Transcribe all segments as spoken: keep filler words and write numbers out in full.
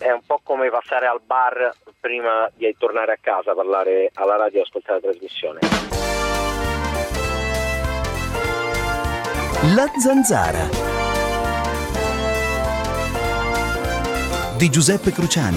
è un po' come passare al bar prima di tornare a casa, parlare alla radio e ascoltare la trasmissione. La Zanzara di Giuseppe Cruciani.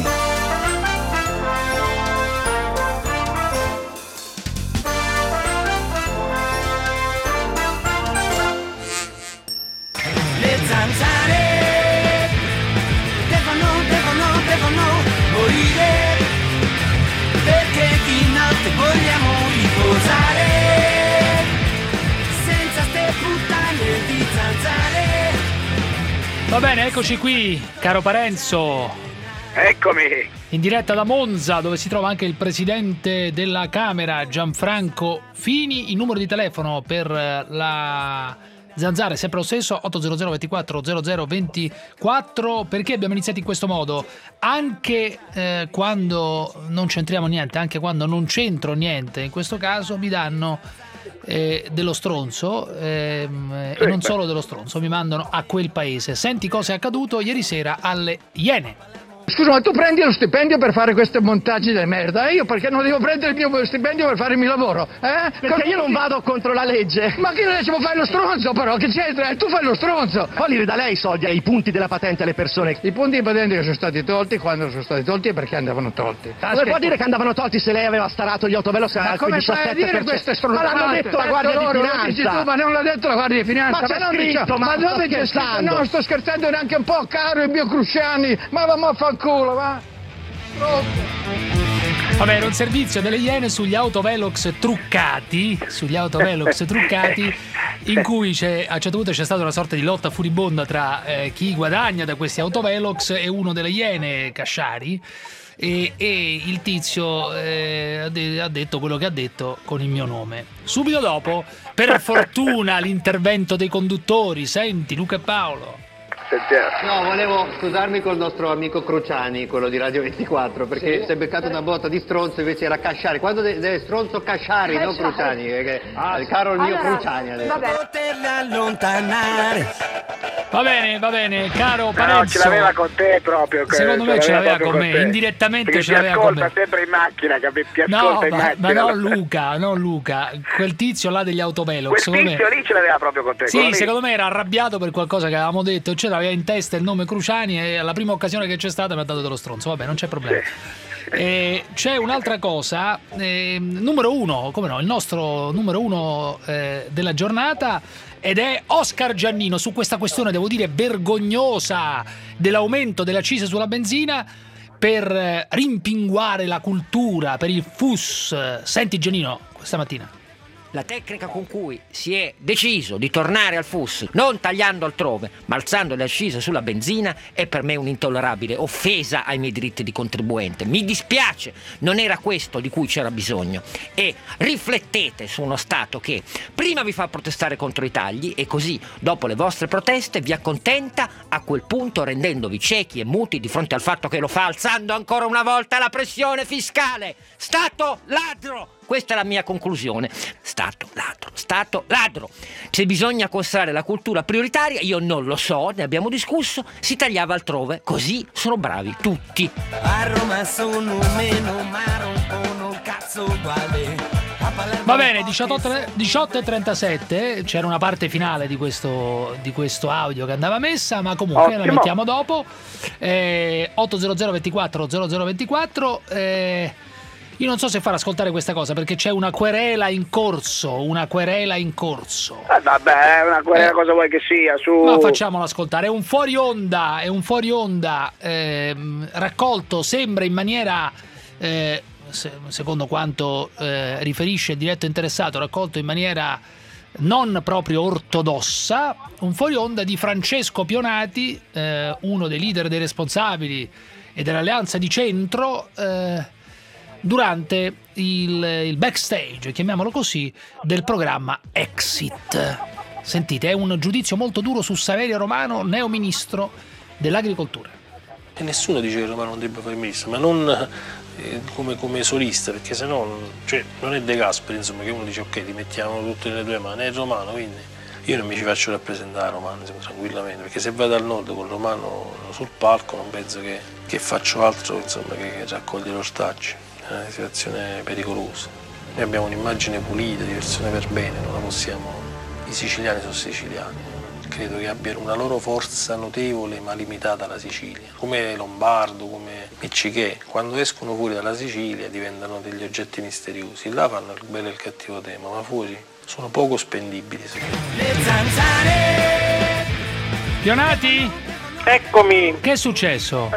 Le zanzare devono, devono, devono morire, perché di notte vogliamo riposare senza ste puttane di zanzare. Va bene, eccoci qui, caro Parenzo. Eccomi. In diretta da Monza, dove si trova anche il presidente della Camera, Gianfranco Fini. Il numero di telefono per la Zanzara è sempre lo stesso, otto zero zero ventiquattro zero zero ventiquattro. Perché abbiamo iniziato in questo modo? Anche eh, quando non c'entriamo niente, anche quando non c'entro niente, in questo caso mi danno eh, dello stronzo ehm, e non solo dello stronzo, mi mandano a quel paese. Senti cosa è accaduto ieri sera alle Iene. Scusa, ma tu prendi lo stipendio per fare questi montaggi di merda, e io perché non devo prendere il mio stipendio per fare il mio lavoro? Eh? Perché io non vado contro la legge. Ma che legge? Ma fai lo stronzo però, che c'entra? Tu fai lo stronzo. Poi li ridà lei i soldi, i punti della patente alle persone. I punti di patente che sono stati tolti, quando sono stati tolti è perché andavano tolti. Come può dire che andavano tolti se lei aveva starato gli autovelox? Ma come fai a dire queste stronzate? Ma l'hanno detto la Guardia di Finanza. Tu, ma non l'ha detto la Guardia di Finanza. Ma c'è ma scritto, ma, ma dove c'è scritto? No, sto scherzando neanche un po', caro il mio Cruciani. Ma va, ma fanculo, va. Vabbè, era un servizio delle Iene sugli autovelox truccati, sugli autovelox truccati, in cui c'è, a un certo punto c'è stata una sorta di lotta furibonda tra eh, chi guadagna da questi autovelox e uno delle Iene, Casciari, e, e il tizio eh, ha, de- ha detto quello che ha detto con il mio nome. Subito dopo, per fortuna, l'intervento dei conduttori. Senti, Luca e Paolo. No, volevo scusarmi col nostro amico Cruciani, quello di Radio ventiquattro, perché sì? Si è beccato una botta di stronzo, invece era Casciari. Quando deve de- stronzo Casciari, Casciari, non Cruciani, perché ah, il caro il mio allora, Cruciani adesso. Poterla allontanare. Va bene, va bene, caro Parenzo. No, ce l'aveva con te proprio. Secondo me ce l'aveva con me, indirettamente perché ce l'aveva con me. Ti ascolta sempre in macchina, capito? Ti no, ascolta in ma, macchina. ma no Luca, no Luca, quel tizio là degli autovelox. Quel tizio me... lì ce l'aveva proprio con te. Sì, secondo me era arrabbiato per qualcosa che avevamo detto, cioè aveva in testa il nome Cruciani e alla prima occasione che c'è stata mi ha dato dello stronzo. Vabbè, non c'è problema. Sì. Eh, c'è un'altra cosa, eh, numero uno, come no, il nostro numero uno eh, della giornata, ed è Oscar Giannino su questa questione, devo dire, vergognosa dell'aumento delle accise sulla benzina per eh, rimpinguare la cultura, per il F U S. Senti Giannino, questa mattina. La tecnica con cui si è deciso di tornare al F U S, non tagliando altrove, ma alzando le accise sulla benzina, è per me un'intollerabile offesa ai miei diritti di contribuente. Mi dispiace, non era questo di cui c'era bisogno. E riflettete su uno Stato che prima vi fa protestare contro i tagli e così, dopo le vostre proteste, vi accontenta, a quel punto rendendovi ciechi e muti di fronte al fatto che lo fa alzando ancora una volta la pressione fiscale. Stato ladro! Questa è la mia conclusione. Stato ladro, Stato ladro. Se bisogna considerare la cultura prioritaria, io non lo so, ne abbiamo discusso, si tagliava altrove, così sono bravi tutti. A Roma sono meno, ma rompono un cazzo uguale. Va bene, diciotto e trentasette, c'era una parte finale di questo, di questo audio che andava messa, ma comunque Ottimo. La mettiamo dopo. Eh, otto zero zero ventiquattro zero zero ventiquattro. Eh, Io non so se far ascoltare questa cosa perché c'è una querela in corso, una querela in corso. Eh, vabbè, una querela eh, cosa vuoi che sia, su. Ma facciamolo ascoltare, è un fuori onda, è un fuori onda ehm, raccolto, sembra in maniera eh, se, secondo quanto eh, riferisce il diretto interessato, raccolto in maniera non proprio ortodossa, un fuori onda di Francesco Pionati, eh, uno dei leader dei responsabili e dell'Alleanza di Centro, eh, durante il, il backstage, chiamiamolo così, del programma Exit. Sentite, è un giudizio molto duro su Saverio Romano, neo ministro dell'agricoltura. E nessuno dice che Romano non debba fare il ministro, ma non eh, come, come solista, perché sennò cioè, non è De Gasperi, insomma, che uno dice ok, ti mettiamo tutte nelle tue mani, è Romano, quindi Io non mi ci faccio rappresentare Romano, tranquillamente, perché se vado al nord con Romano sul palco non penso che, che faccio altro, insomma, che, che raccogliere ortaggi. È una situazione pericolosa. Noi abbiamo un'immagine pulita di persone per bene, non la possiamo. I siciliani sono siciliani. Credo che abbiano una loro forza notevole ma limitata alla Sicilia, come Lombardo, come Miccichè, quando escono fuori dalla Sicilia diventano degli oggetti misteriosi, là fanno il bello e il cattivo tema, ma fuori sono poco spendibili secondo me. Le zanzare. Pionati? Eccomi. Che è successo?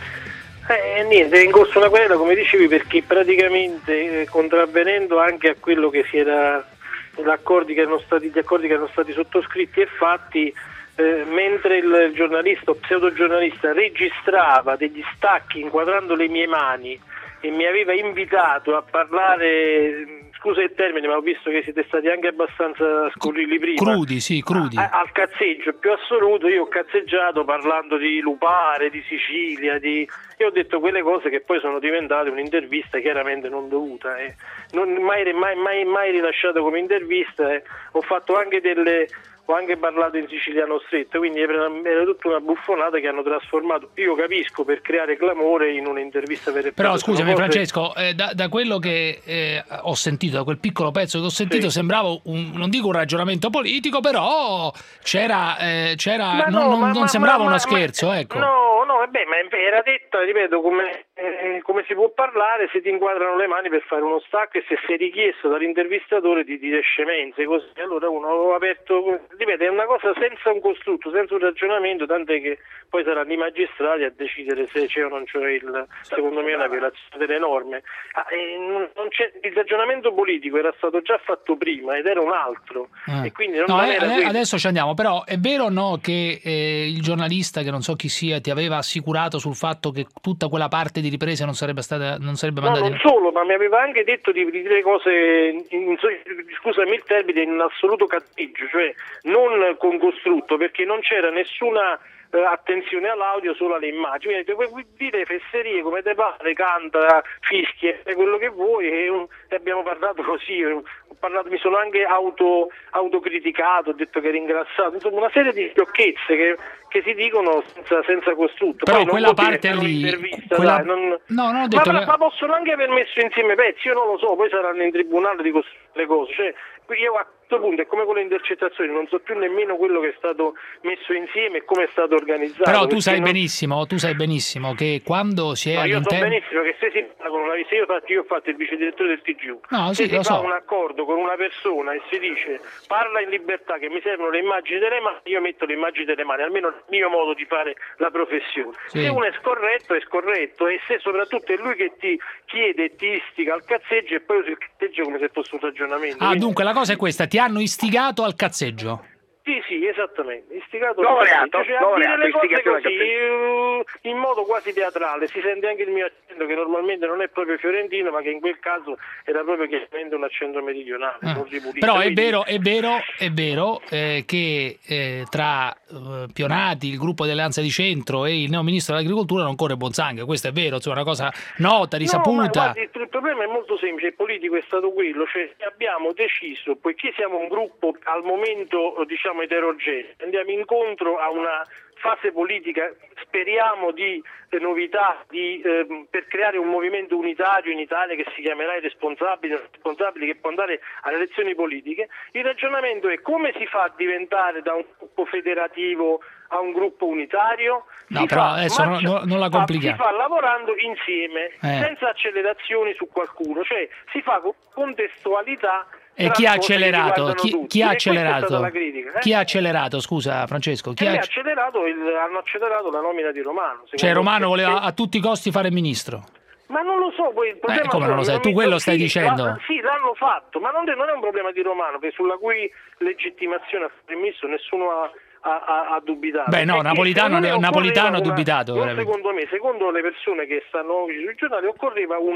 Eh, niente, è in corso una querela, come dicevi, perché praticamente eh, contravvenendo anche a quello che si era gli accordi che erano stati, gli accordi che erano stati sottoscritti e fatti, eh, mentre il giornalista o pseudogiornalista registrava degli stacchi inquadrando le mie mani e mi aveva invitato a parlare, scusa il termine, ma ho visto che siete stati anche abbastanza scurrili prima. Crudi, sì, crudi. A, al cazzeggio più assoluto, io ho cazzeggiato parlando di Lupare, di Sicilia, di... Io ho detto quelle cose che poi sono diventate un'intervista chiaramente non dovuta, eh. non mai, mai, mai, mai rilasciata come intervista, eh. Ho fatto anche delle... ho anche parlato in siciliano stretto, quindi era, era tutta una buffonata che hanno trasformato, io capisco, per creare clamore in un'intervista vera e propria. Però scusami cose... Francesco, eh, da, da quello che eh, ho sentito, da quel piccolo pezzo che ho sentito, sì, sembrava un, non dico un ragionamento politico, però c'era, eh, c'era no, non, non, ma, non ma, sembrava ma, uno ma, scherzo, ecco. No, no, vabbè, ma era detto, ripeto, come, eh, come si può parlare se ti inquadrano le mani per fare uno stacco e se sei richiesto dall'intervistatore di dire scemenze, così. Allora uno ha aperto, ripeto, è una cosa senza un costrutto, senza un ragionamento, tant'è che poi saranno i magistrati a decidere se c'è o non c'è il, secondo me, una violazione delle norme. Ah, non, non c'è, il ragionamento politico era stato già fatto prima ed era un altro, eh. e quindi non, no, non eh, era adesso ci andiamo, però è vero o no che eh, il giornalista, che non so chi sia, ti aveva assicurato sul fatto che tutta quella parte di riprese non sarebbe stata, non sarebbe no, mandata non in... solo, ma mi aveva anche detto di, di dire cose in, in, scusami il termine, in assoluto cattiveggio, cioè non con costrutto, perché non c'era nessuna eh, attenzione all'audio, solo alle immagini. Quindi dite fesserie come te pare, canta, fischia, quello che vuoi, e, um, e abbiamo parlato così, ho parlato, mi sono anche auto, autocriticato, ho detto che ero ingrassato, insomma una serie di sciocchezze che, che si dicono senza, senza costrutto. Però poi quella parte lì, quella... dai, non... no, non ho detto ma, che... ma possono anche aver messo insieme pezzi, io non lo so, poi saranno in tribunale di costruire le cose, cioè io a questo punto è come con le intercettazioni, non so più nemmeno quello che è stato messo insieme e come è stato organizzato. Però tu sai non... benissimo, tu sai benissimo che quando si è no, io so all'interno... benissimo che se si parla con una se io, faccio, io ho fatto il vice direttore del T G U, no, se sì, si lo fa so. un accordo con una persona e si dice parla in libertà che mi servono le immagini delle mani, io metto le immagini delle mani, almeno il mio modo di fare la professione. Sì. Se uno è scorretto è scorretto, e se soprattutto è lui che ti chiede e ti istiga al cazzeggio, e poi usi il cazzeggio come se fosse un ragionamento. Ah, Quindi... dunque la cosa è questa, ti hanno istigato al cazzeggio. Sì, sì, esattamente, istigato, Laureato, cioè, a laureato, dire le cose istigazione così, eh, in modo quasi teatrale, si sente anche il mio accento che normalmente non è proprio fiorentino, ma che in quel caso era proprio chiaramente un accento meridionale, Ah. non ripulito. Però è Quindi... vero, è vero, è vero eh, che eh, tra eh, Pionati, il gruppo di Alleanza di Centro e il neo ministro dell'Agricoltura non corre buon sangue, questo è vero, insomma, è una cosa nota, risaputa. No, ma guardi, il, il problema è molto semplice, il politico è stato quello, cioè abbiamo deciso, poiché siamo un gruppo al momento diciamo eterogeneo, andiamo incontro a una fase politica, speriamo di eh, novità di, eh, per creare un movimento unitario in Italia che si chiamerà i responsabili, responsabili che può andare alle elezioni politiche. Il ragionamento è come si fa a diventare da un gruppo federativo a un gruppo unitario? No, si però fa, adesso non, non, non la complichiamo. Si fa lavorando insieme, eh. senza accelerazioni su qualcuno, cioè si fa con contestualità. E chi ha accelerato? Chi, chi ha e accelerato? La critica, eh? Chi ha accelerato? Scusa Francesco, chi ha ha accelerato? Il, hanno accelerato la nomina di Romano. Cioè Romano me. voleva a tutti i costi fare ministro. Ma non lo so, poi il problema eh, come non lo sai? Tu quello stai sì, dicendo? La, sì, l'hanno fatto, ma non, non è un problema di Romano, che sulla cui legittimazione ha permesso nessuno ha, ha, ha, ha dubitato. Beh no, Napolitano, Napolitano ha una, dubitato. Non secondo me, secondo le persone che stanno oggi sui giornali, occorreva una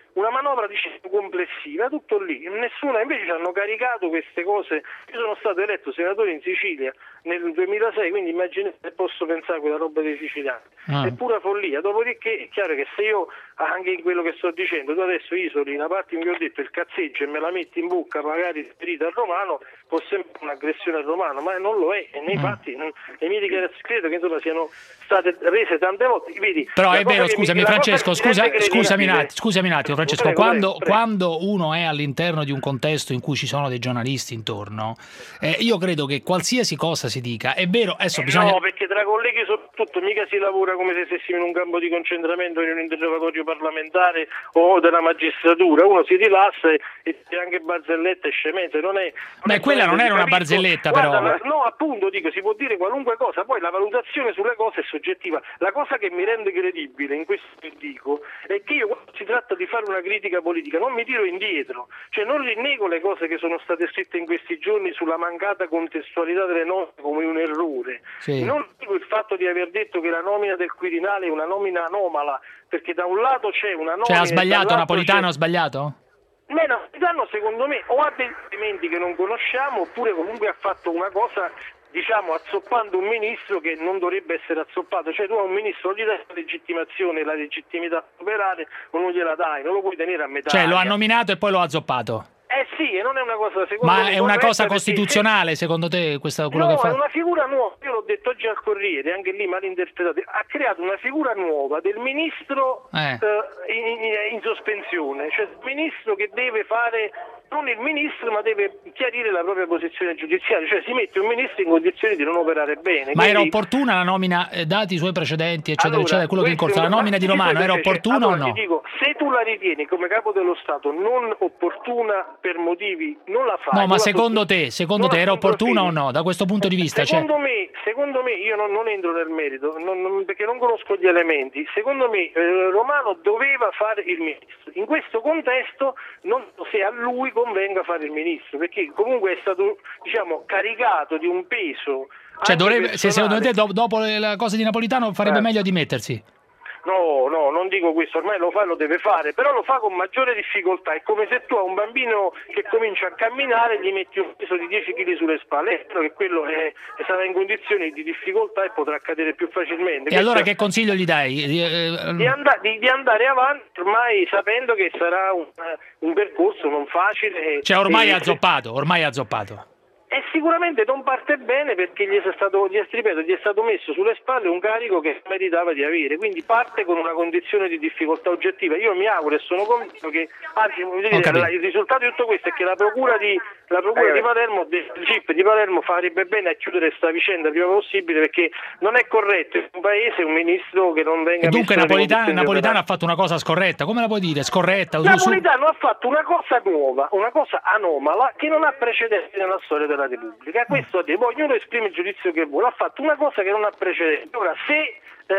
una manovra diciamo complessiva, tutto lì, nessuna, invece ci hanno caricato queste cose. Io sono stato eletto senatore in Sicilia nel duemilasei, quindi immaginate se posso pensare a quella roba dei siciliani, ah. è pura follia. Dopodiché è chiaro che se io, anche in quello che sto dicendo, tu adesso isoli una parte in cui ho detto il cazzeggio e me la metti in bocca magari ferita al romano, può sembrare un'aggressione al romano, ma non lo è, e nei mm. fatti non, le mie dichiarazioni credo che insomma siano state rese tante volte. Vedi, però è vero, scusami mi, Francesco, scusa, scusami, un attimo, scusami un attimo Francesco, prego, quando, prego, prego. quando uno è all'interno di un contesto in cui ci sono dei giornalisti intorno, eh, io credo che qualsiasi cosa si dica, è vero, adesso eh bisogna... No, perché tra colleghi soprattutto mica si lavora come se stessimo in un campo di concentramento, in un interrogatorio parlamentare o della magistratura, uno si rilassa e, e anche barzellette e scemenze, non è... Ma è quella non era una barzelletta. Guarda, però... No, appunto, dico, si può dire qualunque cosa, poi la valutazione sulle cose è soggettiva. La cosa che mi rende credibile in questo che dico è che io, quando si tratta di fare una critica politica, non mi tiro indietro, cioè non rinnego le cose che sono state scritte in questi giorni sulla mancata contestualità delle nomine come un errore. Sì. Non dico il fatto di aver detto che la nomina del Quirinale è una nomina anomala, perché da un lato c'è una nomina... Cioè ha sbagliato, Napolitano c'è... ha sbagliato? Beh, Napolitano secondo me o ha degli elementi che non conosciamo, oppure comunque ha fatto una cosa, diciamo, azzoppando un ministro che non dovrebbe essere azzoppato. Cioè tu a un ministro gli dai la legittimazione, la legittimità a operare, o non gliela dai, non lo puoi tenere a metà. Cioè lo ha nominato e poi lo ha azzoppato. Eh sì, e non è una cosa secondo Ma me, è una cosa perché... costituzionale secondo te questa, quello no, che fa? No, è una figura nuova, io l'ho detto oggi al Corriere, anche lì mal interpretato, ha creato una figura nuova del ministro eh. eh, in, in sospensione, cioè il ministro che deve fare, non il ministro, ma deve chiarire la propria posizione giudiziaria, cioè si mette un ministro in condizioni di non operare bene. Ma quindi... era opportuna la nomina, eh, dati i suoi precedenti, eccetera, allora, eccetera, quello che è in corso, la nomina di Romano era opportuna allora, o no? Ti dico, se tu la ritieni come capo dello Stato non opportuna per motivi, non la fai. No, ma secondo te, secondo te era opportuna o no, da questo punto di vista? Secondo cioè... me, secondo me, io non, non entro nel merito, non, non, perché non conosco gli elementi, secondo me eh, Romano doveva fare il ministro. In questo contesto non so se a lui convenga fare il ministro, perché comunque è stato, diciamo, caricato di un peso. Cioè dovrebbe, se secondo te do, dopo la cosa di Napolitano farebbe eh. meglio a dimettersi? No, no, non dico questo, ormai lo fa, lo deve fare, però lo fa con maggiore difficoltà. È come se tu a un bambino che comincia a camminare gli metti un peso di dieci chili sulle spalle, è vero che quello è, sarà in condizioni di difficoltà e potrà cadere più facilmente. E questo allora che consiglio gli dai? Di, and- di, di andare avanti, ormai sapendo che sarà un, un percorso non facile. Cioè ormai e, è azzoppato, ormai è azzoppato. E sicuramente non parte bene perché gli è stato, gli è, ripeto, gli è stato messo sulle spalle un carico che meritava di avere, quindi parte con una condizione di difficoltà oggettiva. Io mi auguro e sono convinto che, anzi, dire, il risultato di tutto questo è che la procura di, la procura di Palermo, del G I P di Palermo farebbe bene a chiudere questa vicenda il prima possibile, perché non è corretto in un paese un ministro che non venga. E dunque Napolitano, Napolitano ha fatto una cosa scorretta, come la puoi dire? Scorretta? Napolitano su... ha fatto una cosa nuova, una cosa anomala che non ha precedenti nella storia della Repubblica. Questo mm. ognuno esprime il giudizio che vuole, ha fatto una cosa che non ha precedenti. Ora se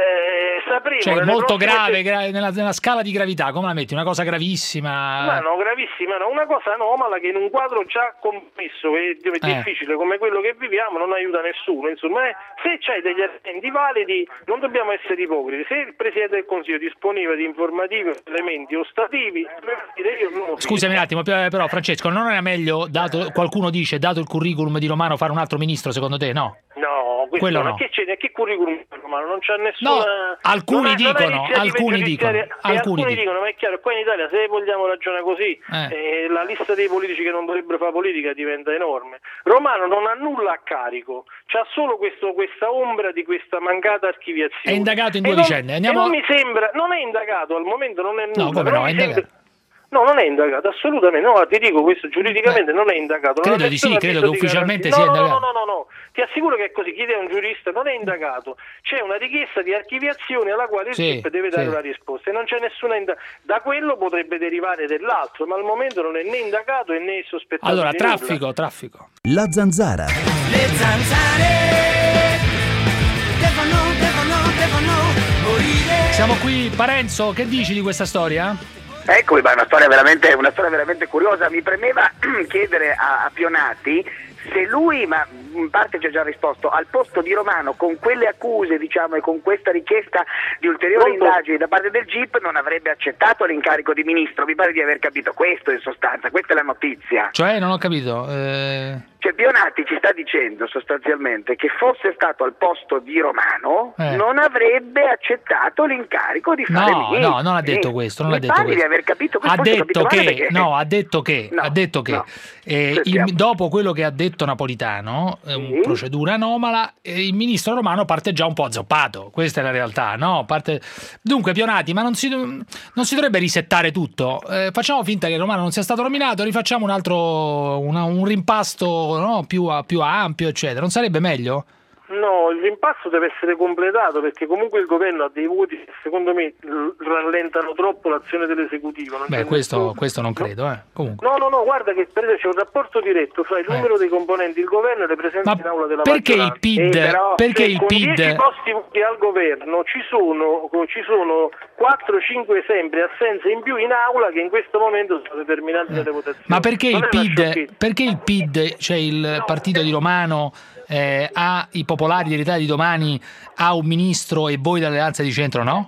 eh, sapremo, cioè molto grave, se... gra- nella, nella scala di gravità, come la metti? Una cosa gravissima? Ma no, gravissima no, una cosa anomala che in un quadro già compresso e eh. difficile come quello che viviamo non aiuta nessuno. Insomma, eh, se c'hai degli elementi validi non dobbiamo essere ipocriti. Se il Presidente del Consiglio disponeva di informativi elementi ostativi, io non scusami un attimo, però Francesco, non era meglio, dato, qualcuno dice, dato il curriculum di Romano, fare un altro ministro, secondo te? No. No, questo quello no. no. Che c'è? Che curriculum Romano? Non c'è nessuna. No, alcuni non ha, dicono, non alcuni dicono, alcuni, alcuni dicono, dicono, ma è chiaro, qua in Italia se vogliamo ragionare così, eh. Eh, la lista dei politici che non dovrebbero fare politica diventa enorme. Romano non ha nulla a carico, c'ha solo questo, questa ombra di questa mancata archiviazione. È indagato in due non, vicende. Andiamo... E non mi sembra, non è indagato al momento, non è nulla. No, come no, è indagato. Sembra... No, non è indagato, assolutamente, no, ti dico questo, giuridicamente Beh, non è indagato. Credo di sì, credo che ufficialmente sia no, indagato. No, no, no, no, ti assicuro che è così, chi è un giurista non è indagato, c'è una richiesta di archiviazione alla quale il sì, G I P deve dare sì. una risposta e non c'è nessuna indagata. Da quello potrebbe derivare dell'altro, ma al momento non è né indagato e né sospettato. Allora, di traffico, nulla. traffico. La zanzara. Le zanzare devono, devono, devono morire. Siamo qui, Parenzo, che dici di questa storia? Eccomi, ma è una storia veramente, una storia veramente curiosa. Mi premeva chiedere a, a Pionati se lui, ma in parte ci ha già risposto, al posto di Romano, con quelle accuse, diciamo, e con questa richiesta di ulteriori Pronto? indagini da parte del G I P, non avrebbe accettato l'incarico di ministro. Mi pare di aver capito questo in sostanza, questa è la notizia. Cioè, non ho capito. Eh... Cioè Pionati ci sta dicendo sostanzialmente che fosse stato al posto di Romano Eh. non avrebbe accettato l'incarico di fare No, ministro. no, non ha detto Sì. questo, non Mi ha detto pare questo. di aver capito questo. Ha forse ho detto capito male che, perché- no, ha detto che, No, ha detto che no. eh, Sentiamo. il- dopo quello che ha detto Napolitano, eh, Sì. un- procedura anomala, eh, il ministro Romano parte già un po' azzoppato, questa è la realtà, no? Parte... Dunque, Pionati, ma non si, non si dovrebbe risettare tutto? Eh, facciamo finta che Romano non sia stato nominato, rifacciamo un altro, una- un rimpasto, no? più, più ampio, eccetera. Non sarebbe meglio? No, il rimpasto deve essere completato perché comunque il governo ha dei voti che secondo me l- rallentano troppo l'azione dell'esecutivo. Non Beh, c'è questo, nessun- questo non credo, eh. Comunque. No, no, no, guarda che per esempio c'è un rapporto diretto fra il Eh. numero dei componenti del governo e le presenze Ma in aula della perché il maggioranza. P I D, Eh, però, perché cioè, il con P I D dieci posti voti al governo ci sono, ci sono quattro cinque sempre assenze in più in aula che in questo momento sono determinanti nelle votazioni. Ma perché Non il è una P I D, sciocchezza. perché il P I D, cioè il partito di Romano, eh, ha i popolari dell'Italia di domani, ha un ministro e voi dall'Alleanza di Centro no?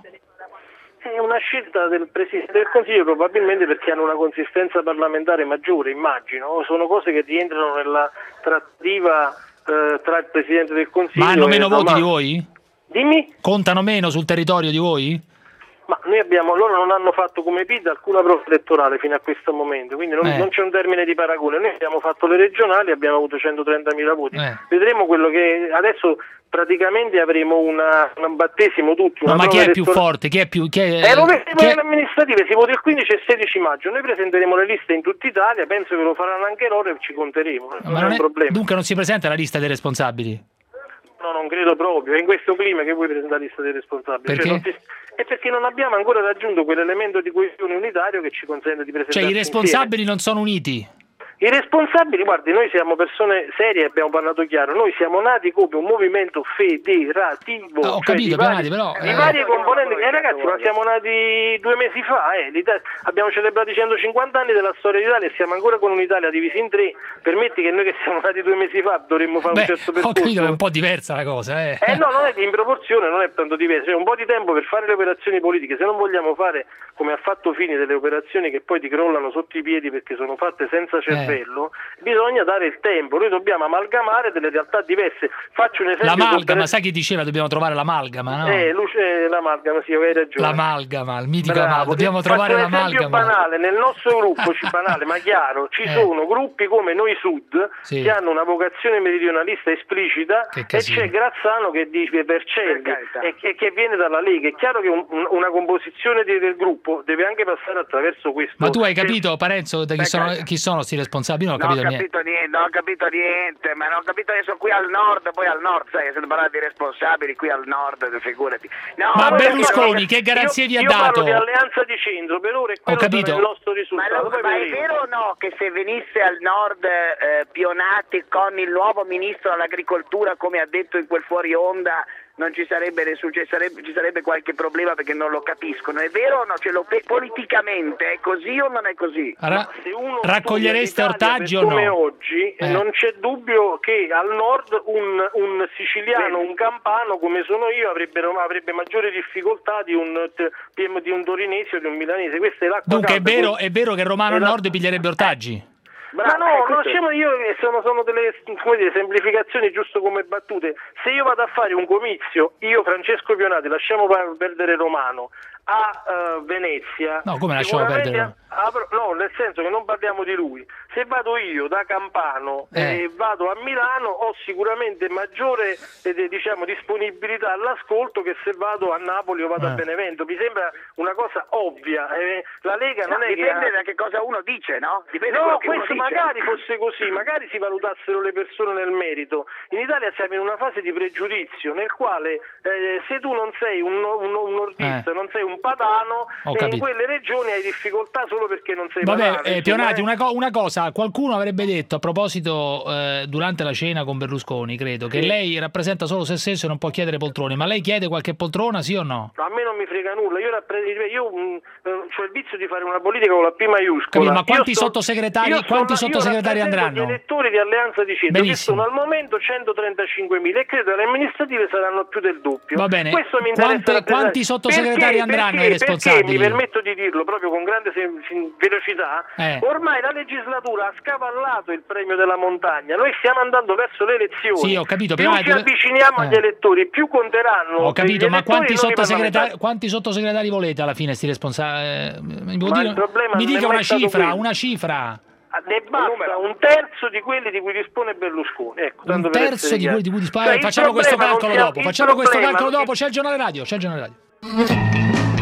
È una scelta del Presidente del Consiglio probabilmente perché hanno una consistenza parlamentare maggiore, immagino. Sono cose che rientrano nella trattativa eh, tra il Presidente del Consiglio Ma hanno e meno voti Romano. di voi? Dimmi? Contano meno sul territorio di voi? Ma noi abbiamo, loro non hanno fatto come P I D alcuna prova elettorale fino a questo momento, quindi non, Eh. non c'è un termine di paragone. Noi abbiamo fatto le regionali, abbiamo avuto centotrentamila voti. Eh. Vedremo quello che adesso praticamente avremo una, un battesimo tutti. No, una ma chi prova è più elettorale- forte? Chi è più chi è, Eh, lo vedremo chi è- nelle amministrative, si vota il quindici e sedici maggio, noi presenteremo le liste in tutta Italia, penso che lo faranno anche loro e ci conteremo, non ma è non un è- problema. dunque non si presenta la lista dei responsabili? No, non credo proprio, è in questo clima che vuoi presentare la lista dei responsabili. Perché? Cioè, non si- È perché non abbiamo ancora raggiunto quell'elemento di coesione unitario che ci consente di presentare. Cioè i responsabili non sono uniti? I responsabili, guardi, noi siamo persone serie, abbiamo parlato chiaro, noi siamo nati come un movimento federativo. Ah, ho cioè capito, di vari, Pionati, però, di eh. varie componenti. Eh ragazzi, ma siamo nati due mesi fa, eh, l'Italia- abbiamo celebrato i centocinquanta anni della storia d'Italia e siamo ancora con un'Italia divisa in tre. Permetti che noi che siamo nati due mesi fa dovremmo fare Beh, un certo ho percorso. capito, è un po' diversa la cosa, eh. Eh no, non è in proporzione, non è tanto diverso, c'è un po' di tempo per fare le operazioni politiche, se non vogliamo fare come ha fatto Fini delle operazioni che poi ti crollano sotto i piedi perché sono fatte senza cervello, bisogna dare il tempo, noi dobbiamo amalgamare delle realtà diverse. Faccio un esempio. L'amalgama, per- sai chi diceva dobbiamo trovare l'amalgama, no? Eh, luce, eh, l'amalgama, sì, hai ragione. L'amalgama, il mitico Bravo. amalgama, dobbiamo Faccio trovare un esempio l'amalgama. banale, nel nostro gruppo, ci- banale ma chiaro, ci Eh. sono gruppi come Noi Sud Sì. che hanno una vocazione meridionalista esplicita Che e casino. c'è Grazzano che dice Vercelli Per carità. e, e che viene dalla Lega. È chiaro che un- un- una composizione di- del gruppo deve anche passare attraverso questo. Ma tu hai Cioè, capito, Parenzo, da chi Beh, sono, carità. chi sono sti responsabili? Non ho Non ho capito niente. capito niente, non ho capito niente, ma non ho capito adesso qui al nord, poi al nord, sai, se parlare di responsabili qui al nord, figurati. No, Ma non Berlusconi, so- che garanzie io, vi ha io dato? parlo di alleanza di centro, per ora è quello capito. sarà il nostro Ma, risultato. lo- Poi ma è vedremo. vero o no che se venisse al nord eh, Pionati con il nuovo ministro all'agricoltura, come ha detto in quel fuori onda, non ci sarebbe nessun, ci sarebbe, ci sarebbe qualche problema perché non lo capiscono? È vero o no? Cioè, lo, politicamente è così o non è così? Ra- Se uno raccogliereste studia l'Italia ortaggi per o come no? oggi Eh. non c'è dubbio che al nord un, un siciliano, un campano come sono io avrebbero, avrebbe maggiore difficoltà di un, di un torinese o di un milanese. Questa è l'acqua Dunque è calda. vero, è vero che Romano È la- Nord piglierebbe ortaggi? Ma Bravo, no, eh, non questo- scemo io che sono, sono delle come dire, semplificazioni giusto come battute. Se io vado a fare un comizio, io Francesco Pionati, lasciamo pa- perdere Romano, a eh, Venezia. No, come lasciamo sicuramente perdere? apro- no, nel senso che non parliamo di lui. Se vado io da Campano Eh. e vado a Milano ho sicuramente maggiore eh, diciamo disponibilità all'ascolto che se vado a Napoli o vado a Eh. Benevento. Mi sembra una cosa ovvia. Eh, la Lega non No, è dipende che da che cosa uno dice, no? Dipende da No, quello che uno questo dice. magari fosse così, magari si valutassero le persone nel merito. In Italia siamo in una fase di pregiudizio nel quale eh, se tu non sei un, un, un nordista, Eh. non sei un un padano, Ho e capito. in quelle regioni hai difficoltà solo perché non sei Vabbè, padano. eh, Pionati, insomma, una, co- una cosa, qualcuno avrebbe detto a proposito eh, durante la cena con Berlusconi, credo, che Sì. lei rappresenta solo se stesso e non può chiedere poltrone, ma lei chiede qualche poltrona, sì o no? a me non mi frega nulla, io, rappre- io mh, eh, ho il vizio di fare una politica con la P maiuscola. Capito, ma quanti Io sto- sottosegretari- io sto- quanti io sottosegretari rappresento andranno? gli elettori di Alleanza di Centro, che Benissimo. sono al momento centotrentacinquemila e credo che le amministrative saranno più del doppio. Va bene. Questo mi Quante- interessa rappresentare. quanti sottosegretari Perché- andranno perché- ai responsabili? Perché, mi permetto di dirlo proprio con grande sem- sem- velocità, Eh. ormai la legislatura ha scavallato il premio della montagna, noi stiamo andando verso le elezioni. Sì, ho capito, più però- ci avviciniamo eh. agli elettori, più conteranno. Ho capito, gli ma elettori quanti e non i sottosegretari, parlamentari. quanti sottosegretari volete alla fine sti responsabili? Mi, può Ma dire- il problema mi non è dica mai una stato cifra, quello. una cifra. Ne basta un terzo di quelli di cui dispone Berlusconi. Ecco, tanto Un per terzo essere di chiari. quelli di cui dispone. Cioè, il facciamo questo problema non calcolo sia- dopo. il Facciamo questo problema- calcolo dopo. C'è il giornale radio. C'è il giornale radio.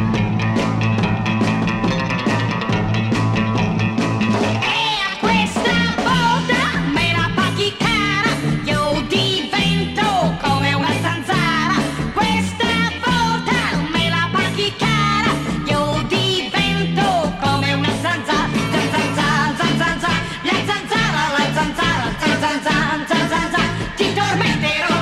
Questa volta me la paghi cara, io divento come una zanzara. Questa volta me la paghi cara, io divento come una zanzara. Zanzara, zanzara, la zanzara, la zanzara, zanzara, zanzara, ti tormenterò,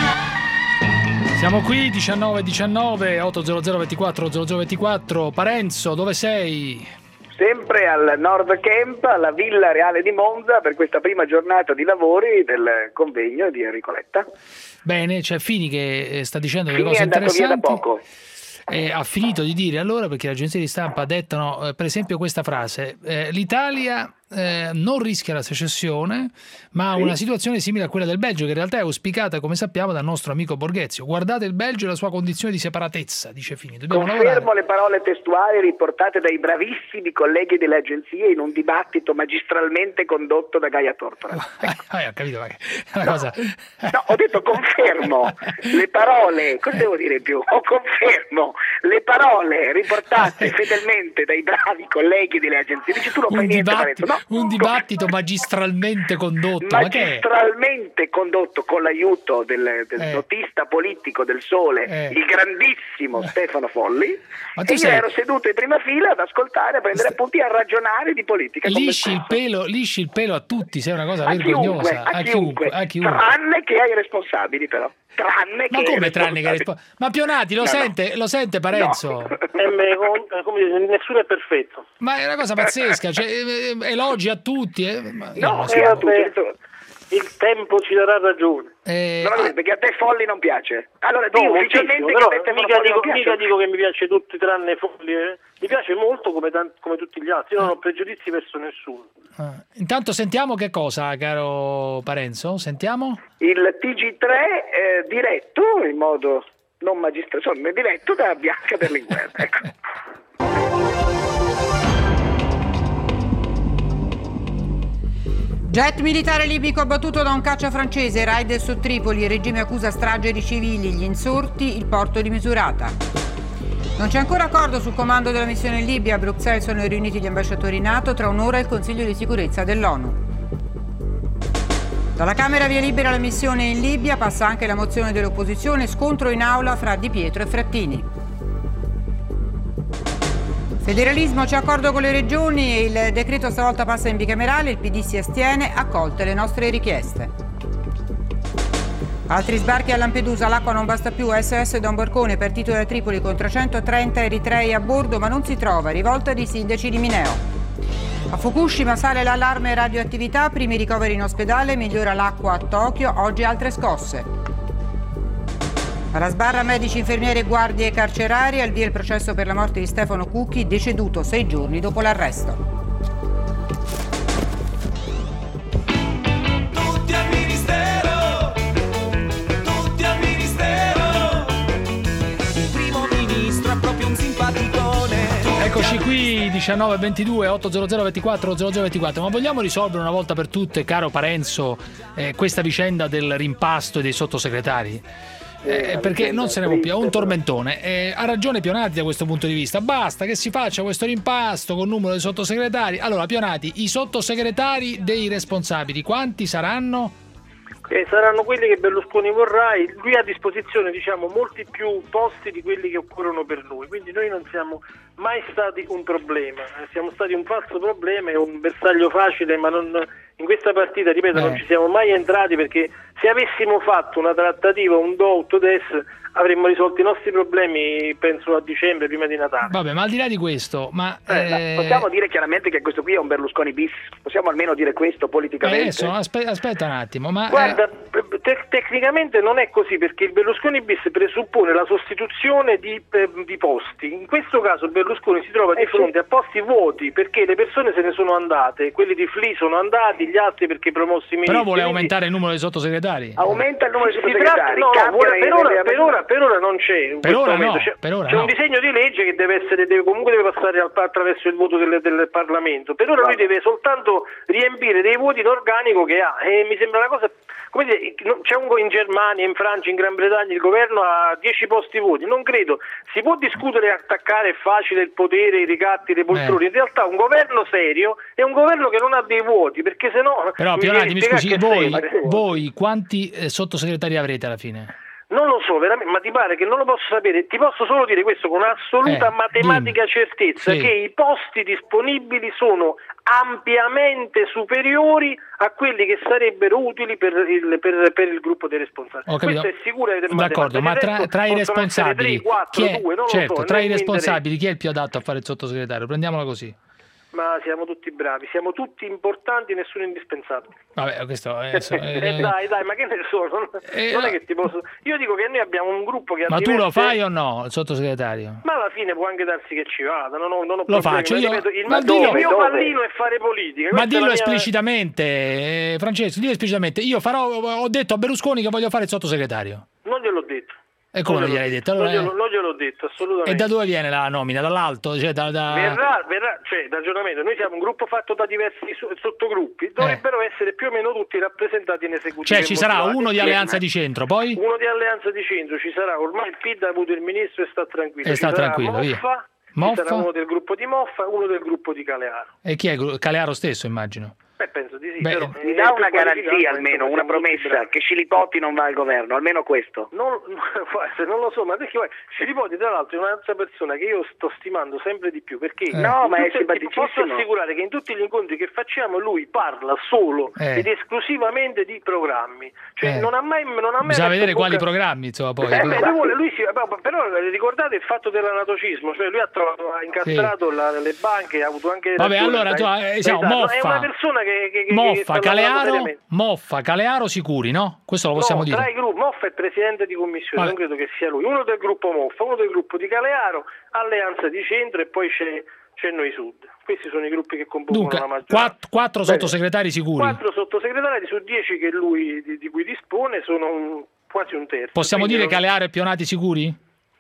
vedrà. Siamo qui diciannove diciannove ottocento ventiquattro zero zero ventiquattro. Parenzo, dove sei? Sempre al Nord Camp, alla Villa Reale di Monza, per questa prima giornata di lavori del convegno di Enrico Letta. Bene, c'è Fini che eh, sta dicendo delle Fini cose è andato via da interessanti. poco. Eh, ha finito di dire allora, perché le agenzie di stampa dettano eh, per esempio questa frase: eh, l'Italia eh, non rischia la secessione, ma ha Sì. una situazione simile a quella del Belgio, che in realtà è auspicata, come sappiamo, dal nostro amico Borghezio. Guardate il Belgio e la sua condizione di separatezza, dice Fini. Dobbiamo Confermo lavorare. le parole testuali riportate dai bravissimi colleghi delle agenzie in un dibattito magistralmente condotto da Gaia Tortora. Ah, ho capito, ma che è una cosa. No, ho detto confermo le parole, cosa devo dire più? Ho confermo le parole riportate fedelmente dai bravi colleghi delle agenzie. Dici tu non fai Un niente, dibattito, Parenzo. No, un dibattito magistralmente condotto. Ma che è? magistralmente condotto con l'aiuto del, del Eh. notista politico del Sole, Eh. il grandissimo Stefano Folli, Ma tu e io sei- ero seduto in prima fila ad ascoltare, a prendere appunti e a ragionare di politica. con me Lisci il, stesso. pelo, lisci il pelo a tutti, sei una cosa A chiunque, vergognosa. a chiunque, a chiunque. tranne che ai responsabili però. Tranne Ma che come ai tranne che responsabili. rispo- Ma Pionati lo No, no. sente, lo sente Parenzo? Eh, beh, com- come dire, nessuno è perfetto. Ma è una cosa pazzesca, cioè, eh, eh, elogi a tutti. eh, ma- io non No, lo so. sì, a vabbè. tutti. Il tempo ci darà ragione. Eh, Non lo ah, vedo, perché a te Folli non piace. Allora, No, di moltissimo, ufficialmente però che a te Stefano mica Folli dico, non mica piace. dico che mi piace tutti tranne Folli, eh. Mi piace molto come, tan- come tutti gli altri, io non ho pregiudizi verso nessuno. ah. Intanto sentiamo che cosa, caro Parenzo? Sentiamo? Il T G tre eh, diretto in modo non magistrale, insomma, diretto da Bianca Berlinguer. Ecco. Jet militare libico abbattuto da un caccia francese, raid su Tripoli, il regime accusa strage di civili, gli insorti, il porto di Misurata. Non c'è ancora accordo sul comando della missione in Libia, a Bruxelles sono riuniti gli ambasciatori NATO, tra un'ora il Consiglio di sicurezza dell'ONU. Dalla Camera via libera la missione in Libia, passa anche la mozione dell'opposizione, scontro in aula fra Di Pietro e Frattini. Federalismo, c'è accordo con le regioni e il decreto stavolta passa in bicamerale, il P D si astiene, accolte le nostre richieste. Altri sbarchi a Lampedusa, l'acqua non basta più, S O S da un barcone partito da Tripoli con trecentotrenta eritrei a bordo ma non si trova, rivolta di sindaci di Mineo. A Fukushima sale l'allarme radioattività, primi ricoveri in ospedale, migliora l'acqua a Tokyo, oggi altre scosse. Alla sbarra medici, infermieri e guardie carcerarie, al via il processo per la morte di Stefano Cucchi, deceduto sei giorni dopo l'arresto. Tutti al ministero, tutti al ministero. Il primo ministro è proprio un simpaticone. Eccoci qui, diciannove ventidue ottocento ventiquattro zero zero ventiquattro. Ma vogliamo risolvere una volta per tutte, caro Parenzo, eh, questa vicenda del rimpasto e dei sottosegretari? Eh, perché non se ne può più, è un tormentone. Eh, ha ragione Pionati da questo punto di vista. Basta che si faccia questo rimpasto con numero di sottosegretari. Allora, Pionati, i sottosegretari dei responsabili, quanti saranno? E saranno quelli che Berlusconi vorrà, e lui ha a disposizione, diciamo, molti più posti di quelli che occorrono per noi, quindi noi non siamo mai stati un problema, siamo stati un falso problema e un bersaglio facile, ma non, in questa partita, ripeto, eh. non ci siamo mai entrati, perché se avessimo fatto una trattativa, un do, un des, avremmo risolto i nostri problemi, penso, a dicembre, prima di Natale. Vabbè, ma al di là di questo, ma... Eh, eh... possiamo dire chiaramente che questo qui è un Berlusconi bis? Possiamo almeno dire questo politicamente? Eh, adesso, aspe- aspetta un attimo, ma... Guarda, eh... te- tecnicamente non è così, perché il Berlusconi bis presuppone la sostituzione di, eh, di posti. In questo caso Berlusconi si trova di eh, fronte sì. a posti vuoti, perché le persone se ne sono andate, quelli di Fli sono andati, gli altri perché promossi ministri. Però vuole quindi... aumentare il numero dei sottosegretari. Aumenta il numero dei Si sottosegretari. tratta, no, no, vuole, per, ora, per, ora, per ora non c'è. In per ora no, c'è, per ora c'è no. un disegno di legge che deve essere, deve, comunque deve passare al, attraverso il voto del, del Parlamento. Per ora lui deve soltanto riempire dei voti l'organico che ha, e mi sembra una cosa, come dire, c'è un in Germania, in Francia, in Gran Bretagna il governo ha dieci posti voti. Non credo, si può discutere e attaccare, è facile, il potere, i ricatti, le poltrone. Eh. In realtà un governo serio è un governo che non ha dei voti, perché sennò... Però Pionati, mi scusi, voi, voi quanti eh, sottosegretari avrete alla fine? Non lo so, veramente, ma ti pare che non lo posso sapere? Ti posso solo dire questo con assoluta eh, matematica dimmi. certezza, sì. che i posti disponibili sono ampiamente superiori a quelli che sarebbero utili per il, per, per il gruppo dei responsabili. Questo è sicuro ed è d'accordo, ma tra, tra i responsabili, tre, quattro, chi è, due, non certo, lo so, tra i responsabili chi è il più adatto a fare il sottosegretario? Prendiamola così. Ma siamo tutti bravi, siamo tutti importanti, nessuno indispensabile. Vabbè, questo è... eh, dai, dai, ma che ne so, non, eh, non è che ti posso... Io dico che noi abbiamo un gruppo che ha Ma diverse... tu lo fai o no, il sottosegretario? Ma alla fine può anche darsi che ci vada, non ho, non ho lo problemi. faccio io. Ripeto, il, ma dillo, dillo, il mio dove? pallino è fare politica. Ma dillo mia... esplicitamente, eh, Francesco, dillo esplicitamente. Io farò, ho detto a Berlusconi che voglio fare il sottosegretario. Non gliel'ho detto. E come non gliel'hai detto? Allora, non, glielo, non gliel'ho detto, assolutamente. E da dove viene la nomina? Dall'alto? Cioè da, da... Verrà, verrà, cioè da aggiornamento. Noi siamo un gruppo fatto da diversi sottogruppi, dovrebbero eh. essere più o meno tutti rappresentati in esecutivo. Cioè ci sarà uno di Alleanza di Centro, poi? Uno di Alleanza di Centro ci sarà, ormai il P I D ha avuto il ministro e sta tranquillo. E sta ci tranquillo, sarà Moffa, via. Moffa? Ci sarà uno del gruppo di Moffa e uno del gruppo di Calearo. E chi è? Calearo stesso, immagino. Beh, penso di sì. Beh, però, mi dà una garanzia almeno, una promessa che Scilipoti non va al governo, almeno questo. Non, non lo so, ma perché Scilipoti tra l'altro è un'altra persona che io sto stimando sempre di più, perché eh. no, ma è simpaticissimo. Posso assicurare che in tutti gli incontri che facciamo lui parla solo eh. ed esclusivamente di programmi, cioè eh. non ha mai non ha mai bisogna vedere bocca... quali programmi, insomma, poi. Eh, beh, lui vuole, lui si, però ricordate il fatto dell'anatocismo, cioè lui ha, trovato, ha incastrato sì. la, le banche, ha avuto anche vabbè, allora tu eh, diciamo, Moffa, è una persona che, che, Moffa, che Calearo, Moffa, Calearo sicuri, no? Questo lo possiamo no, dire. Tra i gruppi, Moffa è presidente di commissione, vabbè. Non credo che sia lui. Uno del gruppo Moffa, uno del gruppo di Calearo, Alleanza di Centro e poi c'è, c'è Noi Sud. Questi sono i gruppi che compongono Dunque, la maggioranza. Quattro, quattro sottosegretari sicuri. Quattro sottosegretari su dieci che lui di, di cui dispone sono un, quasi un terzo. Possiamo Quindi dire non... Calearo e Pionati sicuri?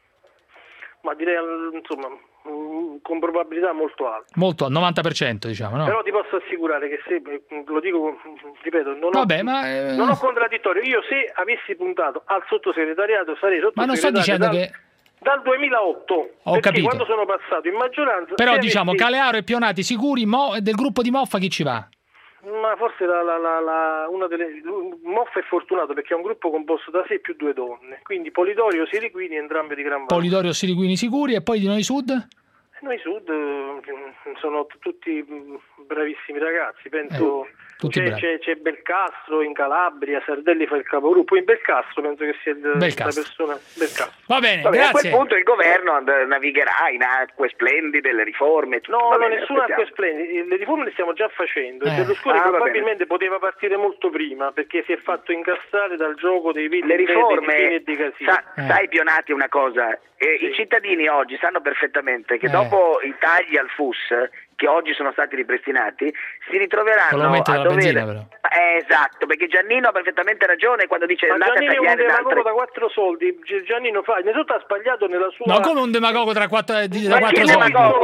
Ma direi insomma con probabilità molto alte. Molto, al novanta per cento diciamo, no? Però ti posso assicurare che se, lo dico, ripeto, non, Vabbè, ho, ma, eh... non ho contraddittorio. Io se avessi puntato al sottosegretariato sarei sottosegretario. Ma non sto dicendo dal, che... Dal duemilaotto, ho perché capito. Quando sono passato in maggioranza... Però diciamo avessi... Calearo e Pionati sicuri, Mo, del gruppo di Moffa chi ci va? Ma forse la, la, la, la, una delle... Moffa è fortunato perché è un gruppo composto da sé più due donne, quindi Politorio, Siriquini, entrambi di gran valore. Politorio, Siriquini sicuri e poi di Noi Sud? Noi Sud sono tutti bravissimi ragazzi, penso eh, tutti c'è, c'è, c'è Belcastro in Calabria, Sardelli fa il capogruppo, in Belcastro penso che sia il, la persona Belcastro. Va bene, Vabbè, grazie. A quel punto il governo navigherà in acque splendide, le riforme. Tutto. No, va no, bene, nessuna aspettiamo. acque splendide, le riforme le stiamo già facendo eh. e Berlusconi ah, probabilmente poteva partire molto prima perché si è fatto incastrare dal gioco dei veti le riforme, e di casino. Sa, eh. sai Pionati una cosa, eh, sì. I cittadini oggi sanno perfettamente che eh. dopo i tagli al F U S che oggi sono stati ripristinati si ritroveranno a dover benzina, però. Eh, esatto, perché Giannino ha perfettamente ragione quando dice ma andate Giannino a tagliare è un demagogo altre... da quattro soldi. Giannino fa innanzitutto ha sbagliato nella sua ma come un demagogo tra quattro, da ma quattro soldi demagogo?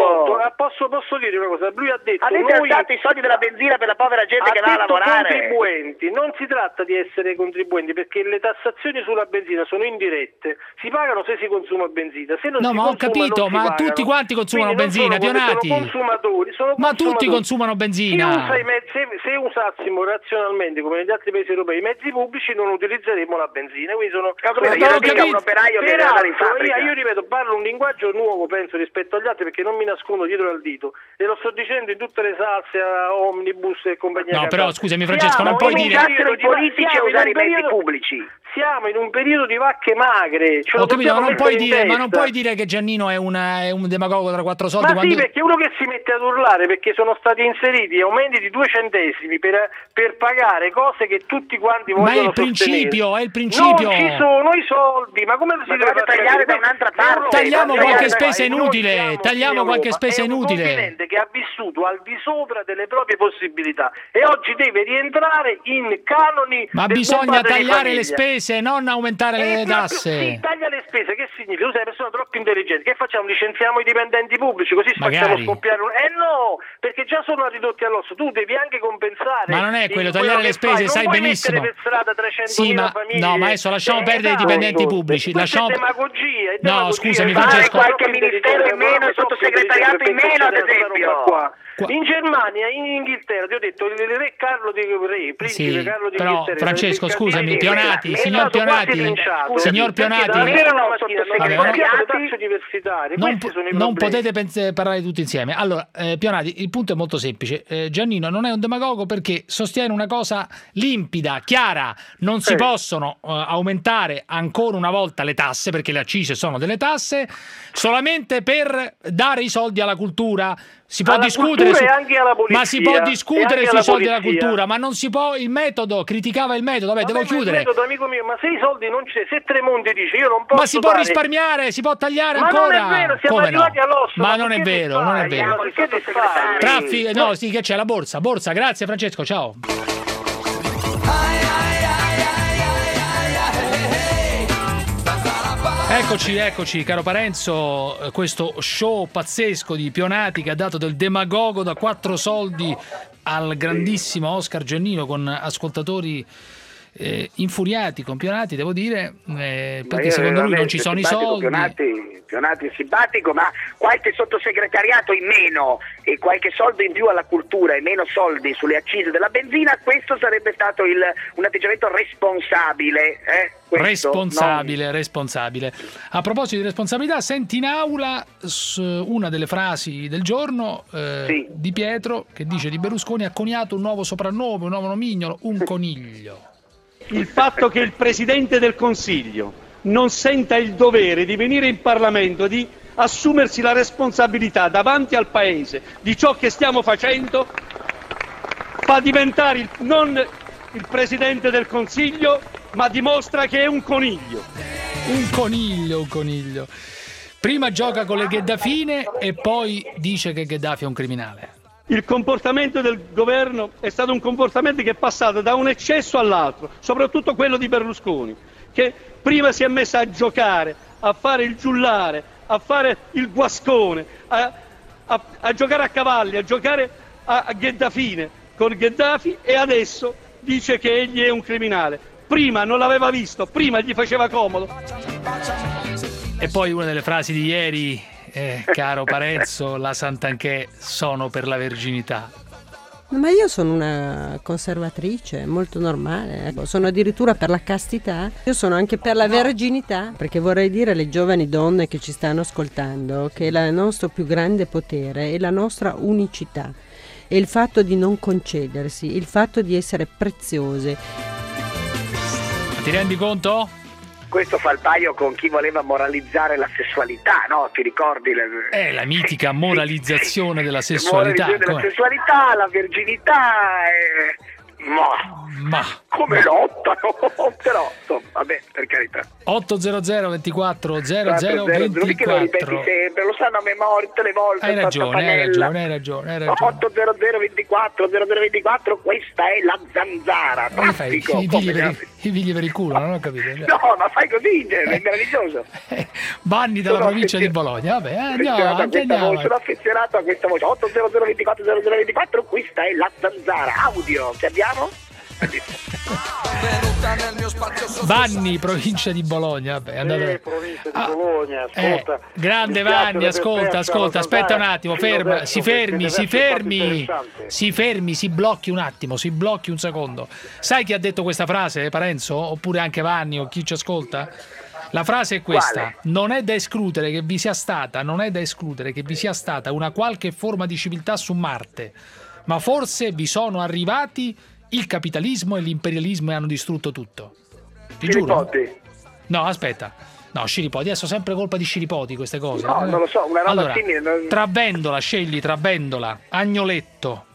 ma posso, posso dire una cosa, lui ha detto Avete noi alzato i soldi della benzina per la povera gente che va a lavorare. Contribuenti, non si tratta di essere contribuenti perché le tassazioni sulla benzina sono indirette, si pagano se si consuma benzina, se non no si ma ho consuma, capito, non si ma pagano. tutti quanti consumano Quindi non benzina, sono, Pionati. sono consumatori, sono ma consumatori. tutti consumano benzina. Se, usa i mezzi, se, se usassimo razionalmente come negli altri paesi europei i mezzi pubblici non utilizzeremo la benzina, quindi sono, capito, sono io non dico un operaio che deve andare in fabbrica. Io, io ripeto, parlo un linguaggio nuovo penso rispetto agli altri perché non mi nascondo dietro al dito e lo sto dicendo in tutte le salse, omnibus e compagnia. No, però scusami Francesco, non puoi dire i politici a usare i mezzi pubblici. Siamo in un periodo di vacche magre. Ce Ho capito, ma non puoi dire, testa. ma non puoi dire che Giannino è, una, è un demagogo tra quattro soldi. Ma quando... sì, perché uno che si mette ad urlare perché sono stati inseriti aumenti di due centesimi per, per pagare cose che tutti quanti vogliono sostenere. Ma è il principio, è il principio. Non ci sono i soldi, ma come si ma deve tagliare da un'altra parte? Tagliamo qualche spesa inutile, tagliamo qualche spesa inutile. È un continente che ha vissuto al di sopra delle proprie possibilità e oggi deve rientrare in canoni. Ma bisogna tagliare le spese, non aumentare le eh, tasse. Sì, taglia le spese, che significa? Tu sei una persona troppo intelligente, che facciamo? Licenziamo i dipendenti pubblici così facciamo Magari. scoppiare un... Eh no, perché già sono ridotti all'osso, tu devi anche compensare. Ma non è quello, tagliare le spese, sai benissimo. Per strada trecentomila sì, ma famiglie. no, ma adesso lasciamo eh, perdere esatto. i dipendenti pubblici. Lasciamo... È demagogia, è no, demagogia. scusami Fare Francesco. qualche ministero in meno, il sottosegretariato in meno, ad esempio. Qua. In Germania, in Inghilterra, ti ho detto il re Carlo di re, principe sì, Carlo di però, Inghilterra. Francesco, scusami, sì, Pionati, è signor Pionati, signor Pionati, non, non potete pens- parlare tutti insieme. Allora, eh, Pionati, il punto è molto semplice. Eh, Giannino non è un demagogo perché sostiene una cosa limpida, chiara. Non si eh. possono uh, aumentare ancora una volta le tasse, perché le accise sono delle tasse, solamente per dare i soldi alla cultura. Si può alla discutere su... e anche alla polizia, ma si può discutere sui soldi della polizia. cultura, ma non si può. Il metodo, criticava il metodo. Vabbè, Vabbè, devo chiudere. Il metodo, amico mio, ma se i soldi non c'è, se Tremonti dice io non posso. Ma si può dare... risparmiare, si può tagliare ma ancora. Ma non è vero, siamo Come arrivati no? all'osso. Ma, ma non è che vero, non è vero. Perché ti fai? Traffico, no, sì, che c'è la borsa. Borsa, grazie Francesco, ciao. Eccoci, eccoci, caro Parenzo, questo show pazzesco di Pionati che ha dato del demagogo da quattro soldi al grandissimo Oscar Giannino con ascoltatori eh, infuriati, con Pionati, devo dire, eh, perché secondo lui non ci sono i soldi. Pionati, Pionati è simpatico, ma qualche sottosegretariato in meno e qualche soldo in più alla cultura e meno soldi sulle accise della benzina, questo sarebbe stato il, un atteggiamento responsabile. Eh? Questo, responsabile, non... responsabile. A proposito di responsabilità, senti in aula una delle frasi del giorno eh, sì. di Pietro che dice di Berlusconi ha coniato un nuovo soprannome, un nuovo nomignolo, un coniglio. Il fatto che il Presidente del Consiglio non senta il dovere di venire in Parlamento, di assumersi la responsabilità davanti al Paese di ciò che stiamo facendo, fa diventare il, non il Presidente del Consiglio, ma dimostra che è un coniglio. Un coniglio, un coniglio. Prima gioca con le Gheddafine e poi dice che Gheddafi è un criminale. Il comportamento del governo è stato un comportamento che è passato da un eccesso all'altro, soprattutto quello di Berlusconi, che prima si è messo a giocare, a fare il giullare, a fare il guascone, a, a, a giocare a cavalli, a giocare a, a Gheddafine con Gheddafi, e adesso dice che egli è un criminale. Prima non l'aveva visto, prima gli faceva comodo. E poi una delle frasi di ieri, eh, caro Parenzo, la Santanchè, sono per la verginità. Ma io sono una conservatrice, molto normale, ecco. Sono addirittura per la castità, io sono anche per la verginità, perché vorrei dire alle giovani donne che ci stanno ascoltando che il nostro più grande potere è la nostra unicità, è il fatto di non concedersi, il fatto di essere preziose. Ti rendi conto? Questo fa il paio con chi voleva moralizzare la sessualità, no? Ti ricordi? Le... È la mitica moralizzazione della sessualità. Moralizzazione della sessualità, la verginità, eh, Ma, Ma come lottano? Però, insomma, vabbè, per carità. ottocento ventiquattro zero zero Perché lo ripeti ventiquattro. sempre? Lo sanno a memoria tutte le volte. Hai ragione, hai Panella. ragione, hai ragione, hai ragione. ottocento ventiquattro zero zero ventiquattro, questa è la zanzara. Ma fai Traffico. i figli, per i, i figli per il culo, non ho capito. No, ma fai così, è meraviglioso. Vanni dalla Sono provincia di affezio- Bologna. Vabbè, eh, andiamo, Affezionato a questa andiamo. voce, sono affezionato a questa voce. ottocento ventiquattro zero zero ventiquattro, questa è la zanzara. Audio, ci abbiamo? Vanni, provincia di Bologna. Vabbè, andate. Sì, provincia di Bologna, Eh, ascolta. grande mi spiace Vanni, di aver ascolta, perso ascolta, la aspetta un zanzara attimo, fino ferma, adesso, si perché fermi, deve si essere stato fermi, interessante. si fermi, si blocchi un attimo, si blocchi un secondo. Sai chi ha detto questa frase, Parenzo? Oppure anche Vanni o chi ci ascolta? La frase è questa: Quale? non è da escludere che vi sia stata, non è da escludere che vi sia stata una qualche forma di civiltà su Marte, ma forse vi sono arrivati il capitalismo e l'imperialismo e hanno distrutto tutto. Ti giuro? Sciripoti. No, aspetta. No, Sciripoti, adesso sempre colpa di Sciripoti queste cose. No, non lo so, una roba allora, simile, non- tra Vendola, scegli tra Vendola, Agnoletto,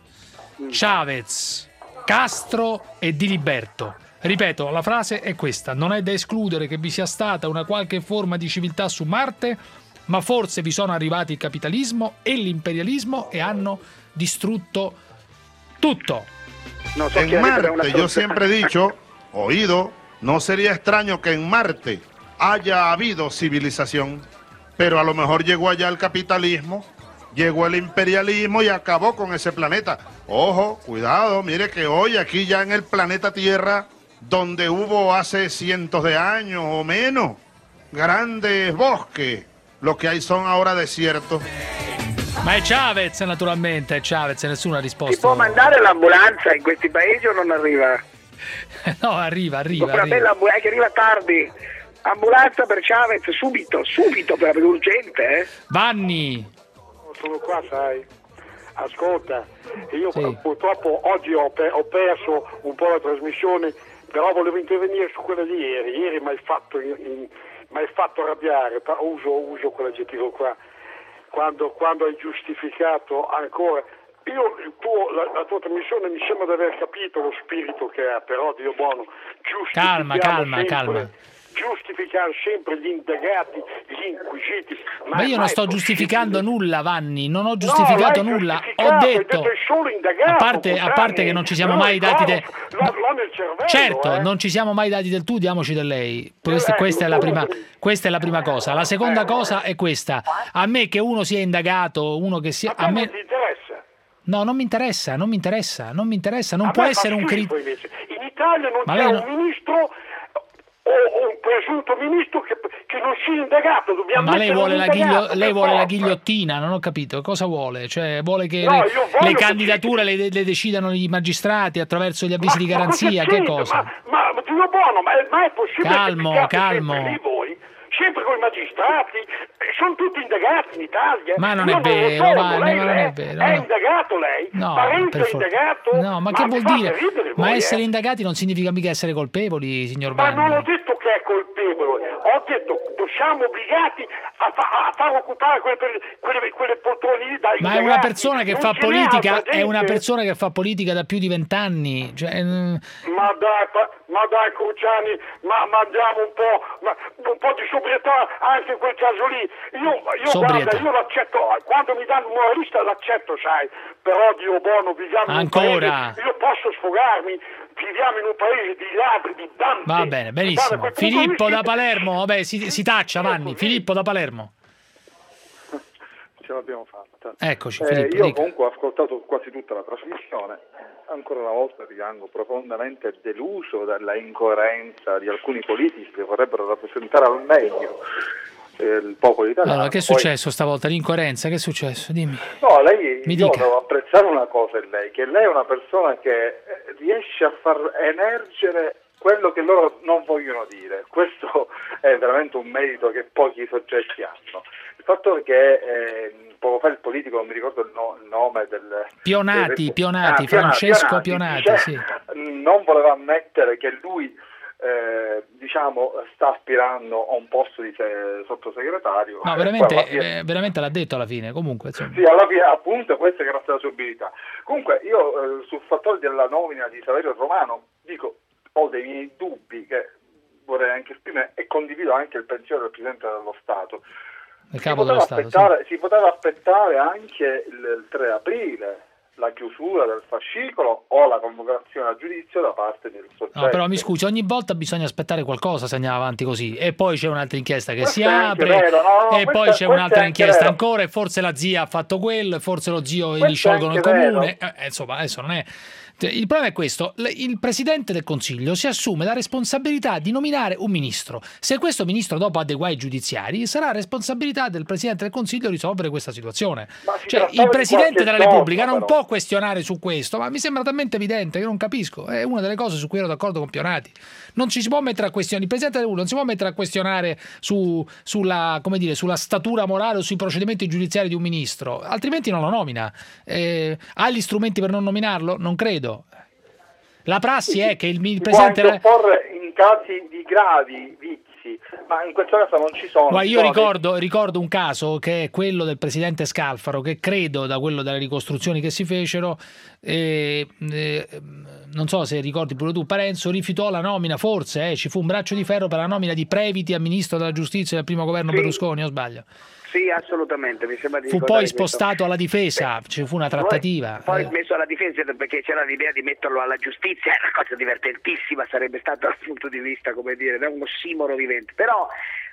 Chavez, Castro e Diliberto. Ripeto, la frase è questa: non è da escludere che vi sia stata una qualche forma di civiltà su Marte, ma forse vi sono arrivati il capitalismo e l'imperialismo e hanno distrutto tutto. No, so chi En avrebbe una Marte, yo soluzione. siempre he dicho, oído, no sería extraño que en Marte haya habido civilización, pero a lo mejor llegó allá el capitalismo, llegó el imperialismo y acabó con ese planeta. Ojo, cuidado, mire que hoy aquí ya en el planeta Tierra, donde hubo hace cientos de años o menos grandes bosques, lo que hay son ahora desiertos. Ma è Chavez, naturalmente, è Chavez, nessuno ha Si può risposto. mandare l'ambulanza in questi paesi o non arriva? No, arriva, arriva, Una arriva. bella ambulanza che arriva tardi. Ambulanza per Chavez, subito, subito, per urgente, eh? Vanni, Sono qua, sai. Ascolta, io Sì. purtroppo oggi ho, pe- ho perso un po' la trasmissione, però volevo intervenire su quella di ieri. Ieri mi hai fatto, in- in- m'hai fatto arrabbiare, pa- uso, uso quell'aggettivo qua, quando, quando hai giustificato ancora. Io, il tuo, la, la tua trasmissione mi sembra di aver capito lo spirito che ha, però Dio buono, giustifichiamo calma, calma, sempre, calma. giustificare sempre gli indagati, gli inquisiti. Ma io non mai sto possibile. giustificando nulla, Vanni, non ho giustificato No, l'hai nulla. Ho giustificato, hai detto, è solo indagato, a parte, a Cruciani. parte che non ci siamo Però mai il dati coro de... l'ho- l'ho nel cervello, Certo, eh. non ci siamo mai dati del tu, diamoci del lei. Questa, Eh, questa è la ecco, prima, solo- questa è la prima cosa. La seconda cosa è questa: a me che uno sia indagato, uno che sia... A Non me... ti interessa. No, non mi interessa, non mi interessa, non mi interessa, non A può me essere fa un schifo, criterio. invece. In Italia non Ma c'è lei un no- ministro o, o un presunto ministro che, che non sia indagato. Dobbiamo Ma lei mettere vuole, un la, indagato, ghiglio- per lei vuole la forza. ghigliottina, non ho capito. Cosa vuole? Cioè, vuole che No, le, io voglio le che candidature le, le decidano i magistrati attraverso gli avvisi di Ma garanzia? cosa Che c'entra? cosa? Ma, ma Dio buono, ma, ma è possibile Calmo, che picchiate calmo. sempre lì voi? Sempre con i magistrati, eh, sono tutti indagati in Italia. Ma non Io è lo vero, so, Vanni, lei ma non è è, vero, è no. indagato lei? No, Parenzo per è for- indagato? No, ma che vuol mi fate dire? ridere Ma voi, essere eh? indagati non significa mica essere colpevoli, signor Ma non Vanni. ho detto che è colpevole, ho detto che siamo obbligati a, fa- a far occupare quelle, quelle, quelle poltrone lì da Ma è una indagati. persona che Non fa ce n'è politica, altra è una gente. persona che fa politica da più di vent'anni. Cioè, mm, Ma dai, pa- ma dai Cruciani, ma mandiamo un po', ma, un po' di sobrietà anche in quel caso lì. Io, io Sobrietà. guarda, io l'accetto, quando mi danno un moralista l'accetto, sai, però Dio buono, viviamo Ancora. in un paese, io posso sfogarmi, viviamo in un paese di ladri, di Dante. va bene, benissimo. Guarda, quel punto Filippo di da vista- Palermo, vabbè, si, si taccia, Vanni. Filippo da Palermo. Ce l'abbiamo fatta. Eccoci, Eh, Filippo, io dica. comunque ho ascoltato quasi tutta la trasmissione, ancora una volta rimango profondamente deluso dalla incoerenza di alcuni politici che vorrebbero rappresentare al meglio eh, il popolo italiano. Allora, che è Poi- successo stavolta? L'incoerenza? Che è successo? Dimmi. No, lei, Mi io dica. devo apprezzare una cosa in lei, che lei è una persona che eh, riesce a far emergere quello che loro non vogliono dire. Questo è veramente un merito che pochi soggetti hanno. Il fatto è che eh, poco fa il politico, non mi ricordo il, no- il nome del... Pionati, del- Pionati, Ah, Francesco Pionati, dice- sì. non voleva ammettere che lui eh, diciamo sta aspirando a un posto di se- sottosegretario. No, Eh, veramente, poi alla fine- eh, veramente l'ha detto alla fine, comunque. Insomma. Sì, alla fine appunto questa è grazie alla sua abilità. Comunque io eh, sul fattore della nomina di Saverio Romano dico, ho dei miei dubbi che vorrei anche esprimere e condivido anche il pensiero del Presidente dello Stato. Il Si capo poteva, dello Stato, sì. aspettare, si poteva aspettare anche il, il tre aprile la chiusura del fascicolo o la convocazione a giudizio da parte del soggetto. No, però mi scusi, ogni volta bisogna aspettare qualcosa se andiamo avanti così. E poi c'è un'altra inchiesta che Questo si è anche apre, vero, no, e questo- poi c'è questo è un'altra anche inchiesta vero. ancora, e forse la zia ha fatto quello, e forse lo zio Questo gli sciolgono è il anche comune. vero. Eh, insomma, adesso non è. Il problema è questo: il Presidente del Consiglio si assume la responsabilità di nominare un ministro. Se questo ministro dopo ha dei guai giudiziari, sarà responsabilità del Presidente del Consiglio risolvere questa situazione. Cioè, il Presidente della Repubblica non può questionare su questo, ma mi sembra talmente evidente che non capisco. È una delle cose su cui ero d'accordo con Pionati. Non ci si può mettere a questionare, il Presidente della Repubblica non si può mettere a questionare su, sulla, come dire, sulla statura morale o sui procedimenti giudiziari di un ministro, altrimenti non lo nomina. Eh, ha gli strumenti per non nominarlo? Non credo. La prassi è che il, il Si Presidente... può anche opporre in casi di gravi vizi, ma in questo caso non ci sono. Guarda, ci io sono ricordo, ricordo un caso che è quello del Presidente Scalfaro, che credo, da quello delle ricostruzioni che si fecero, eh, eh, non so se ricordi pure tu, Parenzo rifiutò la nomina, forse eh, ci fu un braccio di ferro per la nomina di Previti a Ministro della Giustizia del primo governo Sì. Berlusconi, o sbaglio? Sì, assolutamente, mi sembra di Fu ricordare poi spostato alla difesa, ci fu una trattativa. Poi eh. messo alla difesa perché c'era l'idea di metterlo alla giustizia, è una cosa divertentissima, sarebbe stato dal punto di vista, come dire, da un ossimoro vivente. Però,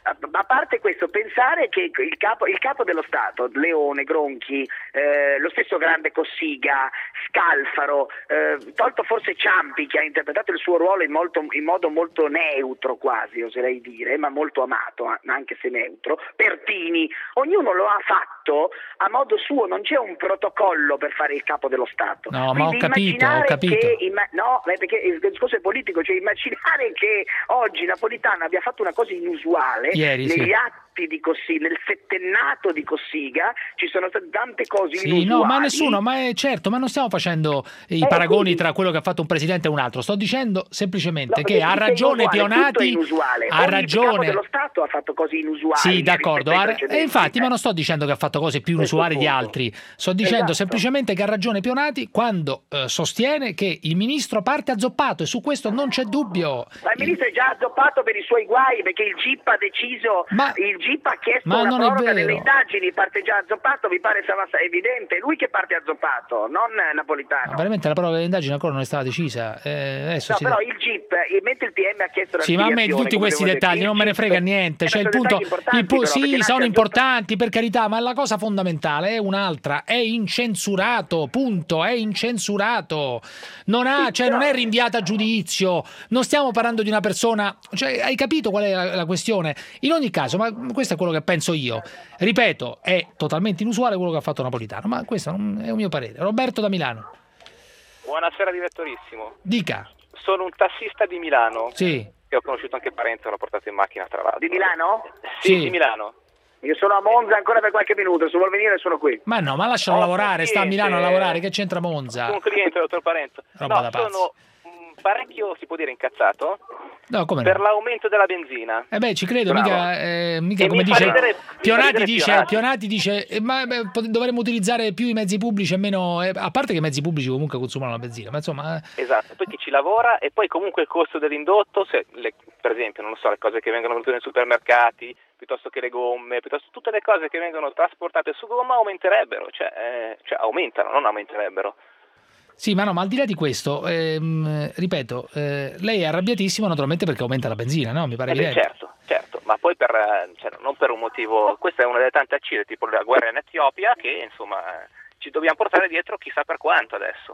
a parte questo, pensare che il capo, il capo dello Stato, Leone, Gronchi, eh, lo stesso grande Cossiga, Scalfaro, eh, tolto forse Ciampi, che ha interpretato il suo ruolo in, molto, in modo molto neutro quasi, oserei dire, ma molto amato, anche se neutro, Pertini, ognuno lo ha fatto a modo suo, non c'è un protocollo per fare il capo dello Stato. No, ma ho Quindi capito, ho immaginare capito. Che, imma- no, perché il discorso è politico, cioè immaginare che oggi Napolitano abbia fatto una cosa inusuale. Ieri, negli sì. atti di Cossiga, nel settennato di Cossiga ci sono state tante cose Sì, inusuali. no, ma nessuno, ma è certo, ma non stiamo facendo i Eh, paragoni quindi- tra quello che ha fatto un presidente e un altro. Sto dicendo semplicemente No, che perché ha tutto è ragione inusuale, tutto è Pionati. inusuale. Ha Ogni capo ragione. dello Stato ha fatto cose inusuali. Sì, d'accordo. rispetto ai Ha- precedenti. E infatti, ma non sto dicendo che ha fatto cose più Questo inusuali è il di punto. altri. Sto dicendo Esatto. semplicemente che ha ragione Pionati quando eh, sostiene che il ministro parte azzoppato, e su questo non c'è dubbio. Ma il ministro è già azzoppato per i suoi guai, perché il G I P ha deciso, Ma- il G I P ha chiesto ma una non è proroga vero. delle indagini, parte già azzoppato, mi pare sarà evidente, è lui che parte azzoppato, non Napolitano. Ma veramente la prova dell'indagine ancora non è stata decisa. Eh, adesso No, si- però il G I P, eh, mentre il P M ha chiesto Sì, ma a me l'archiviazione, tutti come questi devo dire, dettagli il non me ne G I P frega niente. eh, Cioè, il sono punto, dettagli importanti, il pu- però, perché sì, sono nasce importanti per carità, ma la cosa fondamentale è un'altra: è incensurato. Punto. È incensurato. Non ha, cioè, non è rinviata a giudizio. Non stiamo parlando di una persona. Cioè, hai capito qual è la, la questione? In ogni caso, ma questo è quello che penso io. Ripeto, è totalmente inusuale quello che ha fatto Napolitano, ma questo non è un mio parere. Roberto da Milano, Buonasera direttorissimo, dica. sono un tassista di Milano, Sì. che ho conosciuto anche Parenzo, l'ho portato in macchina tra l'altro. Di Milano? Sì, Sì. di Milano. Io sono a Monza ancora per qualche minuto, se vuol venire sono qui. Ma no, ma lascialo Oh, lavorare, sta a cliente. Milano a lavorare, che c'entra Monza? Un cliente, dottor Parenzo. Roba no, da pazzi. sono mm, parecchio, si può dire, incazzato No, come per no? l'aumento della benzina. Eh beh, ci credo, Bravo. mica, eh, mica E come mi fa dice ridere- mi fa Pionati ridere dice, Pionati. Pionati dice eh, ma beh, pot- dovremmo utilizzare più i mezzi pubblici e meno, eh, a parte che i mezzi pubblici comunque consumano la benzina, ma insomma, eh, Esatto, poi chi ci lavora e poi comunque il costo dell'indotto, se le- per esempio, non lo so, le cose che vengono vendute nei supermercati, piuttosto che le gomme, piuttosto tutte le cose che vengono trasportate su gomma aumenterebbero, cioè, eh, cioè aumentano, non aumenterebbero. sì, ma no, ma al di là di questo, ehm, ripeto, eh, lei è arrabbiatissimo naturalmente perché aumenta la benzina, no? Mi pare Eh beh, evidente. certo, certo, ma poi per, eh, cioè, non per un motivo, questa è una delle tante accise, tipo la guerra in Etiopia, che insomma eh, ci dobbiamo portare dietro chissà per quanto adesso.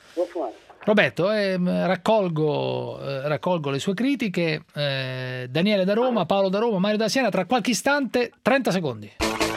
Roberto, ehm, raccolgo, eh, raccolgo le sue critiche. eh, Daniele da Roma, Paolo da Roma, Mario da Siena, tra qualche istante, trenta secondi.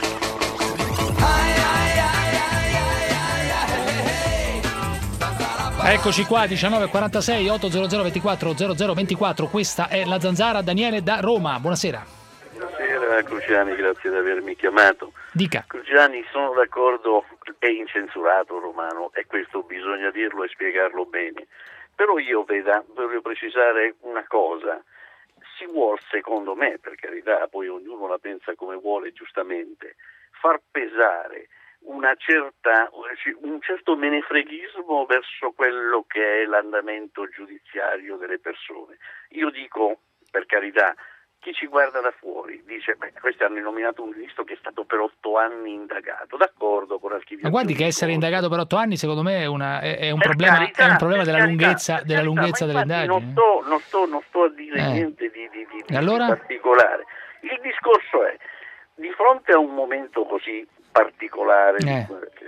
Eccoci qua, diciannove e quarantasei, ottocento ventiquattro zero zero ventiquattro, questa è La Zanzara. Daniele da Roma, buonasera. Buonasera Cruciani, grazie di avermi chiamato. Dica. Cruciani, sono d'accordo, è incensurato Romano e questo bisogna dirlo e spiegarlo bene. Però io, veda, voglio precisare una cosa. si vuol, secondo me, per carità, poi ognuno la pensa come vuole giustamente, far pesare una certa, un certo menefreghismo verso quello che è l'andamento giudiziario delle persone. Io dico, per carità, chi ci guarda da fuori dice, beh, questi hanno nominato un ministro che è stato per otto anni indagato, d'accordo con archiviazione. Ma guardi che essere indagato per otto anni, secondo me, è, una, è, è un Per problema, carità, è un problema per della carità, lunghezza, per della carità, lunghezza ma delle infatti indagini. Non sto, non sto, non sto a dire Eh. niente di, di, di, di, E allora? di particolare. Il discorso è, di fronte a un momento così particolare, Eh.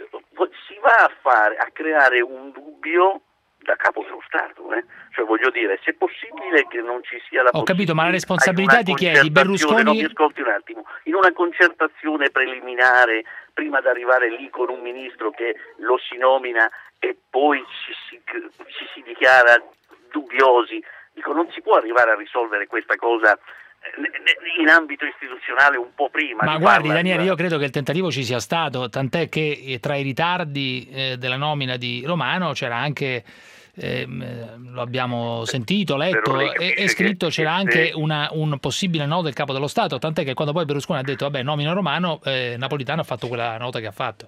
si va a fare, a creare un dubbio da capo dello Stato, eh? Cioè voglio dire, se è possibile che non ci sia la Ho capito, ma la possibilità responsabilità di di una chi è? Di concertazione- Berlusconi? No, mi ascolti un attimo, in una concertazione preliminare prima di arrivare lì con un ministro che lo si nomina e poi ci si, ci si dichiara dubbiosi, dico, non si può arrivare a risolvere questa cosa in ambito istituzionale un po' prima. Ma di guardi farla Daniele, arrivare. io credo che il tentativo ci sia stato, tant'è che eh, tra i ritardi eh, della nomina di Romano c'era anche, ehm, lo abbiamo sentito, letto lei e, capisce e scritto, che- c'era che anche se- una- un possibile no del Capo dello Stato, tant'è che quando poi Berlusconi ha detto vabbè nomina Romano, eh, Napolitano ha fatto quella nota che ha fatto.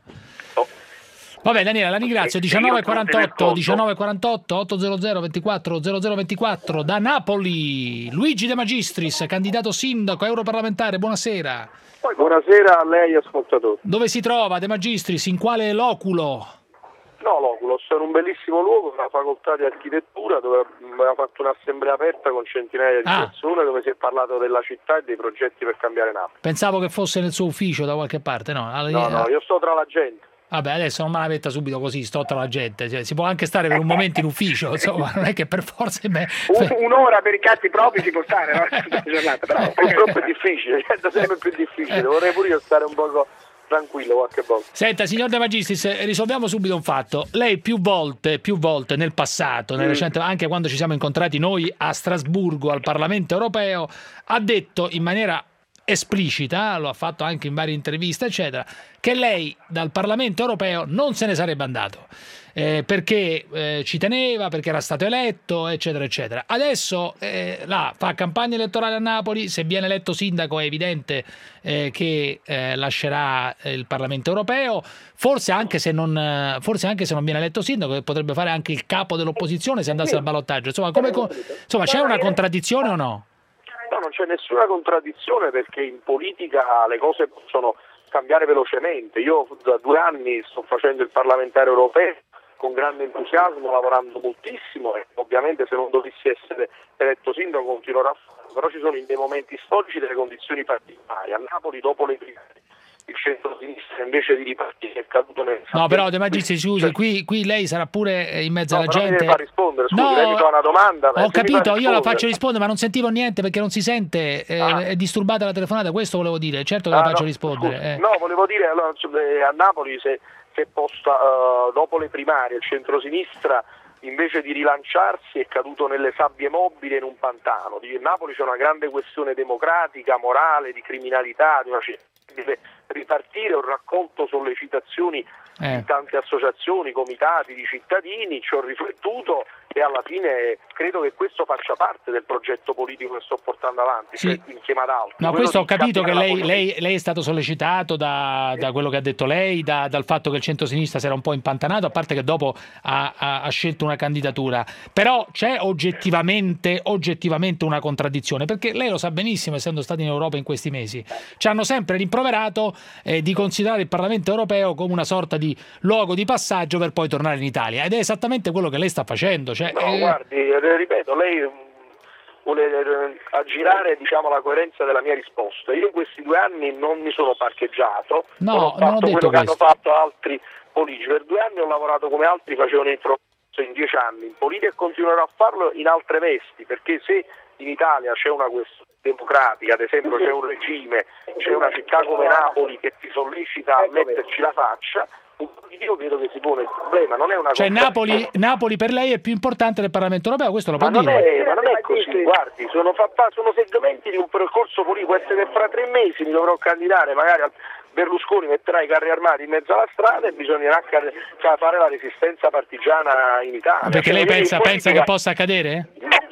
Vabbè Daniele, la ringrazio. diciannove e quarantotto, diciannove e quarantotto, ottocento ventiquattro zero zero ventiquattro da Napoli. Luigi De Magistris, candidato sindaco, europarlamentare, buonasera. Buonasera a lei ascoltatore. Dove si trova De Magistris? In quale loculo? No, l'Oculos è un bellissimo luogo, una facoltà di architettura dove abbiamo fatto un'assemblea aperta con centinaia di Ah. persone dove si è parlato della città e dei progetti per cambiare Napoli. Pensavo che fosse nel suo ufficio da qualche parte, no? Alla- No, no, io sto tra la gente. Vabbè, adesso non me la metta subito così, sto tra la gente. Cioè, si può anche stare per un momento in ufficio, insomma, non è che per forza... Me... Un- un'ora per i cazzi propri si può stare, no? Tutta la giornata, però. Purtroppo è difficile, diventa sempre più difficile, vorrei pure io stare un poco tranquillo qualche volta. Senta, signor De Magistris, risolviamo subito un fatto. Lei più volte, più volte nel passato, nel Mm. recente, anche quando ci siamo incontrati noi a Strasburgo, al Parlamento europeo, ha detto in maniera esplicita, lo ha fatto anche in varie interviste, eccetera, che lei dal Parlamento europeo non se ne sarebbe andato. Eh, perché eh, ci teneva, perché era stato eletto, eccetera, eccetera. Adesso eh, là, fa campagna elettorale a Napoli, se viene eletto sindaco è evidente eh, che eh, lascerà eh, il Parlamento europeo, forse anche, se non, eh, forse anche se non viene eletto sindaco, che potrebbe fare anche il capo dell'opposizione se andasse al ballottaggio. Insomma, come, co- insomma c'è una contraddizione o no? No, non c'è nessuna contraddizione perché in politica le cose possono cambiare velocemente. Io da due anni sto facendo il parlamentare europeo con grande entusiasmo, lavorando moltissimo e ovviamente se non dovessi essere eletto sindaco continuerò a farlo, però ci sono in dei momenti storici delle condizioni particolari. A Napoli dopo le primarie il centro-sinistra invece di ripartire è caduto nel... No, però De Magistris, scusi, qui, qui lei sarà pure in mezzo No, alla però mi gente. deve far rispondere, scusi, No, lei mi fa una domanda. Ho se mi fa capito, io la rispondere. faccio rispondere, ma non sentivo niente perché non si sente, eh, Ah. è disturbata la telefonata, questo volevo dire, certo che Ah, la faccio no, rispondere. scusi. eh. No, volevo dire, allora, insomma, eh, a Napoli se, se posta, eh, dopo le primarie il centrosinistra invece di rilanciarsi è caduto nelle sabbie mobili e in un pantano. Di Napoli c'è una grande questione democratica, morale, di criminalità, di una città che deve ripartire. Ho raccolto sollecitazioni Eh. di tante associazioni, comitati, di cittadini, ci ho riflettuto e alla fine credo che questo faccia parte del progetto politico che sto portando avanti, Sì. cioè insieme ad altri. No, Quello questo di ho capito che cambiare la lei, politica. lei, lei è stato sollecitato da, da quello che ha detto lei, da- dal fatto che il centro-sinistra si era un po' impantanato, a parte che dopo ha, ha- ha scelto una candidatura. Però c'è oggettivamente, oggettivamente una contraddizione, perché lei lo sa benissimo, essendo stati in Europa in questi mesi, ci hanno sempre rimproverato eh, di considerare il Parlamento europeo come una sorta di luogo di passaggio per poi tornare in Italia, ed è esattamente quello che lei sta facendo. Cioè, No, eh, guardi, eh, ripeto, lei mm, vuole eh, aggirare diciamo, la coerenza della mia risposta. Io in questi due anni non mi sono parcheggiato, No, non ho non ho fatto detto quello che hanno questo. fatto altri politici. Per due anni ho lavorato come altri facevano in processo in dieci anni in politica e continuerò a farlo in altre vesti, perché se in Italia c'è una questione democratica, ad esempio c'è un regime, c'è una città come Napoli che ti sollecita a metterci la faccia, io vedo che si pone il problema, non è una cioè cosa... Napoli, Napoli per lei è più importante del Parlamento europeo, questo lo può Ma non, dire. è, ma non è così, guardi, sono, fatta, sono segmenti di un percorso politico, può essere che fra tre mesi mi dovrò candidare, magari al Berlusconi metterà i carri armati in mezzo alla strada e bisognerà cade- cioè, fare la resistenza partigiana in Italia. Perché Cioè, lei io in pensa, pensa politica- che possa accadere? Cioè,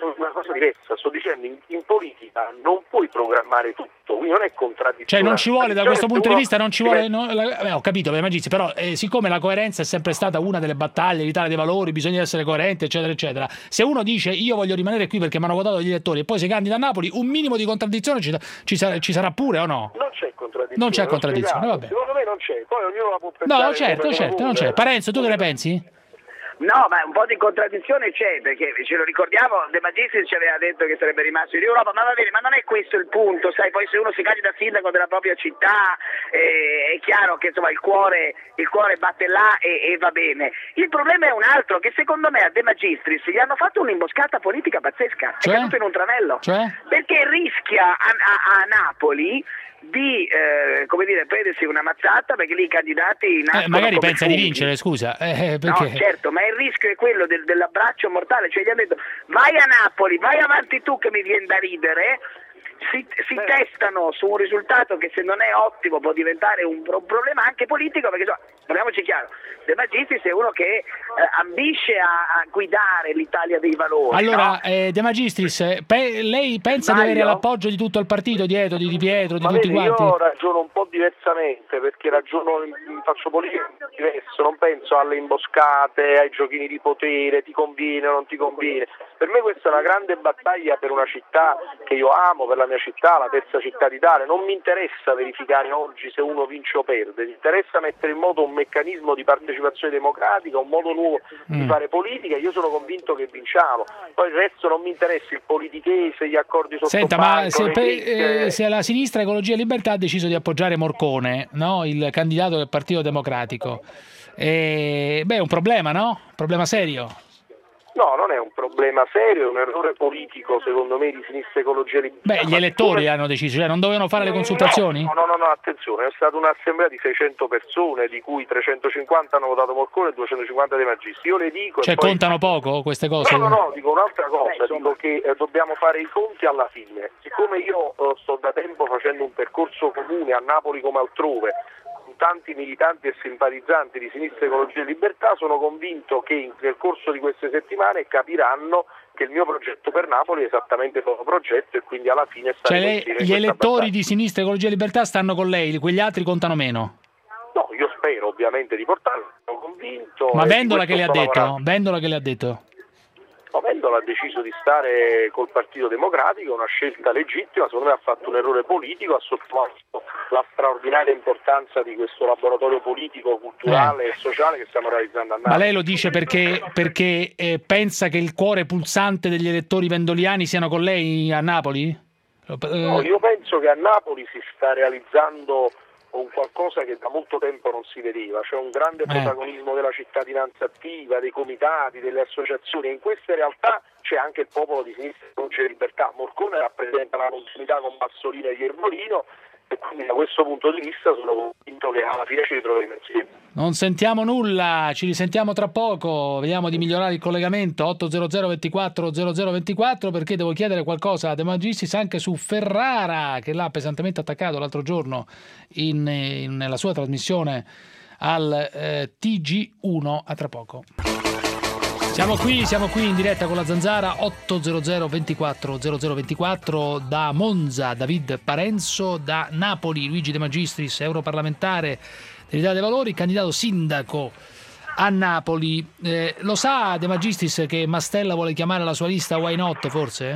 una cosa diversa, sto dicendo in, in politica non puoi programmare tutto, quindi non è contraddittorio. Cioè non ci vuole, da questo punto di vista non ci vuole, uno- no, la- eh, ho capito, per Magistri, però eh, siccome la coerenza è sempre stata una delle battaglie, l'Italia dei valori, bisogna essere coerenti, eccetera, eccetera, se uno dice io voglio rimanere qui perché mi hanno votato gli elettori e poi si candida a Napoli, un minimo di contraddizione ci, ci sarà, ci sarà pure o no? Non c'è contraddizione. Non c'è l'ho contraddizione, spiegato. vabbè. Secondo me non c'è, poi ognuno la può pensare. No, certo, come certo, non vuole. c'è. Parenzo, tu che ne pensi? No, ma un po' di contraddizione c'è, perché ce lo ricordiamo, De Magistris ci aveva detto che sarebbe rimasto in Europa, ma va bene, ma non è questo il punto, sai, poi se uno si candida sindaco della propria città eh, è chiaro che insomma il cuore, il cuore batte là e, e va bene. Il problema è un altro, che secondo me a De Magistris gli hanno fatto un'imboscata politica pazzesca, Cioè? è caduto in un tranello, Cioè? perché rischia a, a- a Napoli di eh, come dire prendersi una mazzata, perché lì i candidati Eh, nascono magari come pensa di funghi. vincere, scusa. Eh, perché? No, certo, ma il rischio è quello del- dell'abbraccio mortale, cioè gli hanno detto vai a Napoli, vai avanti tu che mi viene da ridere, si, si testano su un risultato che se non è ottimo può diventare un, pro- un problema anche politico, perché insomma, parliamoci chiaro, De Magistris è uno che eh, ambisce a, a guidare l'Italia dei valori. Allora, no? eh, De Magistris, eh, pe- lei pensa di avere Sbaglio? l'appoggio di tutto il partito dietro, di Di Pietro, di Ma tutti vedi, quanti? io ragiono un po' diversamente, perché ragiono, faccio politica diverso, non penso alle imboscate, ai giochini di potere, ti conviene o non ti conviene. Per me questa è una grande battaglia per una città che io amo, per la mia città, la terza città d'Italia. Non mi interessa verificare oggi se uno vince o perde, mi interessa mettere in moto un meccanismo di partecipazione democratica, un modo nuovo di Mm. fare politica. Io sono convinto che vinciamo, poi il resto non mi interessa, il politichese, gli accordi sotto Senta, ma banco, se, le pe- cricche. eh, se la sinistra Ecologia e Libertà ha deciso di appoggiare Morcone, no? Il candidato del Partito Democratico, eh, beh, è un problema, no? Un problema serio. No, non è un problema serio, è un errore politico secondo me di sinistra ecologia e libertà. Beh, gli elettori hanno deciso, cioè non dovevano fare le consultazioni? No, no, no, no, attenzione, è stata un'assemblea di seicento persone, di cui trecentocinquanta hanno votato Morcone e duecentocinquanta dei Magistri. Io le dico... e Cioè poi- contano poco queste cose? No, no, no, dico un'altra cosa, dico che eh, dobbiamo fare i conti alla fine. Siccome io eh, sto da tempo facendo un percorso comune a Napoli come altrove, con tanti militanti e simpatizzanti di sinistra ecologia e libertà, sono convinto che in- nel corso di queste settimane capiranno che il mio progetto per Napoli è esattamente il loro progetto e quindi alla fine Cioè staremo lei- insieme in gli questa elettori battaglia. di sinistra Ecologia e Libertà stanno con lei, quegli altri contano meno. No, io spero ovviamente di portarlo, sono convinto. Ma e di Vendola che questo le ha sto detto? lavorando. Vendola che le ha detto? No, Vendola ha deciso di stare col Partito Democratico, una scelta legittima, secondo me ha fatto un errore politico, ha sottovalutato la straordinaria importanza di questo laboratorio politico, culturale e sociale che stiamo realizzando a Napoli. Ma lei lo dice perché, perché eh, pensa che il cuore pulsante degli elettori vendoliani siano con lei a Napoli? Eh, No, io penso che a Napoli si sta realizzando un qualcosa che da molto tempo non si vedeva, c'è un grande protagonismo della cittadinanza attiva, dei comitati, delle associazioni, e in queste realtà c'è anche il popolo di sinistra e libertà. Morcone rappresenta la continuità con Bassolino e Iervolino e quindi da questo punto di vista sono convinto che alla fine ci ritroveremo insieme. Non sentiamo nulla, ci risentiamo tra poco, vediamo di migliorare il collegamento otto zero zero ventiquattro zero zero ventiquattro perché devo chiedere qualcosa a De Magistris anche su Ferrara che l'ha pesantemente attaccato l'altro giorno in, in- nella sua trasmissione al eh, T G uno. A tra poco. Siamo qui, siamo qui in diretta con la Zanzara otto zero zero ventiquattro zero zero ventiquattro da Monza, David Parenzo, da Napoli Luigi De Magistris, europarlamentare dell'Italia dei Valori, candidato sindaco a Napoli. Eh, lo sa De Magistris che Mastella vuole chiamare la sua lista Why Not, forse?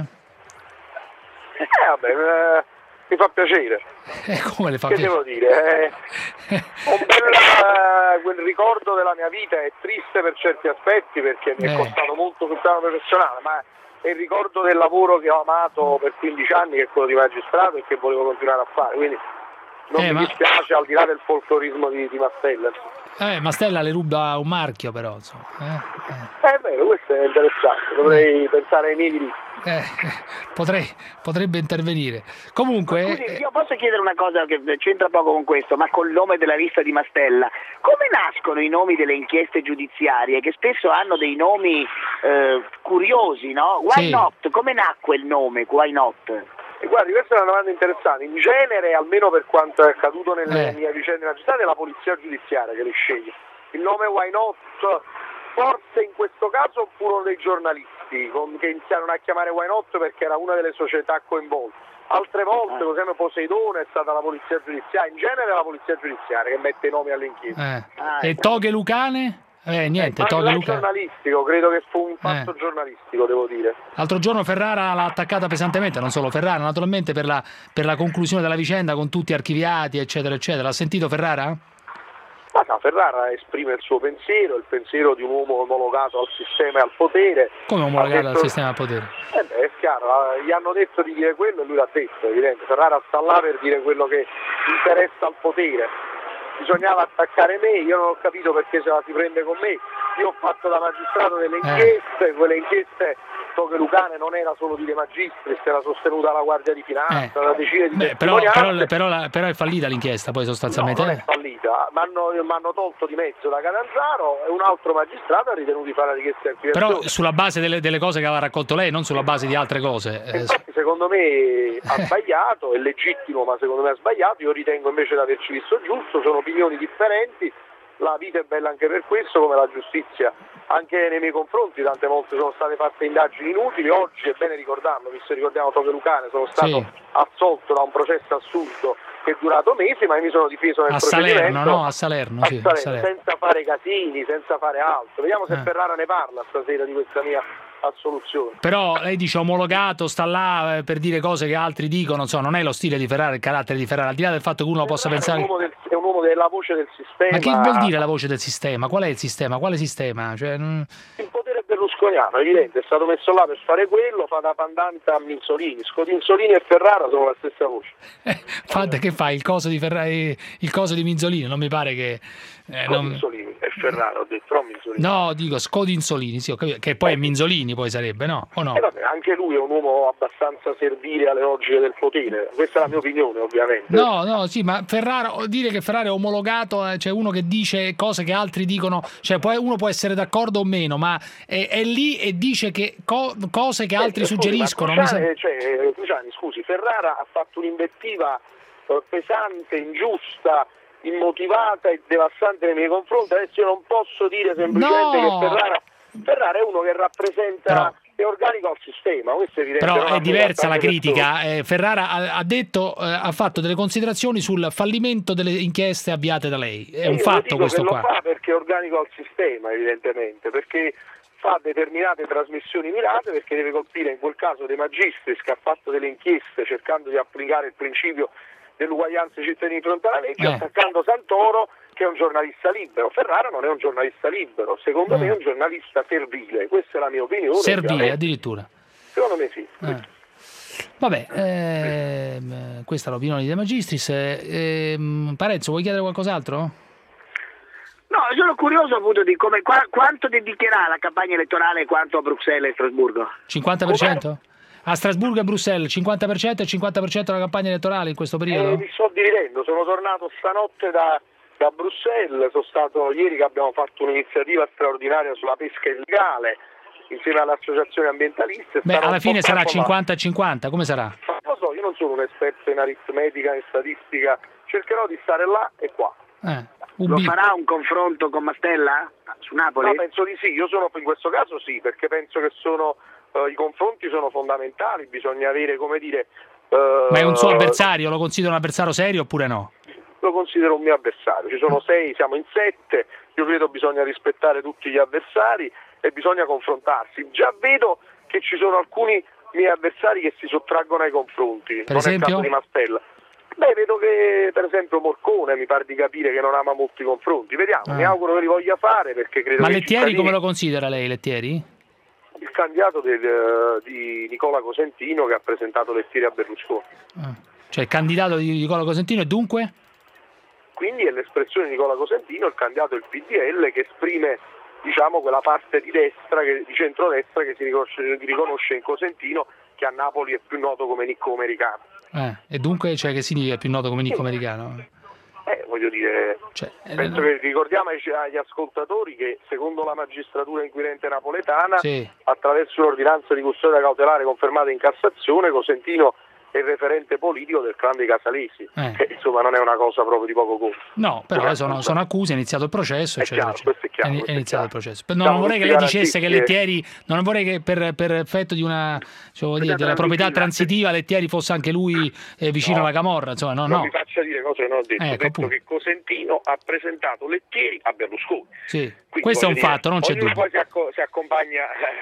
Eh vabbè, eh, mi fa piacere. Eh, come le fa Che piacere? devo dire? È un bel, eh, quel ricordo della mia vita è triste per certi aspetti perché mi è Eh. costato molto sul piano professionale, ma è il ricordo del lavoro che ho amato per quindici anni, che è quello di magistrato e che volevo continuare a fare, quindi non Eh, mi ma- dispiace al di là del folclorismo di, di Mastella. Eh, Mastella le ruba un marchio però, insomma. Eh, È vero, questo è interessante, dovrei pensare ai miei diritti. eh, eh, potrei, potrebbe intervenire. Comunque... Scusi, io posso chiedere una cosa che c'entra poco con questo, ma col nome della lista di Mastella, come nascono i nomi delle inchieste giudiziarie che spesso hanno dei nomi eh, curiosi, no? Why Sì. not? Come nacque il nome Why not? E guardi, questa è una domanda interessante. In genere, almeno per quanto è accaduto nelle Eh. mie vicende magistrate, è la polizia giudiziaria che li sceglie. Il nome Why Not, forse in questo caso furono dei giornalisti. giornalisti con, che iniziarono a chiamare Why Not perché era una delle società coinvolte. Altre volte, per esempio Poseidone, è stata la polizia giudiziaria, in genere la polizia giudiziaria che mette i nomi alle inchieste. Eh. Ah, E ecco. Toghe Lucane? Eh, niente, Ma Toghe non è Lucane. giornalistico, credo che fu un fatto Eh. giornalistico, devo dire. L'altro giorno Ferrara l'ha attaccata pesantemente, non solo Ferrara, naturalmente per la, per la conclusione della vicenda con tutti archiviati, eccetera, eccetera. L'ha sentito Ferrara? Ma no, Ferrara esprime il suo pensiero, il pensiero di un uomo omologato al sistema e al potere. Come omologato Ha al detto- sistema al potere? Eh beh, è chiaro, eh, gli hanno detto di dire quello e lui l'ha detto, è evidente. Ferrara sta là per dire quello che interessa al potere. Bisognava attaccare me, io non ho capito perché se la si prende con me. Io ho fatto da magistrato delle inchieste, quelle inchieste Toghe Lucane non era solo di De Magistris, era sostenuta dalla Guardia di Finanza, da decine di Beh, però, testimonianze. però, però, la- però è fallita l'inchiesta poi sostanzialmente. No, non è fallita, mi hanno tolto di mezzo da Catanzaro e un altro magistrato ha ritenuto di fare la richiesta di archiviazione. Però sulla base delle, delle cose che aveva raccolto lei, non sulla base di altre cose. Eh, Infatti secondo me ha sbagliato, è legittimo ma secondo me ha sbagliato, io ritengo invece di averci visto giusto, sono opinioni differenti, la vita è bella anche per questo, come la giustizia anche nei miei confronti, tante volte sono state fatte indagini inutili, oggi è bene ricordarlo, visto che ricordiamo Toghe Lucane, sono stato Sì. assolto da un processo assurdo che è durato mesi ma mi sono difeso nel a procedimento. Salerno, no? A Salerno, sì, a a Salerno, Salerno. senza fare casini, senza fare altro. Vediamo se Eh. Ferrara ne parla stasera di questa mia assoluzione. Però lei dice omologato, sta là eh, per dire cose che altri dicono, insomma, non è lo stile di Ferrara, il carattere di Ferrara, al di là del fatto che uno possa È un pensare... uomo, del, è un uomo della voce del sistema. Ma che vuol dire la voce del sistema? Qual è il sistema? Quale sistema? Cioè, non- Il potere berlusconiano, è evidente, è stato messo là per fare quello, fa da pandante a Minzolini. Scodinzolini e Ferrara sono la stessa voce. Fate, che fai? Il coso di Ferrara, il coso di Minzolini? Non mi pare che... eh, non- Scodinzolini e Ferrara, ho detto, non Minzolini. No, dico Scodinzolini, sì, ho capito, che poi è Minzolini poi sarebbe, no? O no? Eh, vabbè, anche lui è un uomo abbastanza servile alle logiche del potere, questa è la mia opinione ovviamente. No, no, sì, ma Ferrara, dire che Ferrara è omologato, eh, cioè uno che dice cose che altri dicono, cioè poi uno può essere d'accordo o meno, ma è, è lì e dice che co- cose che altri Eh, scusi, suggeriscono. ma mi Cruciani, sa- cioè, eh, Cruciani, scusi, Ferrara ha fatto un'invettiva eh, pesante, ingiusta, immotivata e devastante nei miei confronti. Adesso io non posso dire semplicemente No! che Ferrara, Ferrara è uno che rappresenta, Però- è organico al sistema, questo è evidente. Però non è ha diversa la tante critica. Eh, Ferrara ha, ha detto, eh, ha fatto delle considerazioni sul fallimento delle inchieste avviate da lei. È Io un le fatto dico questo che qua. Lo fa perché è organico al sistema, evidentemente, perché fa determinate trasmissioni mirate, perché deve colpire in quel caso De Magistris che ha fatto delle inchieste cercando di applicare il principio dell'uguaglianza dei cittadini di fronte alla legge, Eh. attaccando Santoro che è un giornalista libero. Ferrara non è un giornalista libero, secondo Eh. me è un giornalista servile, questa è la mia opinione. Servile ovviamente. addirittura. Secondo me sì. Eh. Vabbè, ehm, questa è l'opinione di De Magistris. Eh, ehm, Parenzo, vuoi chiedere qualcos'altro? No, sono curioso appunto di come, qua- quanto dedicherà la campagna elettorale e quanto a Bruxelles e Strasburgo. cinquanta per cento? A Strasburgo e Bruxelles, cinquanta per cento e cinquanta per cento della campagna elettorale in questo periodo? Eh, mi sto dividendo, sono tornato stanotte da, da Bruxelles, sono stato ieri che abbiamo fatto un'iniziativa straordinaria sulla pesca illegale insieme alle associazioni ambientaliste. Beh, Sarò alla un fine po' sarà troppo cinquanta a cinquanta, come sarà? ma- Non lo so, io non sono un esperto in aritmetica e statistica, cercherò di stare là e qua. Eh, Lo ubi- farà un confronto con Mastella su Napoli? No, penso di sì, io sono in questo caso sì, perché penso che sono eh, i confronti sono fondamentali, bisogna avere, come dire... eh, Ma è un suo avversario? Lo considera un avversario serio oppure no? Lo considero un mio avversario, ci sono sei, siamo in sette, io credo bisogna rispettare tutti gli avversari e bisogna confrontarsi. Già vedo che ci sono alcuni miei avversari che si sottraggono ai confronti, Per non è il esempio? caso di Mastella. Beh, vedo che per esempio Morcone mi pare di capire che non ama molti confronti, vediamo, Ah. mi auguro che li voglia fare perché credo Ma che i Lettieri cittadini- come lo considera lei, Lettieri? il candidato del, eh, di Nicola Cosentino che ha presentato Lettieri a Berlusconi. Cioè il candidato di Nicola Cosentino e dunque? Quindi è l'espressione di Nicola Cosentino, il candidato del P D L che esprime diciamo quella parte di destra, che, di centrodestra che si riconosce, riconosce in Cosentino, che a Napoli è più noto come Nicco Americano. Eh, e dunque, cioè, che significa più noto come Nicco Americano? Eh, voglio dire, Cioè, eh, penso che ricordiamo ai- agli ascoltatori che secondo la magistratura inquirente napoletana, Sì. attraverso un'ordinanza di custodia cautelare confermata in Cassazione, Cosentino è il referente politico del clan dei Casalesi, Eh. che insomma non è una cosa proprio di poco conto. No, però sono, sono accuse, è iniziato il processo, È eccetera, chiaro, questo è chiaro, è, questo è è iniziato chiaro. il processo. No, Siamo non vorrei che tutti lei dicesse che garantisti Lettieri, non vorrei che per, per effetto di una, diciamo, dire, della proprietà transitiva Lettieri fosse anche lui eh, vicino No. alla camorra, insomma, no, Non no. mi faccia dire cose che non ho detto. Ecco, ho detto appunto. che Cosentino ha presentato Lettieri a Berlusconi. Sì. Quindi, Questo è un voglio dire, fatto, non c'è ognuno dubbio. poi si, acco- si accompagna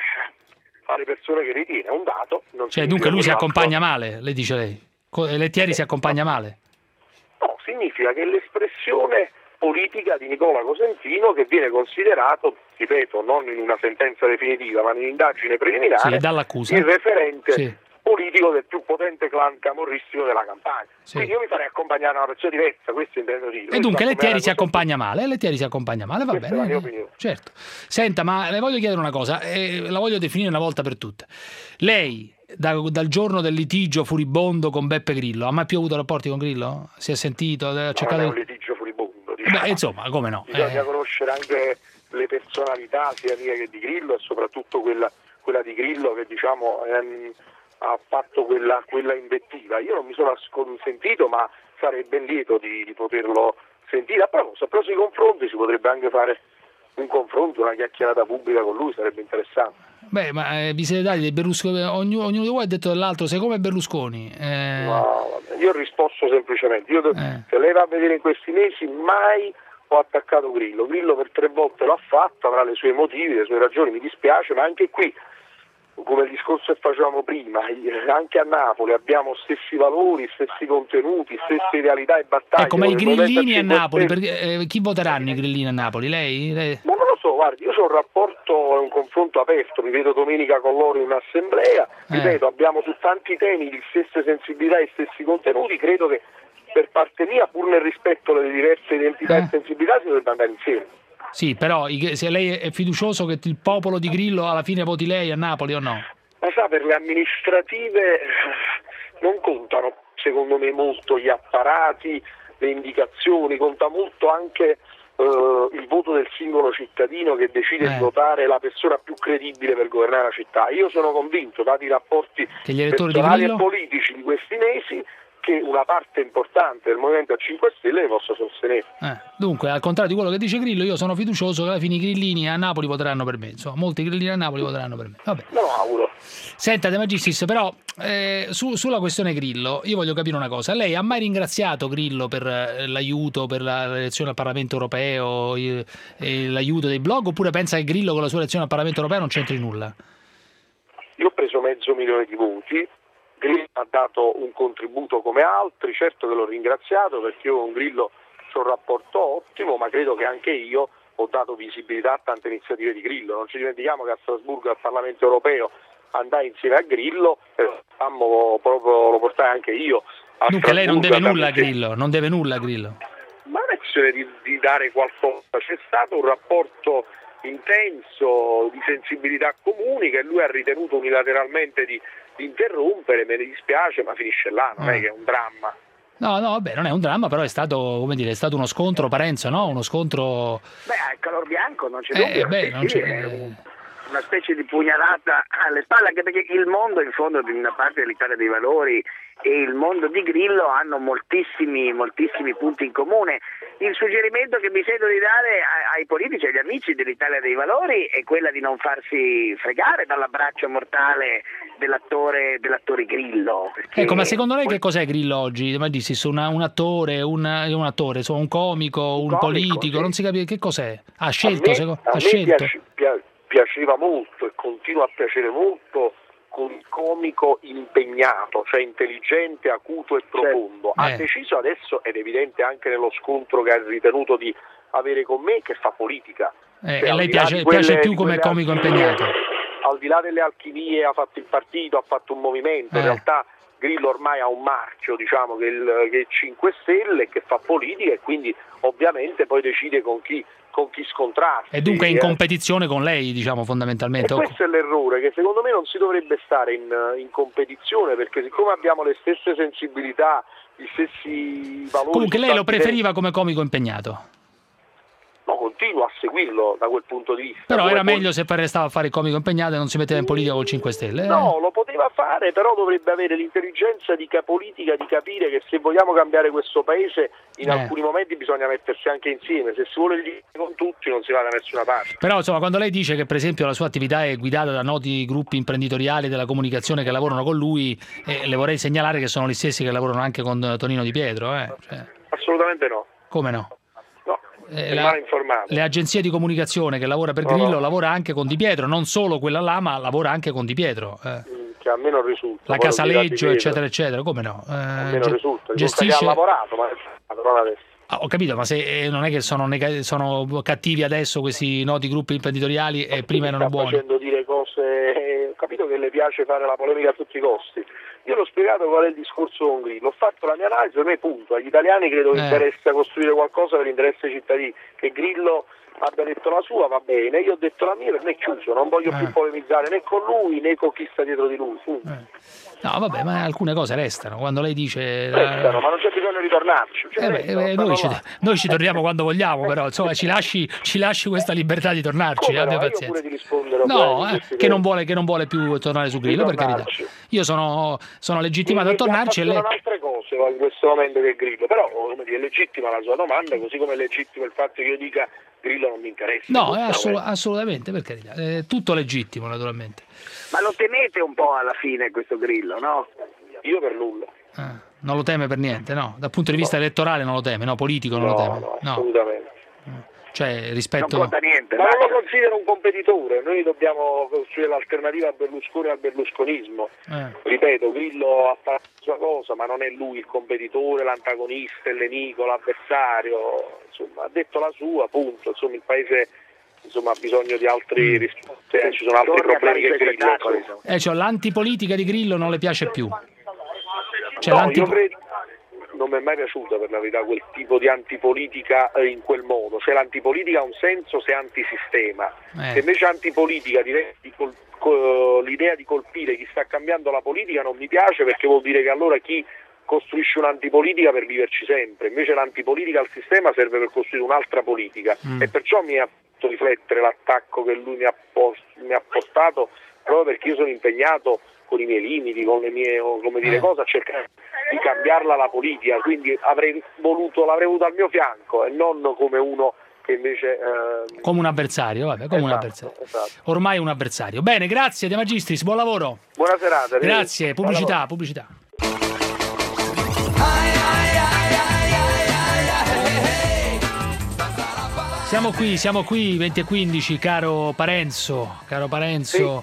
eh, alle persone che ritiene, è un dato. Non Cioè, significa dunque lui si quell'altro. accompagna male, le dice lei. Co- Lettieri si accompagna male. No, significa che l'espressione politica di Nicola Cosentino, che viene considerato, ripeto, non in una sentenza definitiva, ma in un'indagine preliminare, Sì, è dall'accusa. il referente Sì. politico del più potente clan camorristico della Campania. Sì. Quindi io mi farei accompagnare a una persona diversa, questo intendo dire. E dunque Lui sta Lettieri si accompagnando accompagna male, Lettieri si accompagna male, va Questa è la bene. mia eh, opinione. Certo. Senta, ma le voglio chiedere una cosa, e la voglio definire una volta per tutte. Lei, da- dal giorno del litigio furibondo con Beppe Grillo, ha mai più avuto rapporti con Grillo? Si è sentito? Ha Non cercato... è un litigio furibondo, diciamo. Beh, insomma, come no? Bisogna Eh, conoscere anche le personalità sia mia che di Grillo e soprattutto quella, quella di Grillo che diciamo ehm, ha fatto quella, quella invettiva. Io non mi sono sentito, ma sarei ben lieto di, di poterlo sentire. A proposito, a proposito di confronti si potrebbe anche fare un confronto, una chiacchierata pubblica con lui, sarebbe interessante. Beh, ma eh, vi siete dati dei Berlusconi, ognuno, ognuno di voi ha detto dell'altro, sei come Berlusconi. Eh, No, vabbè, io ho risposto semplicemente, io, Eh. se lei va a vedere in questi mesi mai ho attaccato Grillo, Grillo per tre volte l'ha fatto, avrà le sue motivi, le sue ragioni, mi dispiace, ma anche qui, come il discorso che facevamo prima, anche a Napoli abbiamo stessi valori, stessi contenuti, stesse idealità e battaglie. ecco, ma i con il Movimento grillini a cinque Napoli, Stelle. perché, eh, chi voteranno i grillini a Napoli? Lei? Lei? Ma non lo so, guardi, io sono un rapporto e un confronto aperto, mi vedo domenica con loro in un'assemblea, Eh. ripeto, abbiamo su tanti temi le stesse sensibilità e stessi contenuti, credo che per parte mia, pur nel rispetto delle diverse identità Eh. e sensibilità, si dovrebbe andare insieme. Sì, però i- se lei è fiducioso che il popolo di Grillo alla fine voti lei a Napoli o no? Ma sa, per le amministrative eh, non contano, secondo me, molto gli apparati, le indicazioni, conta molto anche eh, il voto del singolo cittadino che decide Eh. di votare la persona più credibile per governare la città. Io sono convinto, dati i rapporti Che gli elettori di personali e Grillo? politici di questi mesi, che una parte importante del Movimento cinque Stelle le possa sostenere. Eh, dunque, al contrario di quello che dice Grillo, io sono fiducioso che alla fine i grillini a Napoli voteranno per me. Insomma, molti grillini a Napoli voteranno per me. Vabbè. Me lo auguro. Senta, De Magistris, però eh, su- sulla questione Grillo, io voglio capire una cosa. Lei ha mai ringraziato Grillo per eh, l'aiuto per la- l'elezione al Parlamento europeo, il- e l'aiuto dei blog, oppure pensa che Grillo con la sua elezione al Parlamento europeo non c'entri nulla? Io ho preso mezzo milione di voti, Grillo ha dato un contributo come altri, certo che l'ho ringraziato perché io con Grillo ho un rapporto ottimo, ma credo che anche io ho dato visibilità a tante iniziative di Grillo. Non ci dimentichiamo che a Strasburgo al Parlamento europeo andai insieme a Grillo, e proprio lo portai anche io. A Dunque lei non Strasburgo, deve nulla a andammo Grillo, non deve nulla a Grillo. ma non è questione di, di dare qualcosa, c'è stato un rapporto intenso di sensibilità comuni che lui ha ritenuto unilateralmente di, di interrompere, me ne dispiace, ma finisce là, non è Ah. che è un dramma. No, no, vabbè, non è un dramma, però è stato, come dire, è stato uno scontro, Parenzo, no? Uno scontro... Beh, al color bianco non c'è Eh, dubbio. beh, sì, non sì, c'è- è un- una specie di pugnalata alle spalle, anche perché il mondo, in fondo, di una parte dell'Italia dei Valori e il mondo di Grillo hanno moltissimi, moltissimi punti in comune. Il suggerimento che mi sento di dare ai, ai politici, agli amici dell'Italia dei Valori è quella di non farsi fregare dall'abbraccio mortale dell'attore, dell'attore Grillo. perché- Ecco, ma secondo lei che cos'è Grillo oggi? De Magistris, una- un attore, un, un attore, insomma, un comico, un, comico, politico, sì. non si capisce che cos'è? Ha scelto, a me, seco- a ha me scelto. piace- pia- piaceva molto e continua a piacere molto con il comico impegnato, cioè intelligente, acuto e profondo. Ha Eh. deciso adesso, ed è evidente anche nello scontro che ha ritenuto di avere con me, che fa politica. Eh, Cioè, e al lei di là piace, di quelle- piace più di come quelle comico alchimie, impegnato? Al di là delle alchimie, ha fatto il partito, ha fatto un movimento, in Eh. realtà Grillo ormai ha un marchio, diciamo, che è il che è cinque Stelle, che fa politica e quindi ovviamente poi decide con chi, con chi scontrarsi. E dunque è in eh. competizione con lei, diciamo, E fondamentalmente. o- questo è l'errore, che secondo me non si dovrebbe stare in, in competizione, perché siccome abbiamo le stesse sensibilità, gli stessi valori... Comunque su lei lo tanti preferiva come comico impegnato? temi- No, continuo a seguirlo da quel punto di vista. Però Come era pol- meglio se restava a fare il comico impegnato e non si metteva in politica col cinque Stelle. eh. No, lo poteva fare, però dovrebbe avere l'intelligenza di ca- politica di capire che se vogliamo cambiare questo paese in Eh. alcuni momenti bisogna mettersi anche insieme, se si vuole litigare con tutti non si va da nessuna parte. Però insomma, quando lei dice che per esempio la sua attività è guidata da noti gruppi imprenditoriali della comunicazione che lavorano con lui, eh, le vorrei segnalare che sono gli stessi che lavorano anche con Tonino Di Pietro. Eh. Cioè, Assolutamente no. come no? No, Eh, è la- male informato. Le agenzie di comunicazione che lavora per No, Grillo no. lavora anche con Di Pietro, non solo quella là, ma lavora anche con Di Pietro. eh. Che a me non risulta. La Poi lo dirà Di Casaleggio, Pietro. eccetera, eccetera, come no? Eh, A me non ge- risulta, risulta gestisce... che ha lavorato, ma non adesso. Ah, ho capito, ma se eh, non è che sono, nega- sono cattivi adesso questi noti gruppi imprenditoriali e prima erano sta buoni. facendo dire cose, ho capito che le piace fare la polemica a tutti i costi. Io l'ho spiegato qual è il discorso con Grillo, ho fatto la mia analisi, per me punto, agli italiani credo che Eh. interessa costruire qualcosa per l'interesse dei cittadini, che Grillo abbia detto la sua va bene, io ho detto la mia, per me è chiuso, non voglio Eh. più polemizzare né con lui né con chi sta dietro di lui. punto. No, vabbè, ma alcune cose restano. Quando lei dice... Restano, ma non c'è bisogno di tornarci. Cioè, Eh beh, restano, eh, stanno noi, ci, là. noi ci torniamo quando vogliamo, però insomma ci lasci, ci lasci questa libertà di tornarci, Come no? abbia Io pazienza. pure di rispondere a No, questi eh, temi. che, non vuole, che non vuole più tornare su Grillo, per carità. tornarci. Io sono, sono legittimato Mi- a tornarci e mi lei... appassionano altre cose in questo momento che Grillo, però come dire, è legittima la sua domanda, così come è legittimo il fatto che io dica Grillo non mi interessa. No, è Questo assolut- è- assolutamente, per carità. È tutto legittimo, naturalmente. Ma lo temete un po' alla fine questo Grillo, no? Io per nulla. Eh, non lo teme per niente, no? Dal punto di vista elettorale non lo teme, no? Politico non No, lo teme. no, No. assolutamente. Cioè, rispetto... Non conta niente. Ma dai. non lo considero un competitore, noi dobbiamo costruire l'alternativa a Berlusconi e al berlusconismo. Eh. Ripeto, Grillo ha fatto la sua cosa, ma non è lui il competitore, l'antagonista, il nemico, l'avversario, insomma, ha detto la sua, punto. Insomma, il paese insomma, ha bisogno di altri risposte, eh, ci sono altri Torni a fare problemi i che suoi Grillo. spettacoli, insomma. Eh, cioè, l'antipolitica di Grillo non le piace più. Cioè, No, l'anti- io credo, non mi è mai piaciuta per la verità quel tipo di antipolitica eh, in quel modo. Se l'antipolitica ha un senso, se è antisistema. Eh. Se invece antipolitica dire- di col- co- l'idea di colpire chi sta cambiando la politica non mi piace, perché vuol dire che allora chi costruisce un'antipolitica per viverci sempre, invece l'antipolitica al sistema serve per costruire un'altra politica Mm. e perciò mi ha fatto riflettere l'attacco che lui mi ha, pos- mi ha postato, proprio perché io sono impegnato con i miei limiti, con le mie o come dire Eh. cose, a cercare di cambiarla la politica, quindi avrei voluto, l'avrei avuto al mio fianco e non come uno che invece eh, Come un avversario, vabbè, come un esatto, avversario. esatto. Ormai un avversario. Bene, grazie De Magistris, buon lavoro. Buona serata. arrivederci. Grazie, Buon pubblicità, lavoro. pubblicità. Siamo qui, siamo qui, venti e quindici, caro Parenzo, caro Parenzo.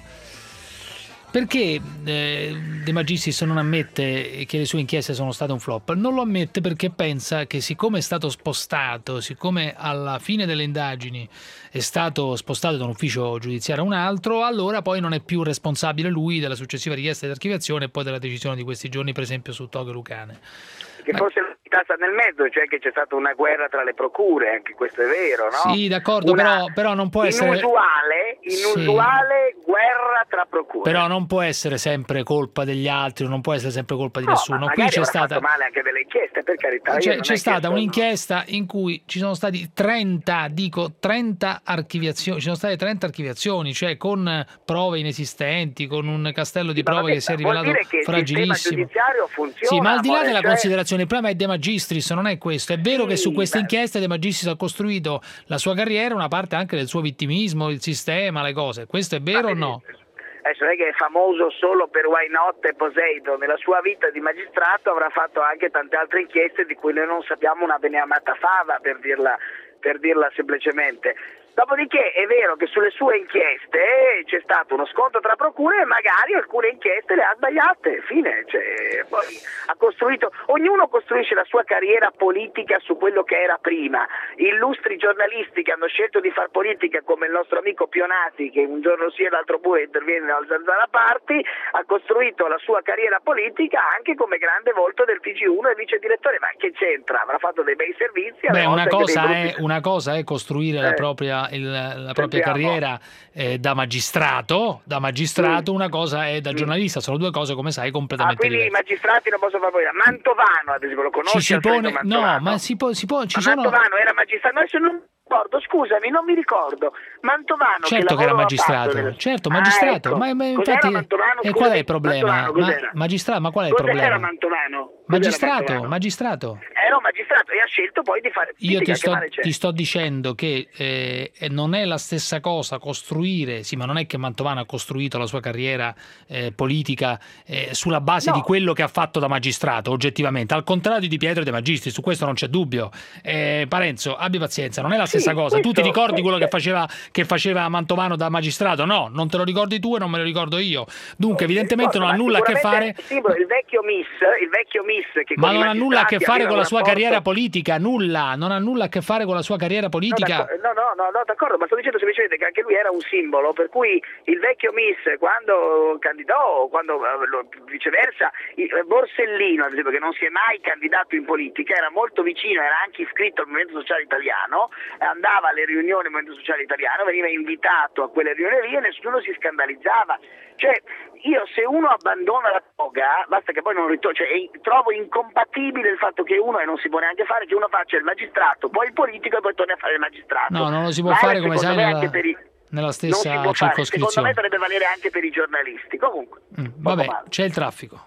Perché eh, De Magistris non ammette che le sue inchieste sono state un flop? Non lo ammette perché pensa che siccome è stato spostato, siccome alla fine delle indagini è stato spostato da un ufficio giudiziario a un altro, allora poi non è più responsabile lui della successiva richiesta di archiviazione e poi della decisione di questi giorni, per esempio su Toghe Lucane. Che forse la verità sta nel mezzo, cioè che c'è stata una guerra tra le procure, anche questo è vero, no? Sì, d'accordo, Una però, però non può essere... Inusuale, inusuale guerra tra procure. Però non può essere sempre colpa degli altri, non può essere sempre colpa di No, nessuno. ma Qui magari c'è avrà stata... fatto male anche delle inchieste, per carità. io C'è, non c'è è stata che sono- un'inchiesta in cui ci sono stati trenta, dico trenta archiviazioni, ci sono state trenta archiviazioni, cioè con prove inesistenti, con un castello di Sì, ma prove vabbè, che si è vuol rivelato dire che il sistema fragilissimo. giudiziario funziona, Sì, ma al di là amore, della cioè- considerazione, il problema è De Magistris, non è questo. È vero che su queste inchieste De Magistris ha costruito la sua carriera, una parte anche del suo vittimismo, il sistema, le cose. Questo è vero o no? Adesso non è che è famoso solo per Why Not e Poseidon, nella sua vita di magistrato avrà fatto anche tante altre inchieste di cui noi non sappiamo una beneamata fava, per dirla, per dirla semplicemente. Dopodiché è vero che sulle sue inchieste c'è stato uno scontro tra procure e magari alcune inchieste le ha sbagliate, fine, cioè, poi ha costruito, ognuno costruisce la sua carriera politica su quello che era prima. Illustri giornalisti che hanno scelto di far politica, come il nostro amico Pionati, che un giorno sì e l'altro pure interviene al Zanzara Party, ha costruito la sua carriera politica anche come grande volto del T G uno e vice direttore, ma che c'entra? Avrà fatto dei bei servizi. Beh, alle una volte cosa, anche dei è, brutti- una cosa è costruire la Eh. propria, il- la propria Sentiamo. carriera eh, da magistrato, da magistrato, una cosa è da giornalista, sono due cose, come sai, Ah, completamente quindi i diverse. magistrati non possono fare politica. Mantovano, ad esempio, lo conosci? Ci si Alfredo pone, Mantovano? no, ma si può, si può, ci Ma sono... Mantovano era magistrato, adesso non ricordo, scusami, non mi ricordo. Mantovano Certo che era magistrato, nella... certo, magistrato. Ah, ecco. Ma, ma Cos'era infatti, Mantovano? e Scusami, qual è il problema? Mantovano, Ma, cos'era? magistrato, ma qual è il Cos'era problema? Mantovano? Cos'era Magistrato, Mantovano? magistrato. Era un magistrato e ha scelto poi di fare Io politica, ti che sto, male c'è? ti sto dicendo che eh, non è la stessa cosa costruire, sì, ma non è che Mantovano ha costruito la sua carriera eh, politica eh, sulla base No. di quello che ha fatto da magistrato, oggettivamente, al contrario di Di Pietro e De Magistris, su questo non c'è dubbio. Eh, Parenzo, abbi pazienza, non è la stessa Sì, cosa. Tu ti questo- ricordi quello che questo- faceva, che faceva Mantovano da magistrato? No, non te lo ricordi tu e non me lo ricordo io. Dunque, evidentemente non ha Ma nulla a che fare. sicuramente, sì, il vecchio Miss, il vecchio Miss che Ma con i non ha nulla a che magistrati fare aveva con la un sua rapporto- carriera politica, nulla, non ha nulla a che fare con la sua carriera politica. No, no, no, no, d'accordo, ma sto dicendo semplicemente che anche lui era un simbolo, per cui il vecchio Miss quando candidò, quando eh, lo- viceversa, il- eh, Borsellino, ad esempio, che non si è mai candidato in politica, era molto vicino, era anche iscritto al Movimento Sociale Italiano, eh, andava alle riunioni del Movimento Sociale Italiano, veniva invitato a quelle riunioni lì e nessuno si scandalizzava. Cioè, io se uno abbandona la toga, basta che poi non ritorni, cioè, e trovo incompatibile il fatto che uno, e non si può neanche fare, che uno faccia il magistrato, poi il politico e poi torni a fare il magistrato. No, non lo si può Vale, fare, come secondo sai, me, nella, anche per i- nella non si stessa può fare. Secondo me circoscrizione. dovrebbe valere anche per i giornalisti. Comunque, Mm, vabbè, c'è il traffico.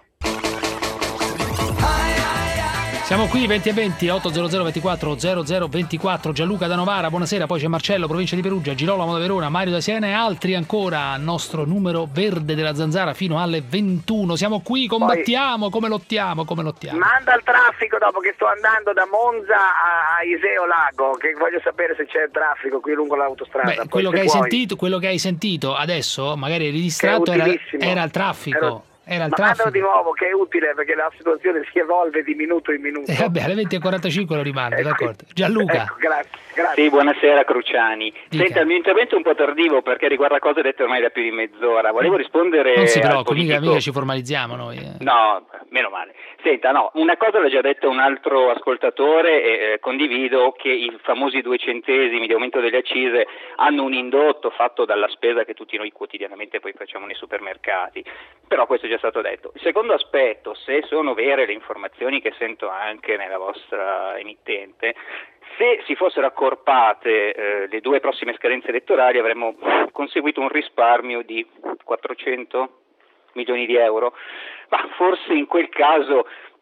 Siamo qui venti e venti, ottocento ventiquattro zero zero ventiquattro. Gianluca da Novara, buonasera. Poi c'è Marcello, provincia di Perugia, Girolamo da Verona, Mario da Siena e altri ancora al nostro numero verde della Zanzara fino alle ventuno. Siamo qui, combattiamo, come lottiamo, come lottiamo. manda il traffico dopo che sto andando da Monza a Iseo Lago, che voglio sapere se c'è traffico qui lungo l'autostrada. Beh, Poi, quello se che, hai puoi. sentito, quello che hai sentito adesso, magari eri distratto, Che è era, utilissimo. era il traffico. Ero- Era il Ma mandalo traffico. di nuovo che è utile perché la situazione si evolve di minuto in minuto. E vabbè, alle venti e quarantacinque lo rimando, d'accordo. Gianluca. Ecco, grazie, grazie. Sì, buonasera Cruciani. Dica. Senta, il mio intervento è un po' tardivo perché riguarda cose dette ormai da più di mezz'ora. Volevo rispondere Non si al preoccupi, mica, politico- mica ci formalizziamo noi. eh. No, meno male. Senta, no, una cosa l'ha già detto un altro ascoltatore e eh, condivido che i famosi due centesimi di aumento delle accise hanno un indotto fatto dalla spesa che tutti noi quotidianamente poi facciamo nei supermercati. Però questo è già stato detto. Il secondo aspetto, se sono vere le informazioni che sento anche nella vostra emittente, se si fossero accorpate eh, le due prossime scadenze elettorali avremmo conseguito un risparmio di quattrocento milioni di euro, ma forse in quel caso,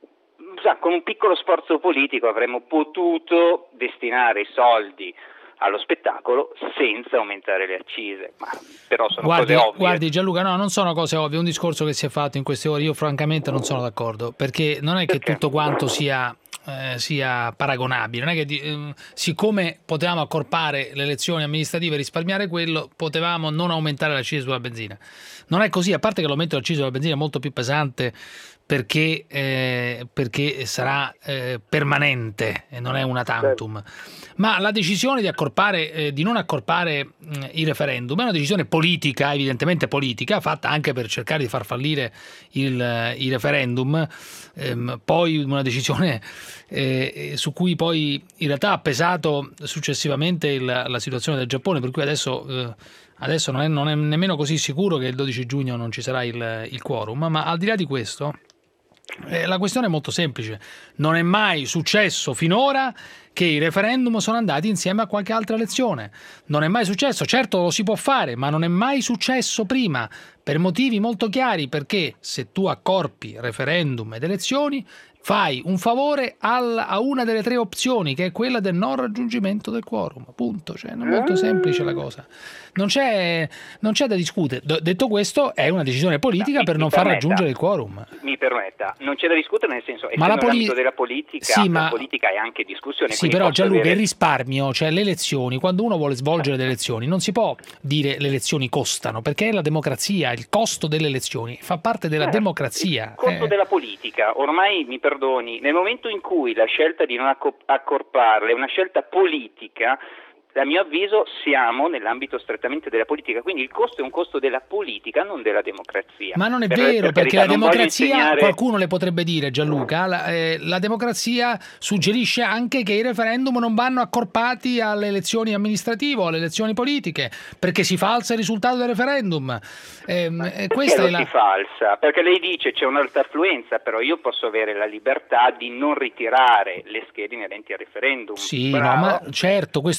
sa, con un piccolo sforzo politico avremmo potuto destinare i soldi allo spettacolo senza aumentare le accise, ma però sono Guardi, cose ovvie. guardi Gianluca, no, non sono cose ovvie, è un discorso che si è fatto in queste ore, io francamente non sono d'accordo, perché non è che tutto quanto sia, eh, sia paragonabile, non è che di- ehm, siccome potevamo accorpare le elezioni amministrative e risparmiare quello, potevamo non aumentare l'accisa sulla benzina. Non è così, a parte che l'aumento dell'accisa sulla benzina è molto più pesante perché, eh, perché sarà eh, permanente e non è una tantum. Ma la decisione di accorpare, eh, di non accorpare mh, il referendum è una decisione politica, evidentemente politica, fatta anche per cercare di far fallire il, il referendum, ehm, poi una decisione eh, su cui poi in realtà ha pesato successivamente il, la situazione del Giappone, per cui adesso, eh, adesso non, è, non è nemmeno così sicuro che il dodici giugno non ci sarà il, il quorum, ma al di là di questo eh, la questione è molto semplice. Non è mai successo finora che i referendum sono andati insieme a qualche altra elezione. Non è mai successo, certo lo si può fare, ma non è mai successo prima, per motivi molto chiari, perché se tu accorpi referendum ed elezioni fai un favore al, a una delle tre opzioni, che è quella del non raggiungimento del quorum, punto. Cioè, è molto semplice la cosa. Non c'è, non c'è da discutere. D- detto questo, è una decisione politica Mi- per mi non far permetta. raggiungere il quorum. Mi permetta, non c'è da discutere, nel senso, Ma la essendo poli- l'ambito della politica, Sì, la ma- politica è anche discussione. Sì, quindi però posso Gianluca, avere- il risparmio, cioè le elezioni, quando uno vuole svolgere le elezioni, non si può dire le elezioni costano, perché è la democrazia, il costo delle elezioni fa parte della Certo, democrazia. Il costo eh. della politica, ormai mi perdoni, nel momento in cui la scelta di non acco- accorparle è una scelta politica, a mio avviso siamo nell'ambito strettamente della politica, quindi il costo è un costo della politica, non della democrazia. Ma non è Per- vero, per perché carità, la non voglio democrazia, insegnare- qualcuno le potrebbe dire, Gianluca, la, eh, la democrazia suggerisce anche che i referendum non vanno accorpati alle elezioni amministrative o alle elezioni politiche, perché si falsa il risultato del referendum. Ehm, eh, Perché questa lo è la... si falsa? Perché lei dice c'è un'alta affluenza, però io posso avere la libertà di non ritirare le schede inerenti al referendum. Sì, Bravo. no, ma certo, questa è anche la teoria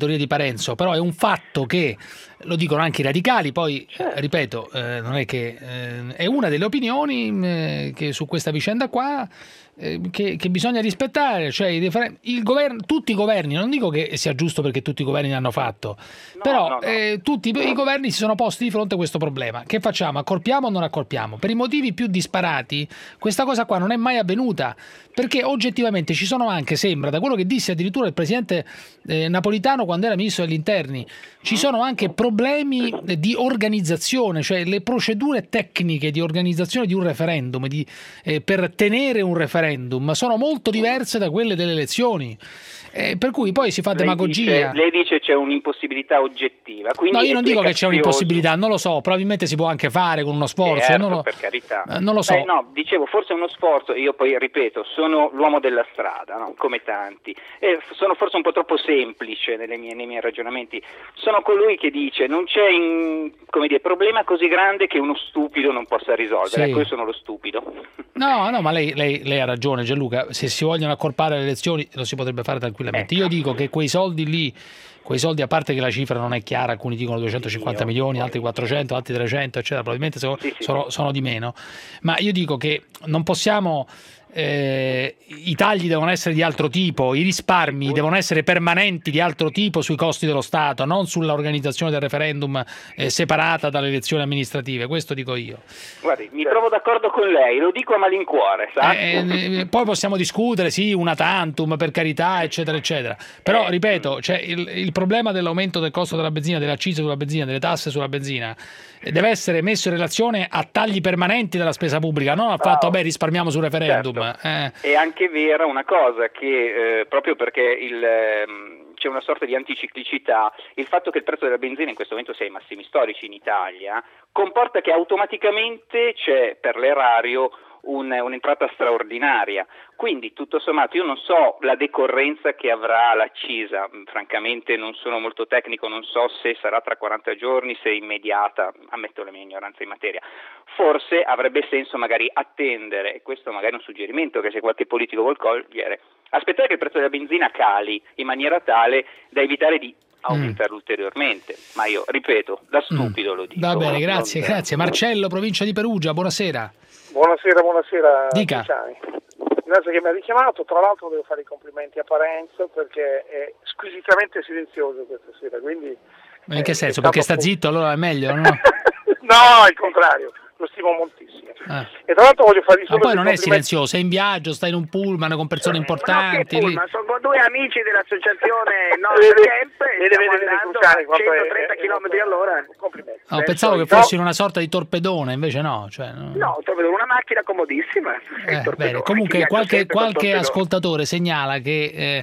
teorie di Parenzo, però è un fatto che, lo dicono anche i radicali, poi eh, ripeto, eh, non è che eh, è una delle opinioni eh, che su questa vicenda qua eh, che, che bisogna rispettare, cioè i refer- il governo, tutti i governi, non dico che sia giusto perché tutti i governi l'hanno fatto, no, però no, no. Eh, tutti i governi si sono posti di fronte a questo problema. Che facciamo? Accorpiamo o non accorpiamo? Per i motivi più disparati questa cosa qua non è mai avvenuta, perché oggettivamente ci sono anche, sembra, da quello che disse addirittura il presidente eh, Napolitano quando era ministro degli interni, ci sono anche problemi di organizzazione, cioè le procedure tecniche di organizzazione di un referendum, di, eh, per tenere un referendum, sono molto diverse da quelle delle elezioni. Eh, per cui poi si fa lei demagogia. Dice, lei dice c'è un'impossibilità oggettiva. No, io non dico che c'è capioso. un'impossibilità, non lo so, probabilmente si può anche fare con uno sforzo. Certo, non lo, per carità. Eh, non lo so. Beh, no, dicevo, forse è uno sforzo, io poi ripeto, sono l'uomo della strada, no? Come tanti. E sono forse un po' troppo semplice nelle mie, nei miei ragionamenti. Sono colui che dice non c'è in, come dire, problema così grande che uno stupido non possa risolvere. Sì. Ecco, io sono lo stupido. No, no, ma lei, lei, lei ha ragione, Gianluca. Se si vogliono accorpare le elezioni lo si potrebbe fare tranquillamente. Io dico che quei soldi lì, quei soldi, a parte che la cifra non è chiara, alcuni dicono duecentocinquanta milioni, altri quattrocento, altri trecento, eccetera, probabilmente sono, sì, sì, sono, sì. sono di meno, ma io dico che non possiamo, eh, i tagli devono essere di altro tipo, i risparmi devono essere permanenti di altro tipo sui costi dello Stato, non sull'organizzazione del referendum eh, separata dalle elezioni amministrative, questo dico io. Guardi, mi trovo d'accordo con lei, lo dico a malincuore, sa? Eh, eh, poi possiamo discutere, sì, una tantum, per carità, eccetera, eccetera. Però, Eh. ripeto, cioè, il, il problema dell'aumento del costo della benzina, delle accise sulla benzina, delle tasse sulla benzina, eh, deve essere messo in relazione a tagli permanenti della spesa pubblica, non al fatto, vabbè, risparmiamo sul referendum. Certo. Eh. È anche vera una cosa che, eh, proprio perché il... ehm, c'è una sorta di anticiclicità, il fatto che il prezzo della benzina in questo momento sia ai massimi storici in Italia comporta che automaticamente c'è per l'erario un, un'entrata straordinaria, quindi tutto sommato io non so la decorrenza che avrà l'accisa, francamente non sono molto tecnico, non so se sarà tra quaranta giorni, se è immediata, ammetto la mia ignoranza in materia, forse avrebbe senso magari attendere, e questo magari è un suggerimento che se qualche politico vuol cogliere, aspettare che il prezzo della benzina cali in maniera tale da evitare di aumentarlo mm. ulteriormente, ma io ripeto, da stupido mm. lo dico. Va bene, grazie, non... grazie. Marcello, provincia di Perugia, buonasera. Buonasera, buonasera. Dica. Luciani. Grazie che mi ha richiamato, tra l'altro devo fare i complimenti a Parenzo perché è squisitamente silenzioso questa sera, quindi... Ma in che eh, senso? è Perché stato... sta zitto, allora è meglio, no? No, il contrario, lo stimo moltissimo. Ah. E tra l'altro voglio fargli Ma solo poi dei non è complimenti. silenzioso, è in viaggio, sta in un pullman con persone importanti. Ma no, che pullman, sono due amici dell'associazione Nordcamp e Vede, stiamo vede, andando Luciani, a quanto è- centotrenta chilometri all'ora. Complimenti. No, pensavo che fossi in una sorta di torpedone, invece no. Cioè, no. No, trovo una macchina comodissima. Eh, bene. Comunque qualche, qualche ascoltatore segnala che eh,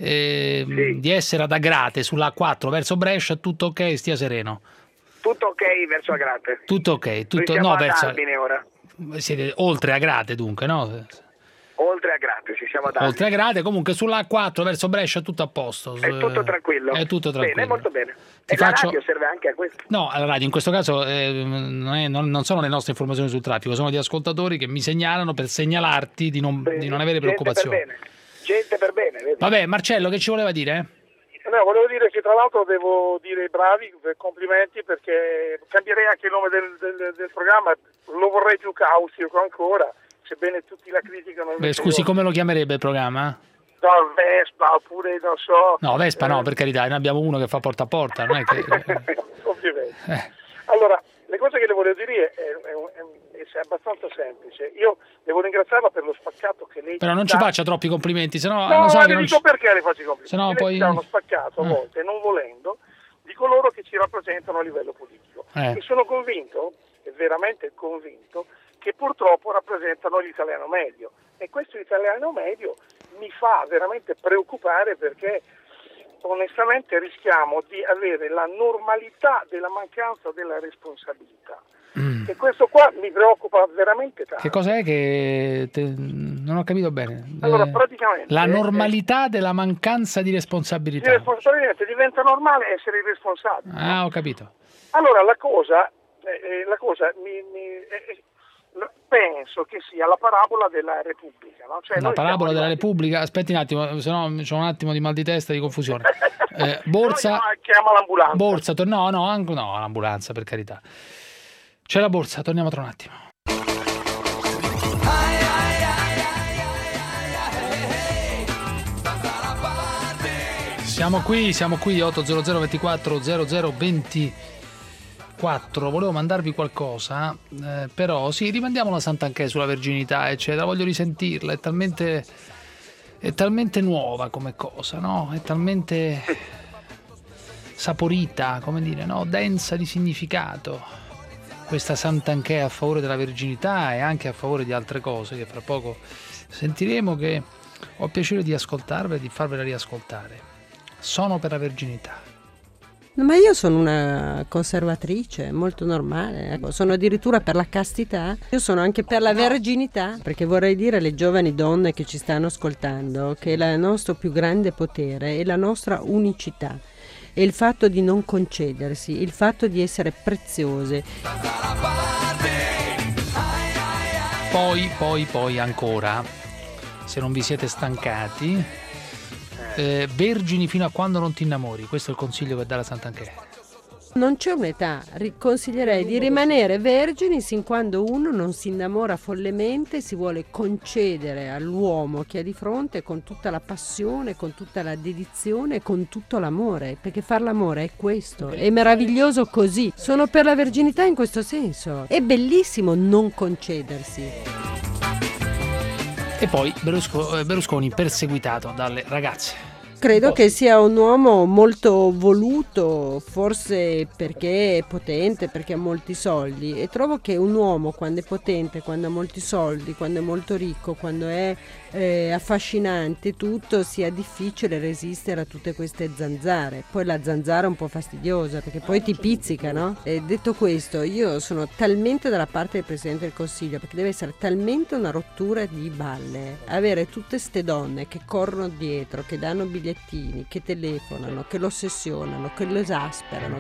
eh, di essere ad Agrate sulla A quattro verso Brescia, tutto ok, stia sereno. Tutto ok verso Agrate. Tutto ok, tutto Noi siamo no, ad verso Albine ora. siete oltre Agrate dunque, no? Oltre Agrate, ci siamo ad Albine. Oltre Agrate, comunque sulla A quattro verso Brescia tutto a posto. È tutto tranquillo. È tutto tranquillo. Bene, molto bene. Ti e faccio- la radio serve anche a questo. No, alla radio in questo caso eh, non, è- non- non sono le nostre informazioni sul traffico, sono gli ascoltatori che mi segnalano per segnalarti di non, di non avere Gente preoccupazioni. per bene. Gente per bene, vedi? Vabbè, Marcello, che ci voleva dire? No, volevo dire che tra l'altro devo dire bravi, complimenti, perché cambierei anche il nome del, del- del programma, lo vorrei più caustico ancora, sebbene tutti la criticano. Beh, scusi, come lo chiamerebbe il programma? No, Vespa, oppure non so... No, Vespa no, per carità, noi abbiamo uno che fa porta a porta, non è che... Complimenti. Eh. Allora, le cose che le volevo dire è, è, è, è abbastanza semplice. Io devo ringraziarla per lo spaccato che lei Però non ci dà. faccia troppi complimenti, sennò No, lo so ma che le non dico ci... perché le faccio i complimenti. Sennò Lei poi- ci dà uno spaccato a Eh. volte, non volendo, di coloro che ci rappresentano a livello politico. Eh. E sono convinto, e veramente convinto, che purtroppo rappresentano l'italiano medio. E questo italiano medio mi fa veramente preoccupare perché onestamente rischiamo di avere la normalità della mancanza della responsabilità. Mm. E questo qua mi preoccupa veramente tanto. Che cos'è che... te- non ho capito bene. Allora, Eh, praticamente... La eh, normalità della mancanza di responsabilità. Irresponsabilmente diventa normale essere irresponsabili. Ah, ho capito. Allora la cosa, eh, eh, la cosa mi, mi- eh, eh, Penso che sia la parabola della Repubblica. No? Cioè, La noi parabola siamo della arrivati- Repubblica, aspetti un attimo, se no c'ho un attimo di mal di testa, di confusione. Eh, borsa, No, no, chiama l'ambulanza. borsa, tor- no, no, anche, no, l'ambulanza, per carità. C'è la borsa, torniamo tra un attimo. Siamo qui, siamo qui, otto zero zero ventiquattro zero zero ventiquattro. Volevo mandarvi qualcosa, eh, però sì, rimandiamo la Sant'Anché sulla verginità, eccetera. Voglio risentirla, è talmente, è talmente nuova come cosa, no? È talmente saporita, come dire, no? Densa di significato. Questa Sant'Anché a favore della verginità e anche a favore di altre cose che fra poco sentiremo, che ho piacere di ascoltarvela e di farvela riascoltare. Sono per la verginità. No, ma io sono una conservatrice, molto normale, ecco. Sono addirittura per la castità, io sono anche per la verginità, perché vorrei dire alle giovani donne che ci stanno ascoltando che il nostro più grande potere è la nostra unicità, è il fatto di non concedersi, il fatto di essere preziose. Poi, poi, poi ancora, se non vi siete stancati, eh, vergini fino a quando non ti innamori. Questo è il consiglio che dà la Sant'Anché. Non c'è un'età, ri- consiglierei di rimanere vergini sin quando uno non si innamora follemente e si vuole concedere all'uomo che ha di fronte con tutta la passione, con tutta la dedizione, con tutto l'amore, perché far l'amore è questo, è meraviglioso così. Sono per la verginità in questo senso, è bellissimo non concedersi. E poi Berlusco- Berlusconi perseguitato dalle ragazze. Credo che sia un uomo molto voluto, forse perché è potente, perché ha molti soldi, e trovo che un uomo quando è potente, quando ha molti soldi, quando è molto ricco, quando è eh, affascinante tutto, sia difficile resistere a tutte queste zanzare. Poi la zanzara è un po' fastidiosa perché poi ti pizzica, no? E detto questo, io sono talmente dalla parte del Presidente del Consiglio, perché deve essere talmente una rottura di balle avere tutte ste donne che corrono dietro, che danno biglietti, che telefonano, che lo ossessionano, che lo esasperano.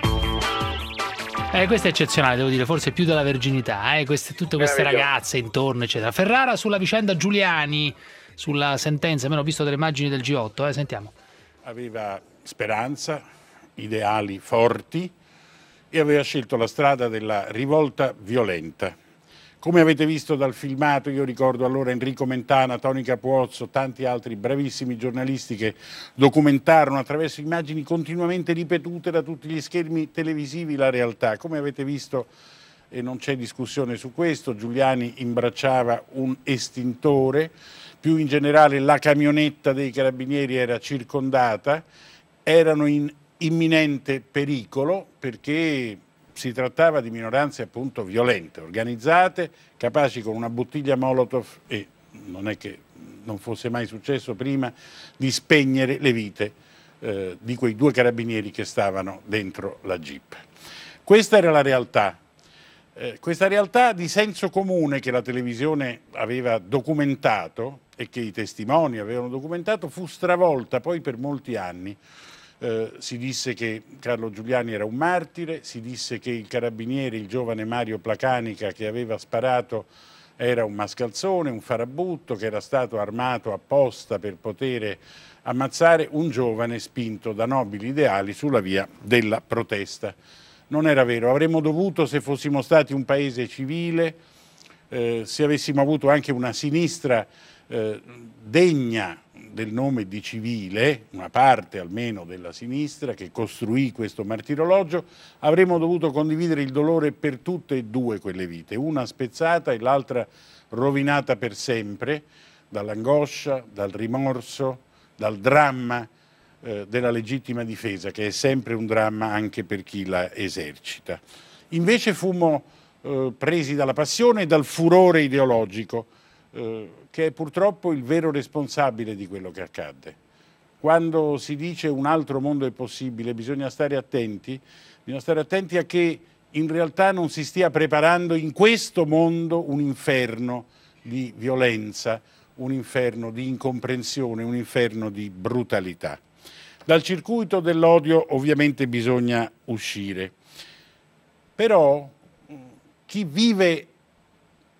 Eh, questo è eccezionale, devo dire, forse più della verginità, eh? queste, tutte queste ragazze intorno, eccetera. Ferrara sulla vicenda Giuliani, sulla sentenza, almeno ho visto delle immagini del G otto, eh? Sentiamo. Aveva speranza, ideali forti e aveva scelto la strada della rivolta violenta. Come avete visto dal filmato, io ricordo allora Enrico Mentana, Toni Capuozzo, tanti altri bravissimi giornalisti che documentarono attraverso immagini continuamente ripetute da tutti gli schermi televisivi la realtà. Come avete visto, e non c'è discussione su questo, Giuliani imbracciava un estintore, più in generale la camionetta dei carabinieri era circondata, erano in imminente pericolo perché si trattava di minoranze appunto violente, organizzate, capaci con una bottiglia Molotov, e non è che non fosse mai successo prima, di spegnere le vite eh, di quei due carabinieri che stavano dentro la Jeep. Questa era la realtà, eh, questa realtà di senso comune che la televisione aveva documentato e che i testimoni avevano documentato fu stravolta poi per molti anni. Eh, si disse che Carlo Giuliani era un martire, si disse che il carabiniere, il giovane Mario Placanica che aveva sparato era un mascalzone, un farabutto, che era stato armato apposta per poter ammazzare un giovane spinto da nobili ideali sulla via della protesta. Non era vero, avremmo dovuto, se fossimo stati un paese civile, eh, se avessimo avuto anche una sinistra eh, degna del nome di civile, una parte almeno della sinistra che costruì questo martirologio, avremmo dovuto condividere il dolore per tutte e due quelle vite, una spezzata e l'altra rovinata per sempre, dall'angoscia, dal rimorso, dal dramma eh, della legittima difesa, che è sempre un dramma anche per chi la esercita. Invece fummo eh, presi dalla passione e dal furore ideologico, eh, che è purtroppo il vero responsabile di quello che accadde. Quando si dice un altro mondo è possibile, bisogna stare attenti, bisogna stare attenti a che in realtà non si stia preparando in questo mondo un inferno di violenza, un inferno di incomprensione, un inferno di brutalità. Dal circuito dell'odio ovviamente bisogna uscire, però chi vive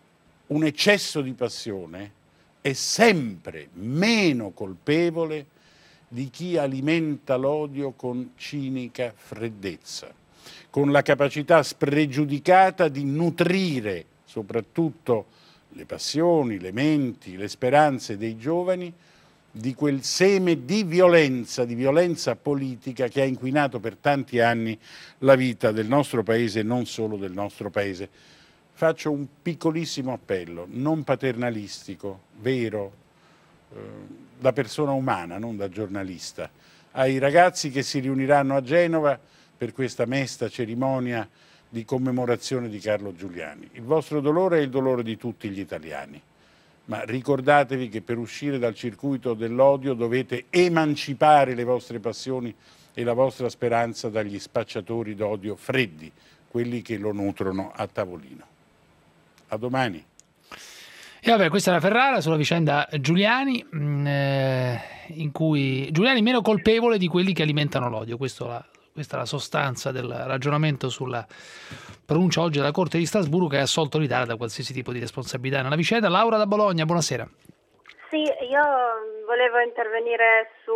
un eccesso di passione è sempre meno colpevole di chi alimenta l'odio con cinica freddezza, con la capacità spregiudicata di nutrire soprattutto le passioni, le menti, le speranze dei giovani di quel seme di violenza, di violenza politica che ha inquinato per tanti anni la vita del nostro Paese e non solo del nostro Paese. Faccio un piccolissimo appello, non paternalistico, vero, eh, da persona umana, non da giornalista, ai ragazzi che si riuniranno a Genova per questa mesta cerimonia di commemorazione di Carlo Giuliani. Il vostro dolore è il dolore di tutti gli italiani, ma ricordatevi che per uscire dal circuito dell'odio dovete emancipare le vostre passioni e la vostra speranza dagli spacciatori d'odio freddi, quelli che lo nutrono a tavolino. A domani. E vabbè, questa è la Ferrara sulla vicenda Giuliani, mh, eh, in cui Giuliani è meno colpevole di quelli che alimentano l'odio. Questo la, questa è la sostanza del ragionamento sulla pronuncia oggi della Corte di Strasburgo, che ha assolto l'Italia da qualsiasi tipo di responsabilità nella vicenda. Laura da Bologna, buonasera. Sì, io volevo intervenire su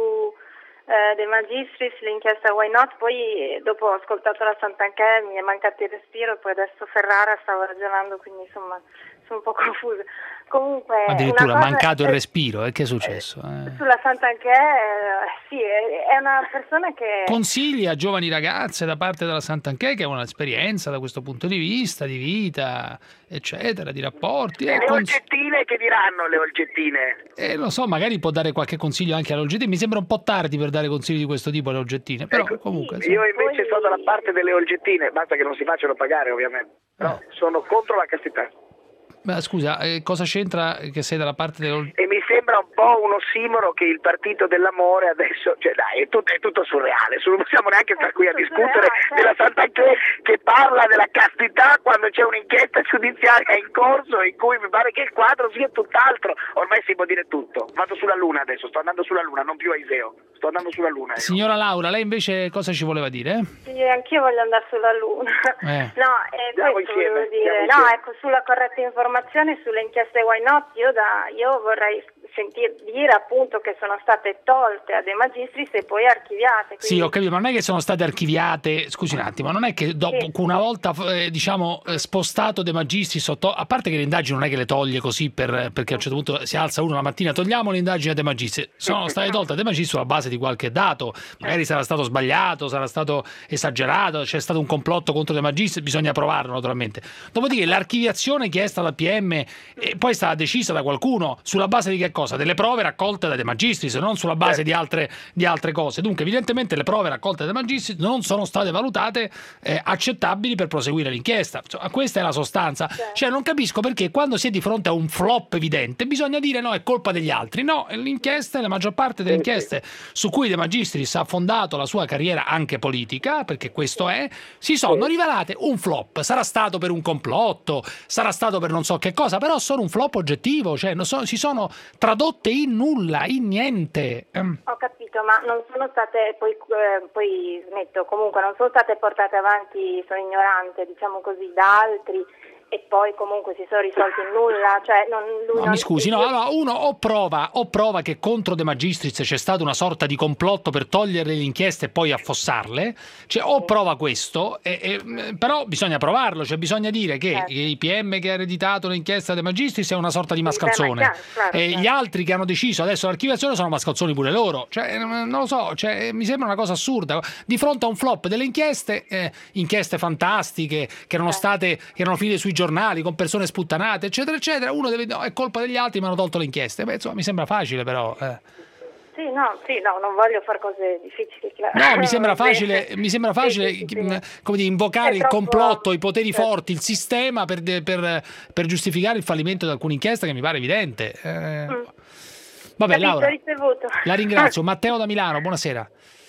eh, De Magistris, l'inchiesta Why Not, poi dopo ho ascoltato la Santanchè, mi è mancato il respiro, poi adesso Ferrara stavo ragionando, quindi insomma sono un po' confusa. Comunque, addirittura una cosa, mancato il eh, respiro, e che è successo? Eh. Sulla Santanchè, eh, sì, è, è una persona che... Consigli a giovani ragazze da parte della Santanchè, che ha un'esperienza da questo punto di vista, di vita, eccetera, di rapporti. E eh, le cons- olgettine che diranno le olgettine? Eh, lo so, magari può dare qualche consiglio anche alle olgettine. Mi sembra un po' tardi per dare consigli di questo tipo alle olgettine, però Ecco, comunque... Io invece sto dalla parte delle olgettine, basta che non si facciano pagare ovviamente, però sono contro la castità. Ma scusa, eh, cosa c'entra che sei dalla parte del... E mi sembra un po' un ossimoro che il partito dell'amore adesso, cioè dai, è tutto, è tutto surreale, non possiamo neanche stare qui a discutere della Santanchè che parla della castità quando c'è un'inchiesta giudiziaria in corso in cui mi pare che il quadro sia tutt'altro, ormai si può dire tutto. Vado sulla Luna adesso, sto andando sulla Luna, non più a Iseo, sto andando sulla Luna. Io. Signora Laura, lei invece cosa ci voleva dire? Sì, anch'io voglio andare sulla Luna. Eh. No, eh, Andiamo questo insieme, volevo dire. andiamo No, insieme. ecco, sulla corretta informazione sulle inchieste Why Not, io, da, io vorrei sentire dire appunto che sono state tolte a De Magistris e poi archiviate. Quindi... Sì, ho capito, ma non è che sono state archiviate, scusi un attimo, non è che dopo Sì. una volta eh, diciamo eh, spostato De Magistris, sotto, a parte che le indagini non è che le toglie così per, perché a un certo punto si alza uno la mattina, togliamo le indagini a De Magistris, sono state tolte a De Magistris sulla base di qualche dato, magari sarà stato sbagliato, sarà stato esagerato, c'è stato un complotto contro De Magistris, bisogna provarlo naturalmente. Dopodiché l'archiviazione chiesta dal P M eh, poi è stata decisa da qualcuno sulla base di che cosa? Delle prove raccolte da De Magistris, non sulla base di altre, di altre cose. Dunque evidentemente le prove raccolte da De Magistris non sono state valutate eh, accettabili per proseguire l'inchiesta. Insomma, questa è la sostanza. Cioè non capisco perché quando si è di fronte a un flop evidente bisogna dire no, è colpa degli altri. No, l'inchiesta, la maggior parte delle inchieste su cui De Magistris ha fondato la sua carriera anche politica, perché questo è, si sono rivelate un flop. Sarà stato per un complotto, sarà stato per non so che cosa, però sono un flop oggettivo, cioè non so, si sono tradotte in nulla, in niente. Ho capito, ma non sono state, poi, eh, poi smetto, comunque non sono state portate avanti, sono ignorante, diciamo così, da altri e poi comunque si sono risolti in nulla, cioè non, lui No, non... mi scusi, no, allora uno o prova, o prova che contro De Magistris c'è stata una sorta di complotto per togliere le inchieste e poi affossarle, cioè o prova questo, e, e, però bisogna provarlo, cioè bisogna dire che Certo. il P M che ha ereditato l'inchiesta De Magistris è una sorta di Beh, ma mascalzone, chiaro, claro, e certo. gli altri che hanno deciso adesso l'archiviazione sono mascalzoni pure loro, cioè non lo so, cioè, mi sembra una cosa assurda, di fronte a un flop delle inchieste, eh, inchieste fantastiche che erano state, che erano finite sui giornali con persone sputtanate, eccetera, eccetera, uno deve, no, è colpa degli altri, mi hanno tolto le inchieste. Beh, insomma, mi sembra facile, però. Eh. Sì, no, sì, no, non voglio fare cose difficili. Chiaro. No, mi sembra Va bene. facile, mi sembra facile Sì, sì, sì, mh, sì. come dire, invocare È il troppo- complotto, i poteri certo. forti, il sistema per, de- per, per giustificare il fallimento di alcune inchieste che mi pare evidente. Eh, Mm. Vabbè, Capito, Laura, ricevuto. la ringrazio. Matteo da Milano, buonasera.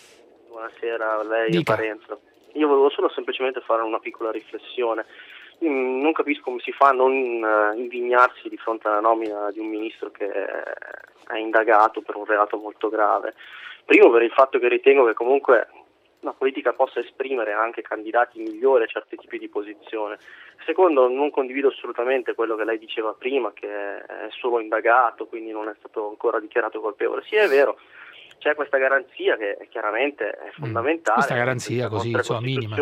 Buonasera a lei Dica. e Parenzo. Io volevo solo semplicemente fare una piccola riflessione. Mm, Non capisco come si fa a non eh, indignarsi di fronte alla nomina di un ministro che è indagato per un reato molto grave. Primo per il fatto che ritengo che comunque una politica possa esprimere anche candidati migliori a certi tipi di posizione. Secondo, non condivido assolutamente quello che lei diceva prima, che è solo indagato, quindi non è stato ancora dichiarato colpevole. Sì, è vero, c'è questa garanzia che è chiaramente è fondamentale. Questa garanzia così, insomma, minima.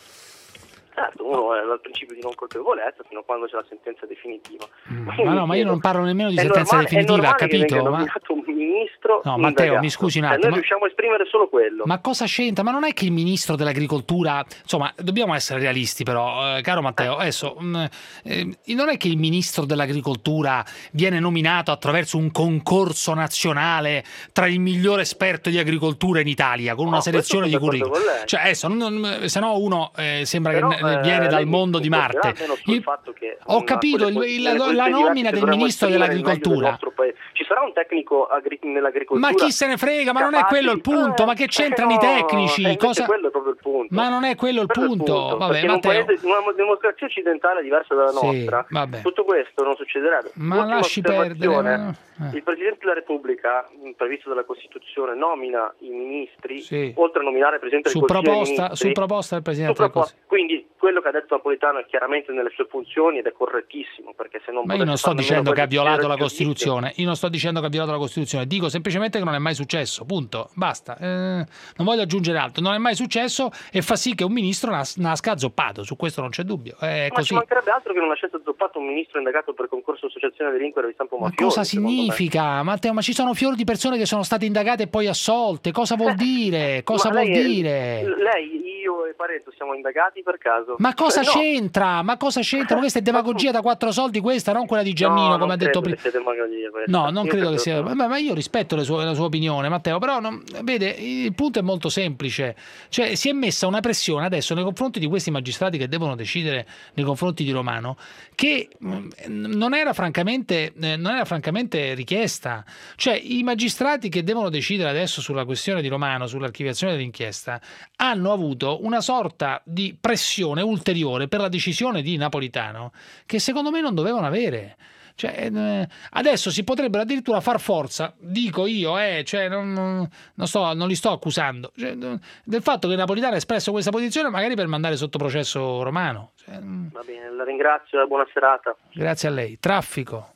Certo, uno è al principio di non colpevolezza fino a quando c'è la sentenza definitiva. Mm, ma no, ma io non parlo nemmeno di sentenza normale, definitiva, capito? Che Ma... un ministro no, Matteo, indagato. mi scusi un Eh, attimo. noi ma... riusciamo a esprimere solo quello. Ma cosa c'entra? Ma non è che il ministro dell'agricoltura, insomma, dobbiamo essere realisti però, eh, caro Matteo, adesso, mh, eh, non è che il ministro dell'agricoltura viene nominato attraverso un concorso nazionale tra il migliore esperto di agricoltura in Italia, con una No, selezione di questo sono curriculum. d'accordo con lei. Cioè, adesso, non, se no uno eh, sembra Però, che ne- viene eh, dal lei mondo mi di Marte. concorderà almeno sul Il- fatto che, Ho mh, capito, quelle il- po- la, nelle la posizioni nomina diverse del dovremmo ministro esprimere il meglio del dell'agricoltura. nostro paese. Ci sarà un tecnico agri- nell'agricoltura? Ma chi se ne frega, ma non è capace quello il di- punto, eh, ma che eh, c'entrano no, i tecnici? eh, invece Cosa... quello è proprio il punto. Ma non è quello il Quello è il punto. punto, Vabbè, perché in un Matteo. paese, in una democrazia occidentale diversa dalla Sì, nostra, vabbè. tutto questo non succederebbe. Ma Ultima lasci osservazione, perdere, eh. il Presidente della Repubblica, mh, previsto dalla Costituzione, nomina i ministri, Sì. oltre a nominare il Presidente Su del Consiglio dei proposta, Ministri, su proposta del su Presidente del proposta- Consiglio. quindi quello che ha detto Napolitano è chiaramente nelle sue funzioni ed è correttissimo, perché se non Ma io non potesse sto fare dicendo nemmeno che ha quello violato era la il giudizio. Costituzione, io non sto dicendo che ha violato la Costituzione, dico semplicemente che non è mai successo, punto, basta. Eh, non voglio aggiungere altro, non è mai successo e fa sì che un ministro nas- nasca azzoppato, su questo non c'è dubbio, è Ma così. ci mancherebbe altro che non lasciasse azzoppato un ministro indagato per concorso associazione a delinquere di stampo Ma mafioso. cosa secondo me. significa, Matteo? Ma ci sono fior di persone che sono state indagate e poi assolte, cosa vuol dire? Cosa Ma vuol lei è- dire? Lei, io e Parenzo siamo indagati per caso. Ma cosa Cioè, no. c'entra? Ma cosa c'entra? Ma questa è demagogia da quattro soldi questa, non quella di Giannino, No, come non ha detto credo prima. che sia demagogia questa. No, non Io credo che sia. no. Ma, ma io rispetto le sue- la sua opinione, Matteo, però non- vede, il punto è molto semplice. Cioè, si è messa una pressione adesso nei confronti di questi magistrati che devono decidere nei confronti di Romano, che mh, non era francamente, eh, non era francamente richiesta. Cioè, i magistrati che devono decidere adesso sulla questione di Romano, sull'archiviazione dell'inchiesta, hanno avuto una sorta di pressione ulteriore per la decisione di Napolitano che secondo me non dovevano avere. Cioè, eh, adesso si potrebbero addirittura far forza, dico io, eh, cioè non, non- non sto- non li sto accusando, cioè, eh, del fatto che Napolitano ha espresso questa posizione magari per mandare sotto processo Romano. Cioè, mm, Va bene, la ringrazio e buona serata. grazie a lei. Traffico.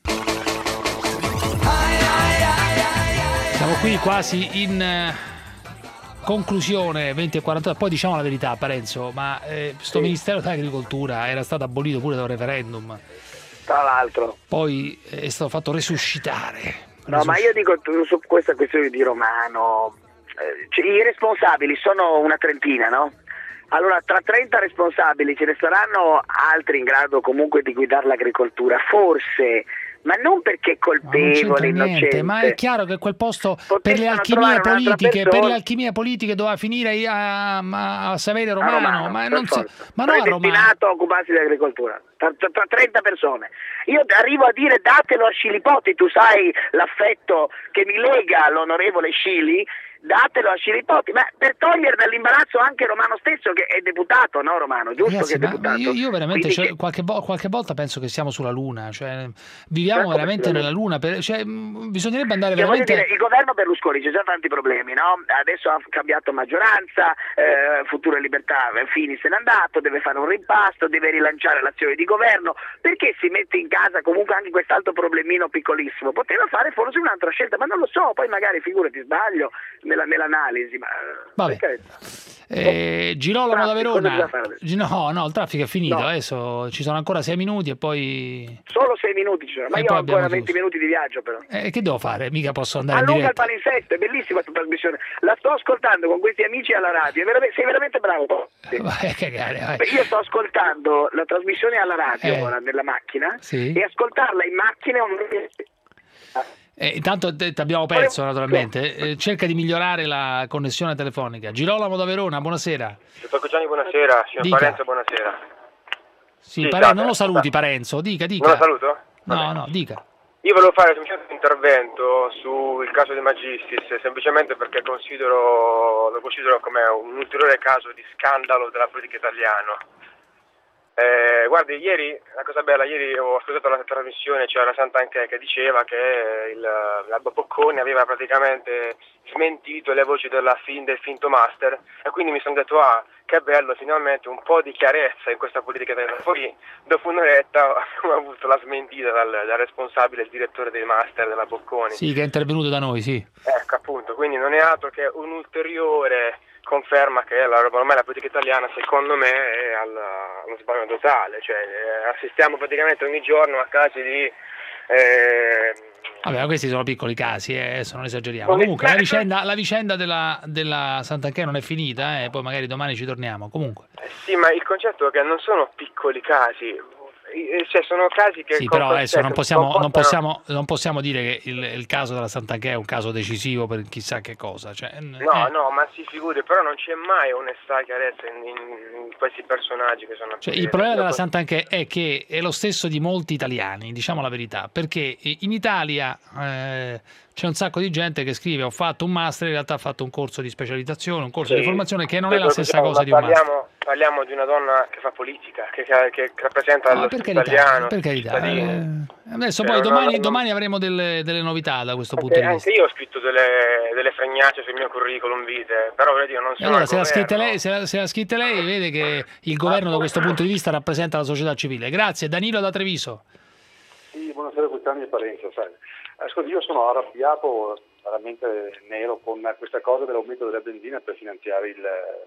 Siamo qui quasi in eh, conclusione, venti e quarantotto, poi diciamo la verità, Parenzo, ma eh, sto Sì. Ministero dell'Agricoltura era stato abolito pure da un referendum, Tra l'altro. poi è stato fatto resuscitare. No, ma io dico tu- su questa questione di Romano, eh, cioè, i responsabili sono una trentina, no? Allora, tra trenta responsabili ce ne saranno altri in grado comunque di guidare l'agricoltura, forse, ma non perché Ma non c'entra colpevole, niente, innocente. ma è chiaro che quel posto per le Potessero alchimie trovare un'altra politiche, per persona. le alchimie politiche doveva finire a, a, a Saverio A Romano, Romano, ma, per non si- forza. ma no a Romano. Predestinato a occuparsi di agricoltura, tra, tra- tra trenta persone. Io arrivo a dire datelo a Scilipoti, tu sai l'affetto che mi lega all'onorevole Scili, datelo a Scilipoti, ma per togliere dall'imbarazzo anche Romano stesso che è deputato, no Romano, giusto Ragazzi, che è ma deputato? io, io veramente Quindi cioè, che- qualche, vo- qualche volta penso che siamo sulla Luna, cioè, viviamo Certo, veramente sulla nella Luna, per- cioè, mh, bisognerebbe andare Cioè, voglio veramente... dire, il governo Berlusconi c'è già tanti problemi, no? Adesso ha cambiato maggioranza, eh, Futuro e Libertà, Fini se n'è andato, deve fare un rimpasto, deve rilanciare l'azione di governo, perché si mette in casa comunque anche quest'altro problemino piccolissimo? Poteva fare forse un'altra scelta, ma non lo so, poi magari figurati sbaglio nella- nell'analisi, ma Vabbè. per carità. Eh, Girolamo da Traffico, cosa Verona. bisogna fare adesso? Gi- No, no, il traffico è finito, No. adesso ci sono ancora sei minuti e poi... Solo sei minuti ci sono, ma E io poi ho ancora abbiamo venti minuti di viaggio però. Eh, che devo fare? Mica posso andare in Allunga il diretta. palinsesto, è bellissima questa trasmissione, la sto ascoltando con questi amici alla radio, è veramente- sei veramente bravo. Sì. Vai a cagare, vai. Beh, io sto ascoltando la trasmissione alla radio Eh. ora nella macchina Sì. e ascoltarla in macchina è un... Eh, intanto ti abbiamo perso naturalmente. Eh, cerca di migliorare la connessione telefonica. Girolamo da Verona, buonasera. Dottor Cruciani, buonasera. Signor Dica. Parenzo, buonasera. Sì, Sì, Pare- salve. non lo saluti Parenzo, dica, dica. Non lo saluto? No, no, dica. Io volevo fare semplicemente un intervento sul caso De Magistris, semplicemente perché considero, lo considero come un ulteriore caso di scandalo della politica italiana. Eh, guardi, ieri, la cosa bella, ieri ho ascoltato la trasmissione, c'era Santanchè che diceva che il, l'Albo Bocconi aveva praticamente smentito le voci della fin, del finto master, e quindi mi sono detto, ah, che bello, finalmente un po' di chiarezza in questa politica italiana. Poi, dopo un'oretta, abbiamo avuto la smentita dal, dal responsabile, il direttore dei master della Bocconi. Sì, che è intervenuto da noi, sì. Ecco, appunto, quindi non è altro che un ulteriore conferma che la, ormai la politica italiana, secondo me, è al, allo sbaglio totale, cioè eh, assistiamo praticamente ogni giorno a casi di eh, Vabbè, ma questi sono piccoli casi, eh, adesso non esageriamo. Non Comunque è- la vicenda, la vicenda della, della Santanchè non è finita, eh, poi magari domani ci torniamo. Comunque. sì, ma il concetto è che non sono piccoli casi, eh, cioè sono casi che Sì, però con- adesso non cioè, possiamo, non, comportano- possiamo, non possiamo dire che il, il caso della Santanchè è un caso decisivo per chissà che cosa. Cioè, No, no, ma si figuri, però non c'è mai onestà e chiarezza in, in- in questi personaggi che sono... Cioè, il problema della Santanchè è che è lo stesso di molti italiani, diciamo la verità, perché in Italia eh, c'è un sacco di gente che scrive ho fatto un master, in realtà ha fatto un corso di specializzazione, un corso Sì. di formazione, che non Poi è la stessa diciamo, cosa di un master. parliamo, parliamo di una donna che fa politica, che, che, che rappresenta No, lo per Stato carità, italiano, per carità. cittadini. Eh, adesso Cioè, poi no, domani, no, no. domani avremo delle, delle novità da questo punto Anche, di vista. anche io ho scritto delle, delle fregnacce sul mio curriculum vitae, però vedi, io non E sono allora, al se l'ha, scritta governo. lei, se, l'ha, se l'ha scritta lei, vede che il governo da questo punto di vista rappresenta la società civile. Grazie, Danilo da Treviso. Sì, buonasera Guttani e Parenzo. Sai. Ascolti, io sono arrabbiato veramente nero con questa cosa dell'aumento della benzina per finanziare il,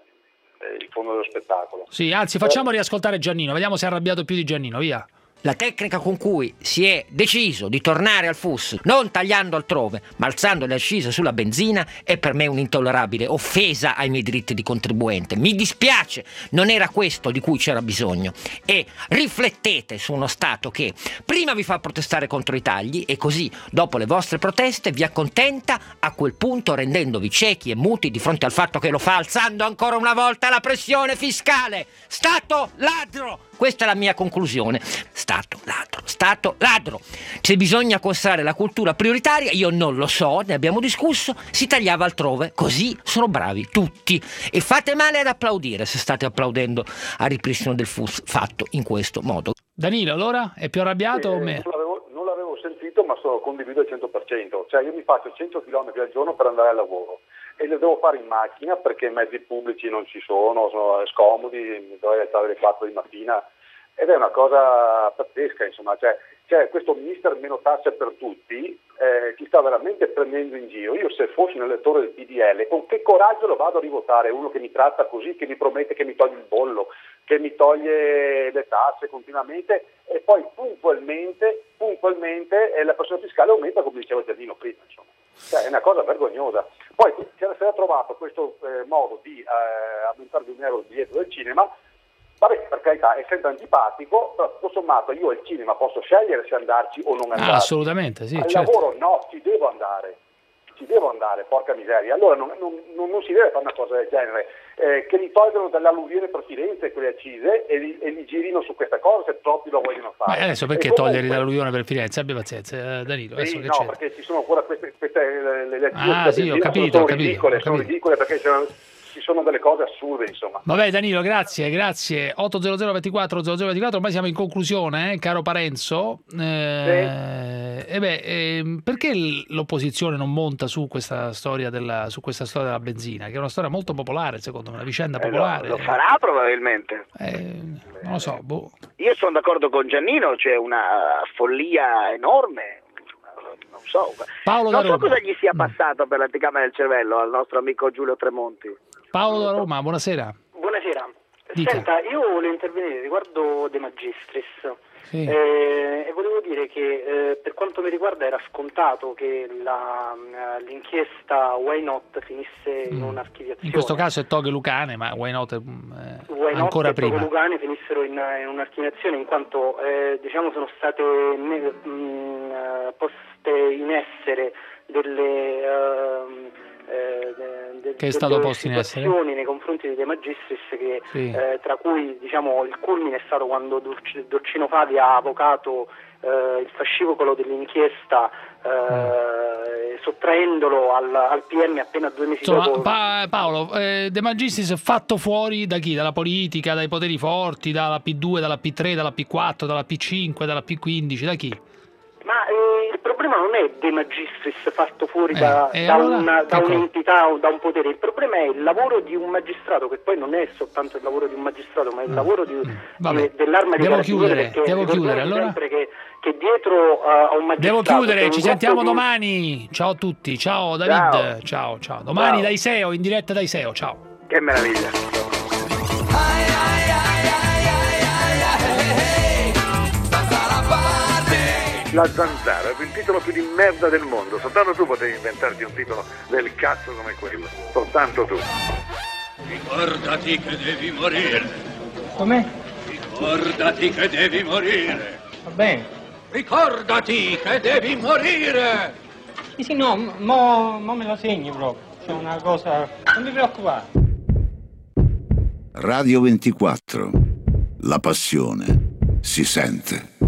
eh, il fondo dello spettacolo. Sì, anzi, facciamo riascoltare Giannino, vediamo se è arrabbiato più di Giannino, via. La tecnica con cui si è deciso di tornare al F U S, non tagliando altrove, ma alzando le accise sulla benzina, è per me un'intollerabile offesa ai miei diritti di contribuente. Mi dispiace, non era questo di cui c'era bisogno. E riflettete su uno Stato che prima vi fa protestare contro i tagli e così, dopo le vostre proteste, vi accontenta, a quel punto rendendovi ciechi e muti di fronte al fatto che lo fa alzando ancora una volta la pressione fiscale. Stato ladro! Questa è la mia conclusione. Stato ladro, Stato ladro. Se bisogna considerare la cultura prioritaria, io non lo so, ne abbiamo discusso, si tagliava altrove, così sono bravi tutti. E fate male ad applaudire se state applaudendo al ripristino del F U S fatto in questo modo. Danilo, allora, è più arrabbiato o Eh, me? non, l'avevo, non l'avevo sentito, ma sono condivido al cento per cento. Cioè io mi faccio cento chilometri al giorno per andare al lavoro e lo devo fare in macchina perché i mezzi pubblici non ci sono, sono scomodi, mi dovrei alzare alle quattro di mattina ed è una cosa pazzesca, insomma, cioè, cioè questo mister meno tasse per tutti eh, ci sta veramente prendendo in giro. Io se fossi un elettore del P D L, con che coraggio lo vado a rivotare uno che mi tratta così, che mi promette che mi toglie il bollo, che mi toglie le tasse continuamente e poi puntualmente, puntualmente eh, la pressione fiscale aumenta, come diceva Giannino prima, insomma. Cioè, è una cosa vergognosa. Poi si era trovato questo eh, modo di eh, aumentare di un euro il biglietto del cinema. Vabbè, per carità, è sempre antipatico, però tutto sommato io al cinema posso scegliere se andarci o non andarci. Ah, assolutamente, sì, Al certo. lavoro no, ci devo andare, ci devo andare, porca miseria. Allora non, non, non, non si deve fare una cosa del genere, eh, che li tolgono dall'alluvione per Firenze quelle accise e li, e li girino su questa cosa se troppi lo vogliono fare. Ma adesso perché E comunque- togliere dall'alluvione per Firenze? Abbi pazienza, eh, Danilo. Adesso Sì, che no, c'è? perché ci sono ancora queste, queste le, le, le accise Ah, sulla sì, ho benzina, capito, sono ho capito, ridicole, ho sono capito. ridicole perché ci sono, ci sono delle cose assurde, insomma. Vabbè Danilo, grazie, grazie. otto zero zero ventiquattro zero zero ventiquattro, ormai siamo in conclusione, eh, caro Parenzo. Eh, e beh, ehm, perché l- l'opposizione non monta su questa storia della, su questa storia della benzina, che è una storia molto popolare, secondo me, una vicenda Eh, popolare. lo, lo farà probabilmente. Eh, non lo so, boh. Io sono d'accordo con Giannino, c'è una follia enorme. Non so, Paolo non da so Roma. cosa gli sia passato per l'anticamera del cervello al nostro amico Giulio Tremonti. Paolo da Roma, buonasera. Buonasera. Dica. Senta, io volevo intervenire riguardo De Magistris. Sì. Eh, e volevo dire che eh, per quanto mi riguarda era scontato che la, l'inchiesta Why Not finisse in Mm. un'archiviazione. In questo caso è Toghe Lucane, ma why not eh, Why Not ancora e prima. Togo Lucane finissero in, in un'archiviazione in quanto eh, diciamo sono state ne- mh, eh, poste in essere delle, ehm, eh, de, de, che è stato posto in essere nei confronti di De Magistris che, sì. eh, tra cui diciamo il culmine è stato quando Dorcino Fadi ha avocato eh, il fascicolo dell'inchiesta eh, mm. sottraendolo al, al P M appena due mesi Insomma, dopo. pa- Paolo, eh, De Magistris è fatto fuori da chi? Dalla politica, dai poteri forti, dalla P due, dalla P tre, dalla P quattro, dalla P cinque, dalla P quindici, da chi? Ma eh, il problema non è De Magistris fatto fuori eh, da, eh, da, allora, una, da ecco. un'entità o da un potere, il problema è il lavoro di un magistrato, che poi non è soltanto il lavoro di un magistrato, ma è il mm. lavoro di, di, dell'arma devo di chiudere, devo chiudere allora. Sempre che, che dietro uh, a un magistrato devo chiudere, ci sentiamo di... domani. Ciao a tutti, ciao David, ciao ciao, ciao. Domani ciao. Dai S E O, in diretta dai S E O, ciao. Che meraviglia. La Zanzara, il titolo più di merda del mondo. Soltanto tu potevi inventarti un titolo del cazzo come quello. Soltanto tu. Ricordati che devi morire. Com'è? Ricordati che devi morire. Va bene. Ricordati che devi morire. Sì, sì, no, mo, mo me lo segni proprio. C'è una cosa... Non mi preoccupare. Radio ventiquattro. La passione si sente.